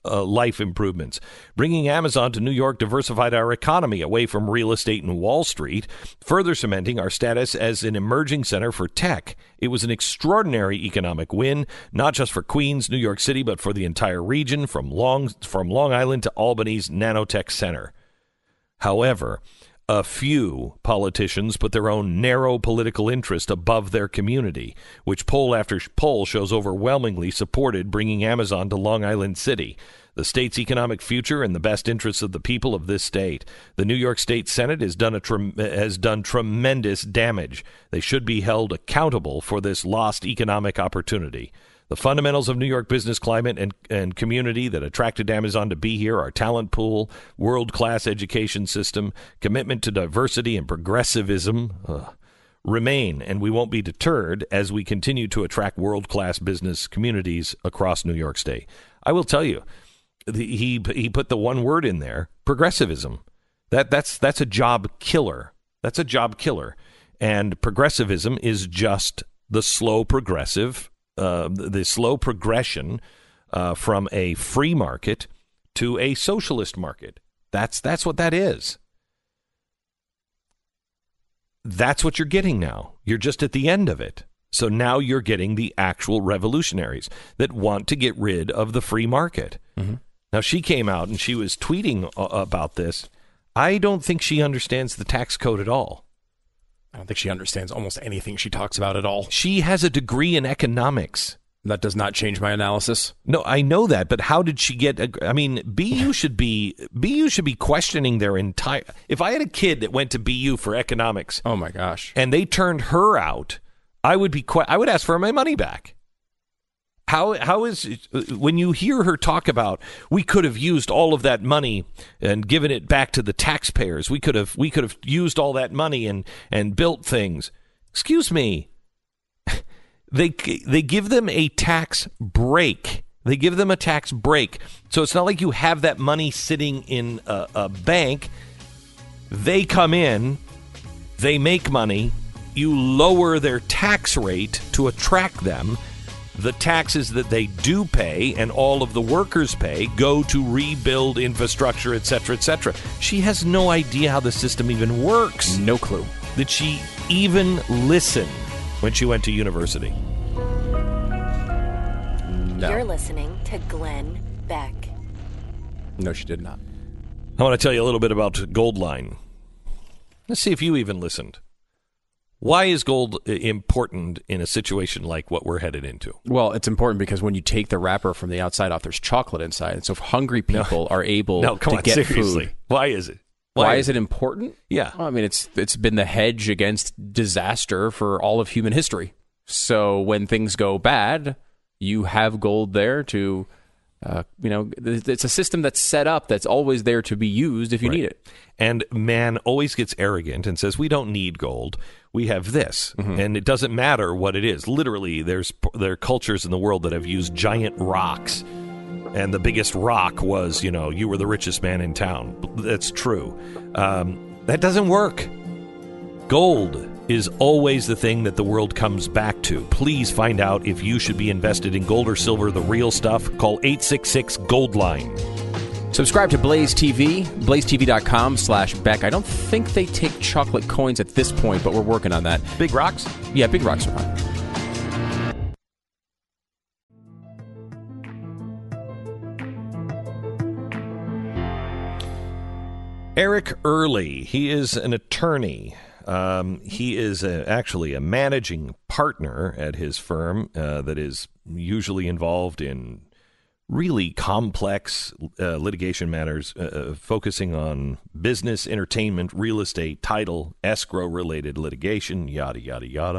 uh, life improvements. Bringing Amazon to New York diversified our economy away from real estate and Wall Street, further cementing our status as an emerging center for tech. It was an extraordinary economic win, not just for Queens, New York City, but for the entire region, from Long, from Long Island to Albany's Nanotech Center. However, a few politicians put their own narrow political interest above their community, which poll after poll shows overwhelmingly supported bringing Amazon to Long Island City, the state's economic future and the best interests of the people of this state. The New York State Senate has done a tre- has done tremendous damage. They should be held accountable for this lost economic opportunity. The fundamentals of New York business climate and, and community that attracted Amazon to be here, our talent pool, world-class education system, commitment to diversity and progressivism, uh, remain, and we won't be deterred as we continue to attract world-class business communities across New York State. I will tell you, the, he he put the one word in there, progressivism. That that's that's a job killer. That's a job killer. And progressivism is just the slow progressive Uh, the slow progression uh, from a free market to a socialist market. That's that's what that is. That's what you're getting now. You're just at the end of it. So now you're getting the actual revolutionaries that want to get rid of the free market. Mm-hmm. Now, she came out and she was tweeting uh, about this. I don't think she understands the tax code at all.
I don't think she understands almost anything she talks about at all.
She has a degree in economics.
That does not change my analysis.
No, I know that, but how did she get? A, I mean, B U should be B U should be questioning their entire. If I had a kid that went to B U for economics,
oh my gosh,
and they turned her out, I would be. I would ask for my money back. How how is it, when you hear her talk about we could have used all of that money and given it back to the taxpayers. We could have we could have used all that money and, and built things. Excuse me. They they give them a tax break. They give them a tax break. So it's not like you have that money sitting in a, a bank. They come in, they make money, you lower their tax rate to attract them. The taxes that they do pay and all of the workers pay go to rebuild infrastructure, et cetera, et cetera. She has no idea how the system even works.
No clue.
Did she even listen when she went to university?
No.
You're listening to Glenn Beck.
No, she did not.
I want to tell you a little bit about Goldline. Let's see if you even listened. Why is gold important in a situation like what we're headed into?
Well, it's important because when you take the wrapper from the outside off, there's chocolate inside. And so if hungry people no. are able
no, come
to
on,
get
seriously.
food.
Why is it?
Why,
Why
is it important?
Yeah.
Well, I mean, it's it's been the hedge against disaster for all of human history. So when things go bad, you have gold there to, uh, you know, it's a system that's set up that's always there to be used if you
right.
need it.
And man always gets arrogant and says, we don't need gold. We have this. Mm-hmm. And it doesn't matter what it is. Literally, there's there are cultures in the world that have used giant rocks. And the biggest rock was, you know, you were the richest man in town. That's true. Um, that doesn't work. Gold is always the thing that the world comes back to. Please find out if you should be invested in gold or silver, the real stuff. Call eight six six GOLDLINE.
Subscribe to Blaze T V, blazetv.com slash Beck. I don't think they take chocolate coins at this point, but we're working on that.
Big rocks?
Yeah, big rocks are fine.
Eric Early, he is an attorney. Um, he is a, actually a managing partner at his firm uh, that is usually involved in really complex uh, litigation matters, uh, focusing on business, entertainment, real estate, title, escrow-related litigation, yada, yada, yada.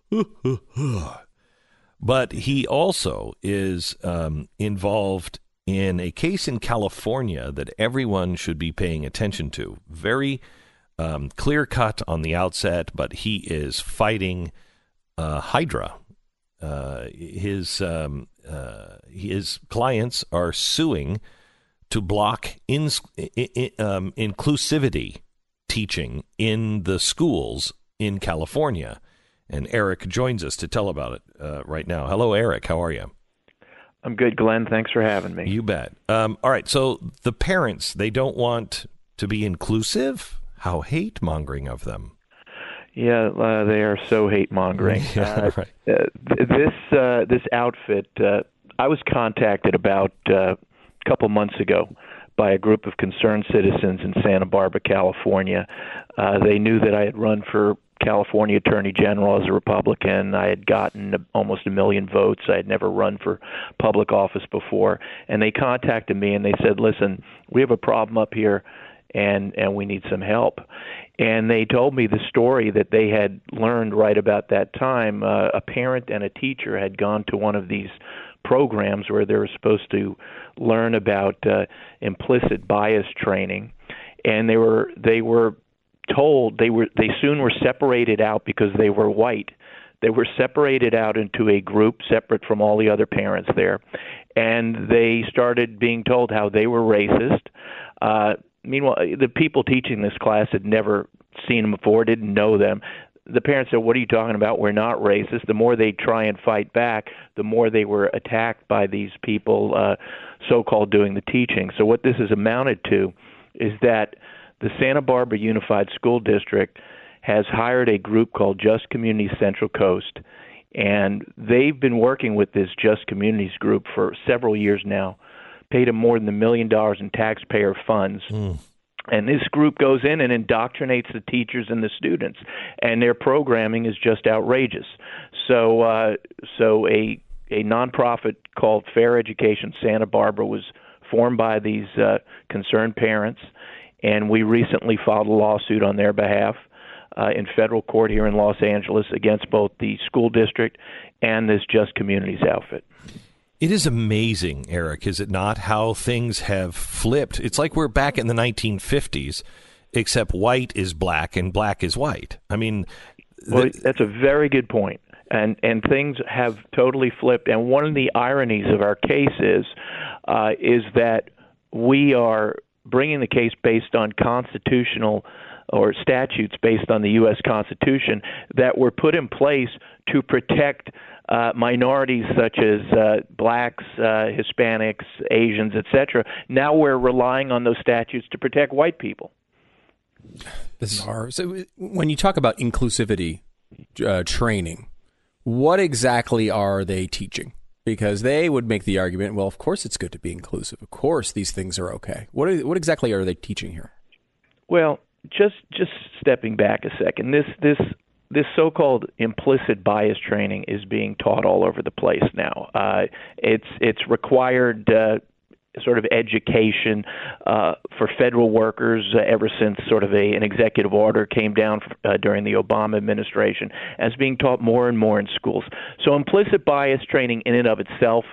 But he also is um, involved in a case in California that everyone should be paying attention to. Very um, clear-cut on the outset, but he is fighting uh, Hydra. Uh, his um, uh, his clients are suing to block in, in, um, inclusivity teaching in the schools in California. And Eric joins us to tell about it uh, right now. Hello, Eric. How are you?
I'm good, Glenn. Thanks for having me.
You bet. Um, all right. So the parents, they don't want to be inclusive. How hate-mongering of them.
Yeah, uh, they are so hate-mongering.
Yeah,
uh,
right.
uh, th- this uh, this outfit, uh, I was contacted about uh, a couple months ago by a group of concerned citizens in Santa Barbara, California. Uh, they knew that I had run for California Attorney General as a Republican. I had gotten almost a million votes. I had never run for public office before. And they contacted me and they said, listen, we have a problem up here and, and we need some help. And they told me the story that they had learned right about that time. Uh, a parent and a teacher had gone to one of these programs where they were supposed to learn about uh, implicit bias training. And they were they were told they were they soon were separated out because they were white. They were separated out into a group separate from all the other parents there, and they started being told how they were racist. Uh, meanwhile, the people teaching this class had never seen them before, didn't know them. The parents said, what are you talking about? We're not racist. The more they try and fight back, the more they were attacked by these people uh, so-called doing the teaching. So what this has amounted to is that the Santa Barbara Unified School District has hired a group called Just Communities Central Coast, and they've been working with this Just Communities group for several years now, paid them more than a million dollars in taxpayer funds. Mm. And this group goes in and indoctrinates the teachers and the students, and their programming is just outrageous. So, uh, so a a nonprofit called Fair Education Santa Barbara was formed by these uh, concerned parents, and we recently filed a lawsuit on their behalf uh, in federal court here in Los Angeles against both the school district and this Just Communities outfit.
It is amazing, Eric, is it not, how things have flipped? It's like we're back in the nineteen fifties, except white is black and black is white. I mean,
well, that's a very good point. And and things have totally flipped. And one of the ironies of our case is uh, is that we are bringing the case based on constitutional or statutes based on the U S Constitution that were put in place to protect uh, minorities such as uh, blacks, uh, Hispanics, Asians, et cetera. Now we're relying on those statutes to protect white people.
Bizarre. So when you talk about inclusivity uh, training, what exactly are they teaching? Because they would make the argument, well, of course it's good to be inclusive. Of course these things are okay. What are, what exactly are they teaching here?
Well, just just stepping back a second, this this this so-called implicit bias training is being taught all over the place now. Uh, it's it's required uh, sort of education uh, for federal workers uh, ever since sort of a, an executive order came down uh, during the Obama administration, as being taught more and more in schools. So implicit bias training in and of itself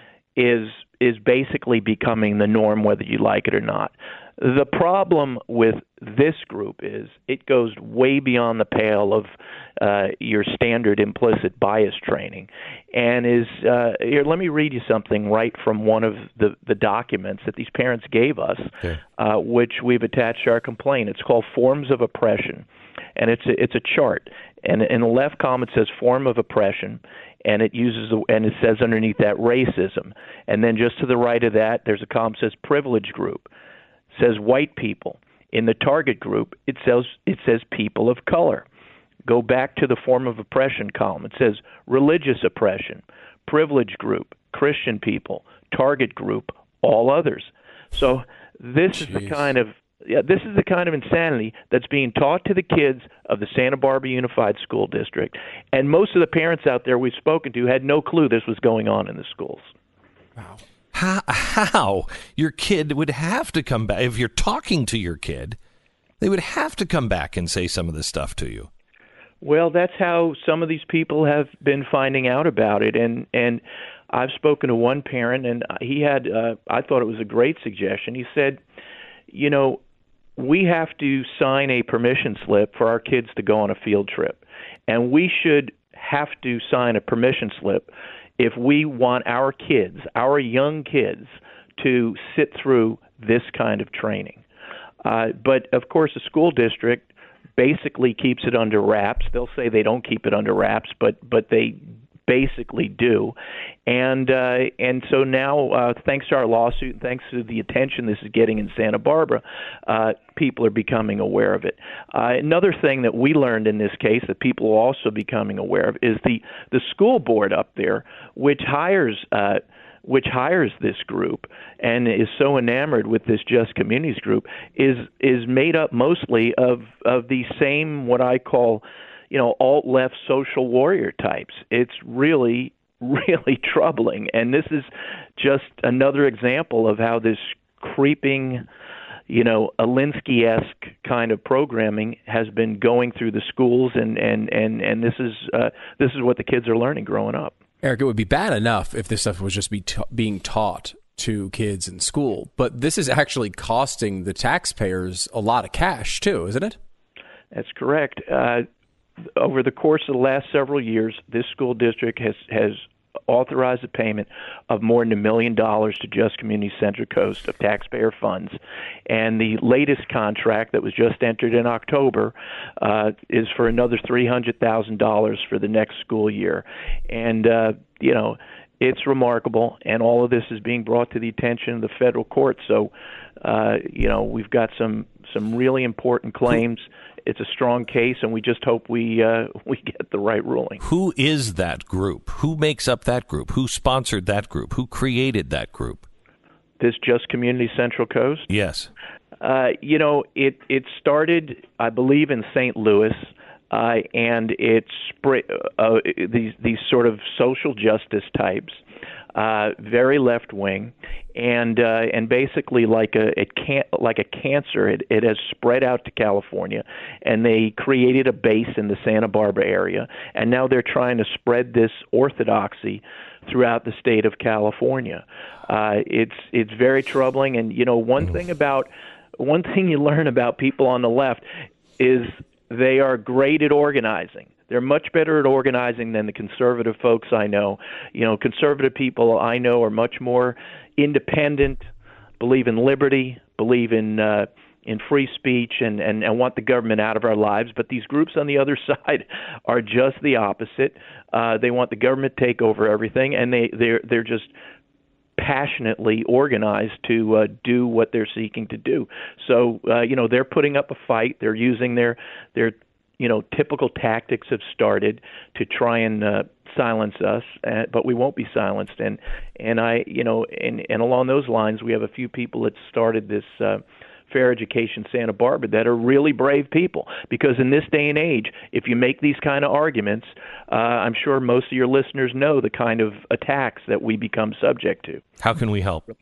is is basically becoming the norm, whether you like it or not. The problem with this group is it goes way beyond the pale of uh, your standard implicit bias training, and is uh, here. Let me read you something right from one of the, the documents that these parents gave us, okay. uh, which we've attached to our complaint. It's called Forms of Oppression, and it's a, it's a chart. And in the left column it says Form of Oppression, and it uses the, and it says underneath that racism, and then just to the right of that there's a column that says Privilege Group. Says white people. In the target group, it says it says people of color. Go back to the Form of Oppression column. It says religious oppression, privilege group, Christian people, target group, all others. So this Jeez. is the kind of yeah, this is the kind of insanity that's being taught to the kids of the Santa Barbara Unified School District. And most of the parents out there we've spoken to had no clue this was going on in the schools.
Wow. How, how your kid would have to come back, if you're talking to your kid, they would have to come back and say some of this stuff to you.
Well, that's how some of these people have been finding out about it. And, and I've spoken to one parent, and he had, uh, I thought it was a great suggestion. He said, you know, we have to sign a permission slip for our kids to go on a field trip. And we should have to sign a permission slip if we want our kids, our young kids, to sit through this kind of training. Uh, but, of course, the school district basically keeps it under wraps. They'll say they don't keep it under wraps, but, but they basically do. And uh, and so now, uh, thanks to our lawsuit, and thanks to the attention this is getting in Santa Barbara, uh, people are becoming aware of it. Uh, another thing that we learned in this case that people are also becoming aware of is the, the school board up there, which hires uh, which hires this group and is so enamored with this Just Communities group, is is made up mostly of of the same, what I call, you know, alt-left social warrior types. It's really, really troubling. And this is just another example of how this creeping, you know, Alinsky-esque kind of programming has been going through the schools, and, and, and, and this is uh, this is what the kids are learning growing up.
Eric, it would be bad enough if this stuff was just be ta- being taught to kids in school, but this is actually costing the taxpayers a lot of cash too, isn't it?
That's correct. Uh, over the course of the last several years, this school district has, has authorized a payment of more than a million dollars to Just Communities Central Coast of taxpayer funds. And the latest contract that was just entered in October uh, is for another three hundred thousand dollars for the next school year. And, uh, you know, it's remarkable, and all of this is being brought to the attention of the federal court. So, uh, you know, we've got some, some really important claims. It's a strong case, and we just hope we uh, we get the right ruling.
Who is that group? Who makes up that group? Who sponsored that group? Who created that group?
This Just Communities Central Coast?
Yes.
Uh, you know, it, it started, I believe, in Saint Louis, uh, and it spread uh, these these sort of social justice types. Uh, very left wing, and uh, and basically like a it can't like a cancer, it, it has spread out to California, and they created a base in the Santa Barbara area, and now they're trying to spread this orthodoxy throughout the state of California. Uh, it's it's very troubling, and you know one thing about one thing you learn about people on the left is they are great at organizing. They're much better at organizing than the conservative folks I know. You know, conservative people I know are much more independent, believe in liberty, believe in uh, in free speech, and, and, and want the government out of our lives. But these groups on the other side are just the opposite. Uh, they want the government to take over everything, and they they're they're just passionately organized to uh, do what they're seeking to do. So uh, you know, they're putting up a fight. They're using their their you know, typical tactics have started to try and uh, silence us, uh, but we won't be silenced. And and I, you know, and, and along those lines, we have a few people that started this uh, Fair Education Santa Barbara that are really brave people. Because in this day and age, if you make these kind of arguments, uh, I'm sure most of your listeners know the kind of attacks that we become subject to.
How can we help?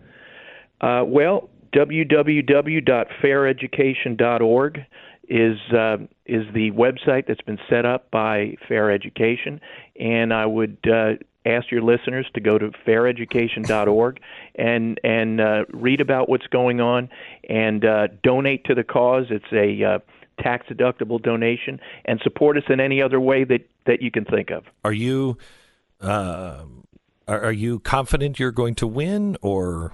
Uh, well, w w w dot fair education dot org is uh, is the website that's been set up by Fair Education, and I would uh, ask your listeners to go to fair education dot org and and uh, read about what's going on and uh, donate to the cause. It's a uh, tax deductible donation, and support us in any other way that, that you can think of.
Are you uh, are, are you confident you're going to win, or?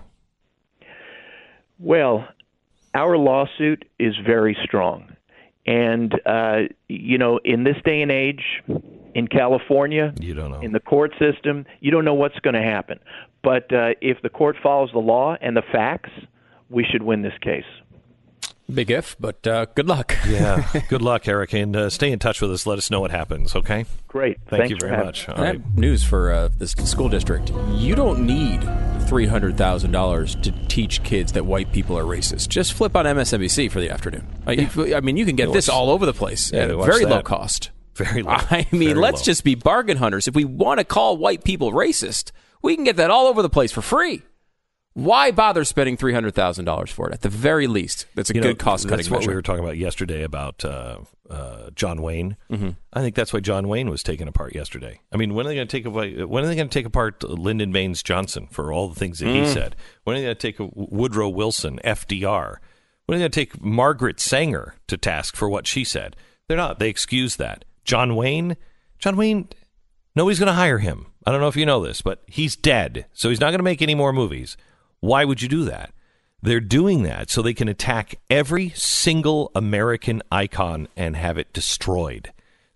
Well, our lawsuit is very strong. And, uh, you know, in this day and age, in California,
you don't know.
In the court system, you don't know what's going to happen. But uh, if the court follows the law and the facts, we should win this case.
Big if, but uh, good luck.
Yeah, good luck, Eric, and uh, stay in touch with us. Let us know what happens, okay?
Great.
Thank
Thanks
you very much.
All right. News for uh, this school district. You don't need three hundred thousand dollars to teach kids that white people are racist. Just flip on M S N B C for the afternoon. I, I mean, you can get
They
this
watch-
all over the place
Yeah,
at
they watch
very
that.
low cost.
Very low.
I mean,
Very
let's
low.
just be bargain hunters. If we want to call white people racist, we can get that all over the place for free. Why bother spending three hundred thousand dollars for it? At the very least, that's a
You
good
know,
cost-cutting
That's what
measure.
we were talking about yesterday about uh, uh, John Wayne.
Mm-hmm.
I think that's why John Wayne was taken apart yesterday. I mean, when are they going to take away? When are they going to take apart Lyndon Baines Johnson for all the things that he
Mm.
said? When are they going to take Woodrow Wilson, F D R? When are they going to take Margaret Sanger to task for what she said? They're not. They excuse that. John Wayne, John Wayne, nobody's going to hire him. I don't know if you know this, but he's dead, so he's not going to make any more movies. Why would you do that? They're doing that so they can attack every single American icon and have it destroyed.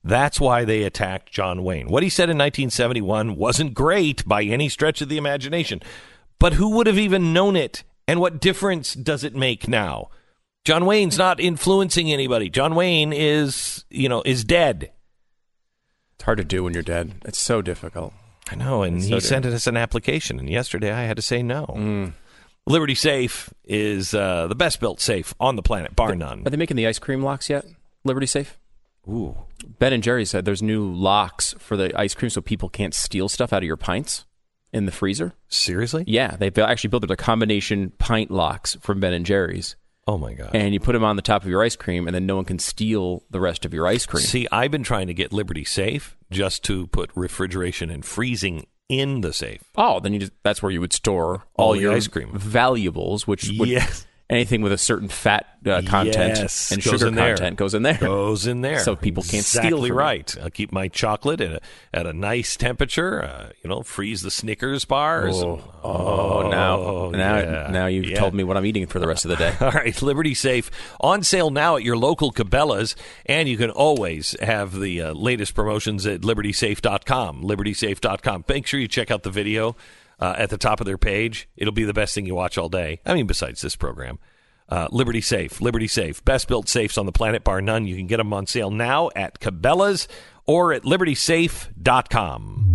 That's why they attacked John Wayne. What he said in nineteen seventy-one wasn't great by any stretch of the imagination. But who would have even known it? And what difference does it make now? John Wayne's not influencing anybody. John Wayne is, you know, is dead.
It's hard to do when you're dead. It's so difficult.
I know, and
It's
he
so
sent
difficult.
us an application, and yesterday I had to say no.
Mm.
Liberty Safe is uh, the best-built safe on the planet, bar none.
Are they making the ice cream locks yet? Liberty Safe?
Ooh.
Ben and Jerry said there's new locks for the ice cream so people can't steal stuff out of your pints in the freezer.
Seriously?
Yeah, they've actually built a combination pint locks from Ben and Jerry's.
Oh, my God.
And you put them on the top of your ice cream, and then no one can steal the rest of your ice cream.
See, I've been trying to get Liberty Safe just to put refrigeration and freezing in the safe.
Oh, then you just, that's where you would store all,
All the
your
ice cream.
valuables, which would,
Yes.
anything with a certain fat uh, content
Yes,
and
goes
sugar
in there.
content goes in there.
Goes in there.
So people can't
exactly
steal from you.
right. I'll keep my chocolate at a, at a nice temperature, uh, you know, freeze the Snickers bars.
Oh, oh, now, now,
yeah.
now you've
Yeah.
told me what I'm eating for the rest of the day.
All right, Liberty Safe on sale now at your local Cabela's, and you can always have the uh, latest promotions at liberty safe dot com, liberty safe dot com. Make sure you check out the video uh, at the top of their page. It'll be the best thing you watch all day. I mean, besides this program. Uh, Liberty Safe, Liberty Safe, best built safes on the planet, bar none. You can get them on sale now at Cabela's or at liberty safe dot com.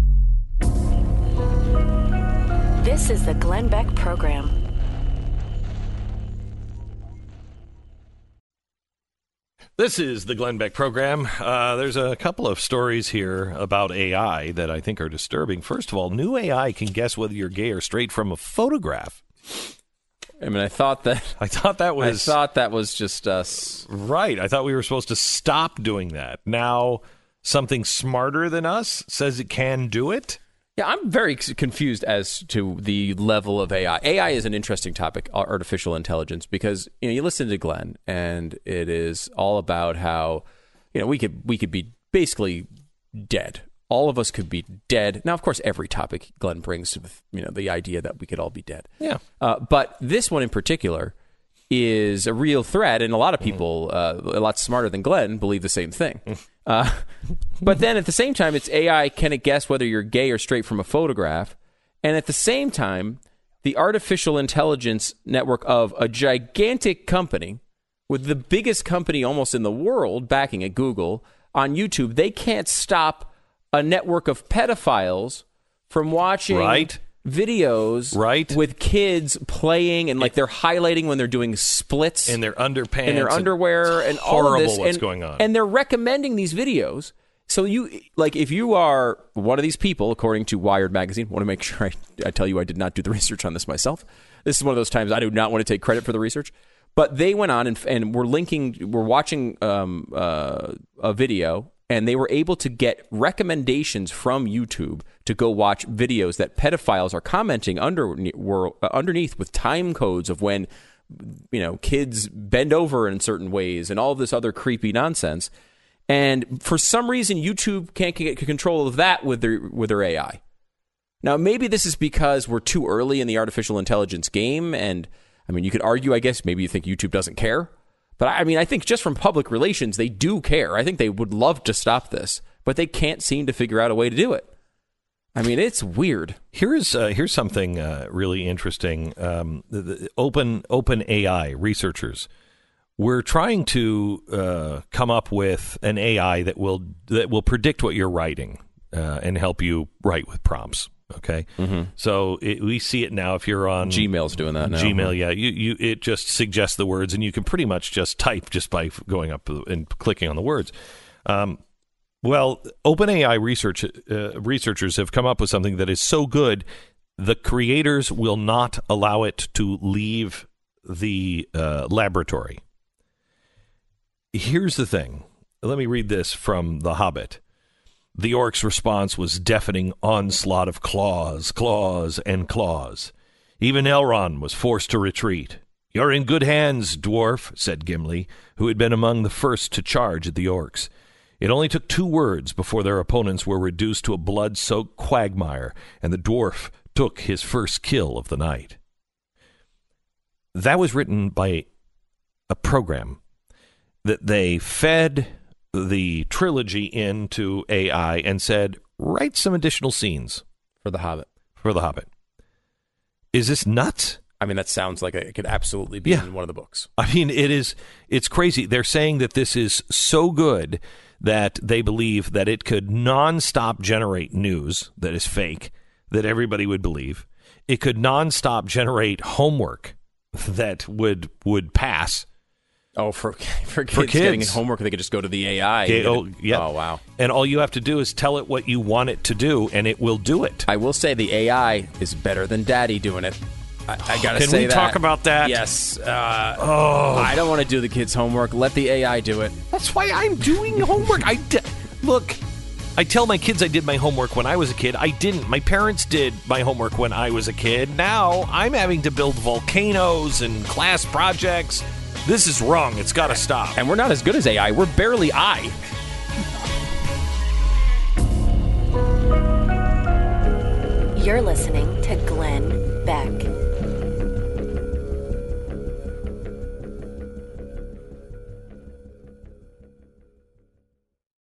This is the Glenn Beck Program.
This is the Glenn Beck Program. Uh, there's a couple of stories here about A I that I think are disturbing. First of all, new A I can guess whether you're gay or straight from a photograph.
I mean, I thought that.
I thought that was.
I thought that was just us.
Right. I thought we were supposed to stop doing that. Now, something smarter than us says it can do it.
Yeah, I'm very confused as to the level of A I. A I is an interesting topic, artificial intelligence, because you know you listen to Glenn, and it is all about how you know we could we could be basically dead. All of us could be dead. Now, of course, every topic Glenn brings to you know the idea that we could all be dead.
Yeah.
Uh, but this one in particular is a real threat, and a lot of people, uh, a lot smarter than Glenn, believe the same thing. Uh, but then at the same time, it's A I, can it guess whether you're gay or straight from a photograph? And at the same time, the artificial intelligence network of a gigantic company, with the biggest company almost in the world backing it, Google, on YouTube, they can't stop a network of pedophiles from watching
Right.
videos
Right.
with kids playing, and like they're highlighting when they're doing splits
In their underpants.
in their underwear
It's
and all of
horrible
this.
what's
and,
going on.
And they're recommending these videos. So you like if you are one of these people, according to Wired magazine, want to make sure I, I tell you I did not do the research on this myself. This is one of those times I do not want to take credit for the research. But they went on and, and were linking, we're watching um, uh, a video, and they were able to get recommendations from YouTube to go watch videos that pedophiles are commenting under, were, uh, underneath with time codes of when, you know, kids bend over in certain ways and all this other creepy nonsense. And for some reason, YouTube can't get control of that with their with their A I. Now, maybe this is because we're too early in the artificial intelligence game, and I mean, you could argue, I guess, maybe you think YouTube doesn't care. But I mean, I think just from public relations, they do care. I think they would love to stop this, but they can't seem to figure out a way to do it. I mean, it's weird.
Here's uh, here's something uh, really interesting. Um, the, the open open A I researchers, we're trying to uh, come up with an A I that will that will predict what you're writing uh, and help you write with prompts. Okay,
mm-hmm.
so it, we see it now. If you're on
Gmail's doing that now.
Gmail, yeah, you, you it just suggests the words, and you can pretty much just type just by going up and clicking on the words. Um, well, OpenAI research uh, researchers have come up with something that is so good, the creators will not allow it to leave the uh, laboratory. Here's the thing. Let me read this from The Hobbit. The orc's response was deafening onslaught of claws, claws, and claws. Even Elrond was forced to retreat. "You're in good hands, dwarf," said Gimli, who had been among the first to charge at the orcs. It only took two words before their opponents were reduced to a blood-soaked quagmire, and the dwarf took his first kill of the night. That was written by a program that they fed the trilogy into A I and said, write some additional scenes
for The Hobbit.
For The Hobbit. Is this nuts?
I mean, that sounds like it could absolutely be
Yeah.
in one of the books.
I mean, it is, it's crazy. They're saying that this is so good that they believe that it could nonstop generate news that is fake, that everybody would believe. It could nonstop generate homework that would would pass.
Oh, for for kids,
For kids.
getting homework, they could just go to the A I. and
Yeah,
get
oh,
it.
yeah.
Oh, wow.
And all you have to do is tell it what you want it to do, and it will do it.
I will say the A I is better than Daddy doing it. I, I gotta
Can
say
we
that.
talk about that?
Yes. Uh,
Oh.
I don't want to do the kids' homework. Let the A I do it.
That's why I'm doing homework. I d- look, I tell my kids I did my homework when I was a kid. I didn't. My parents did my homework when I was a kid. Now I'm having to build volcanoes and class projects. This is wrong. It's got to stop.
And we're not as good as A I. We're barely I.
You're listening to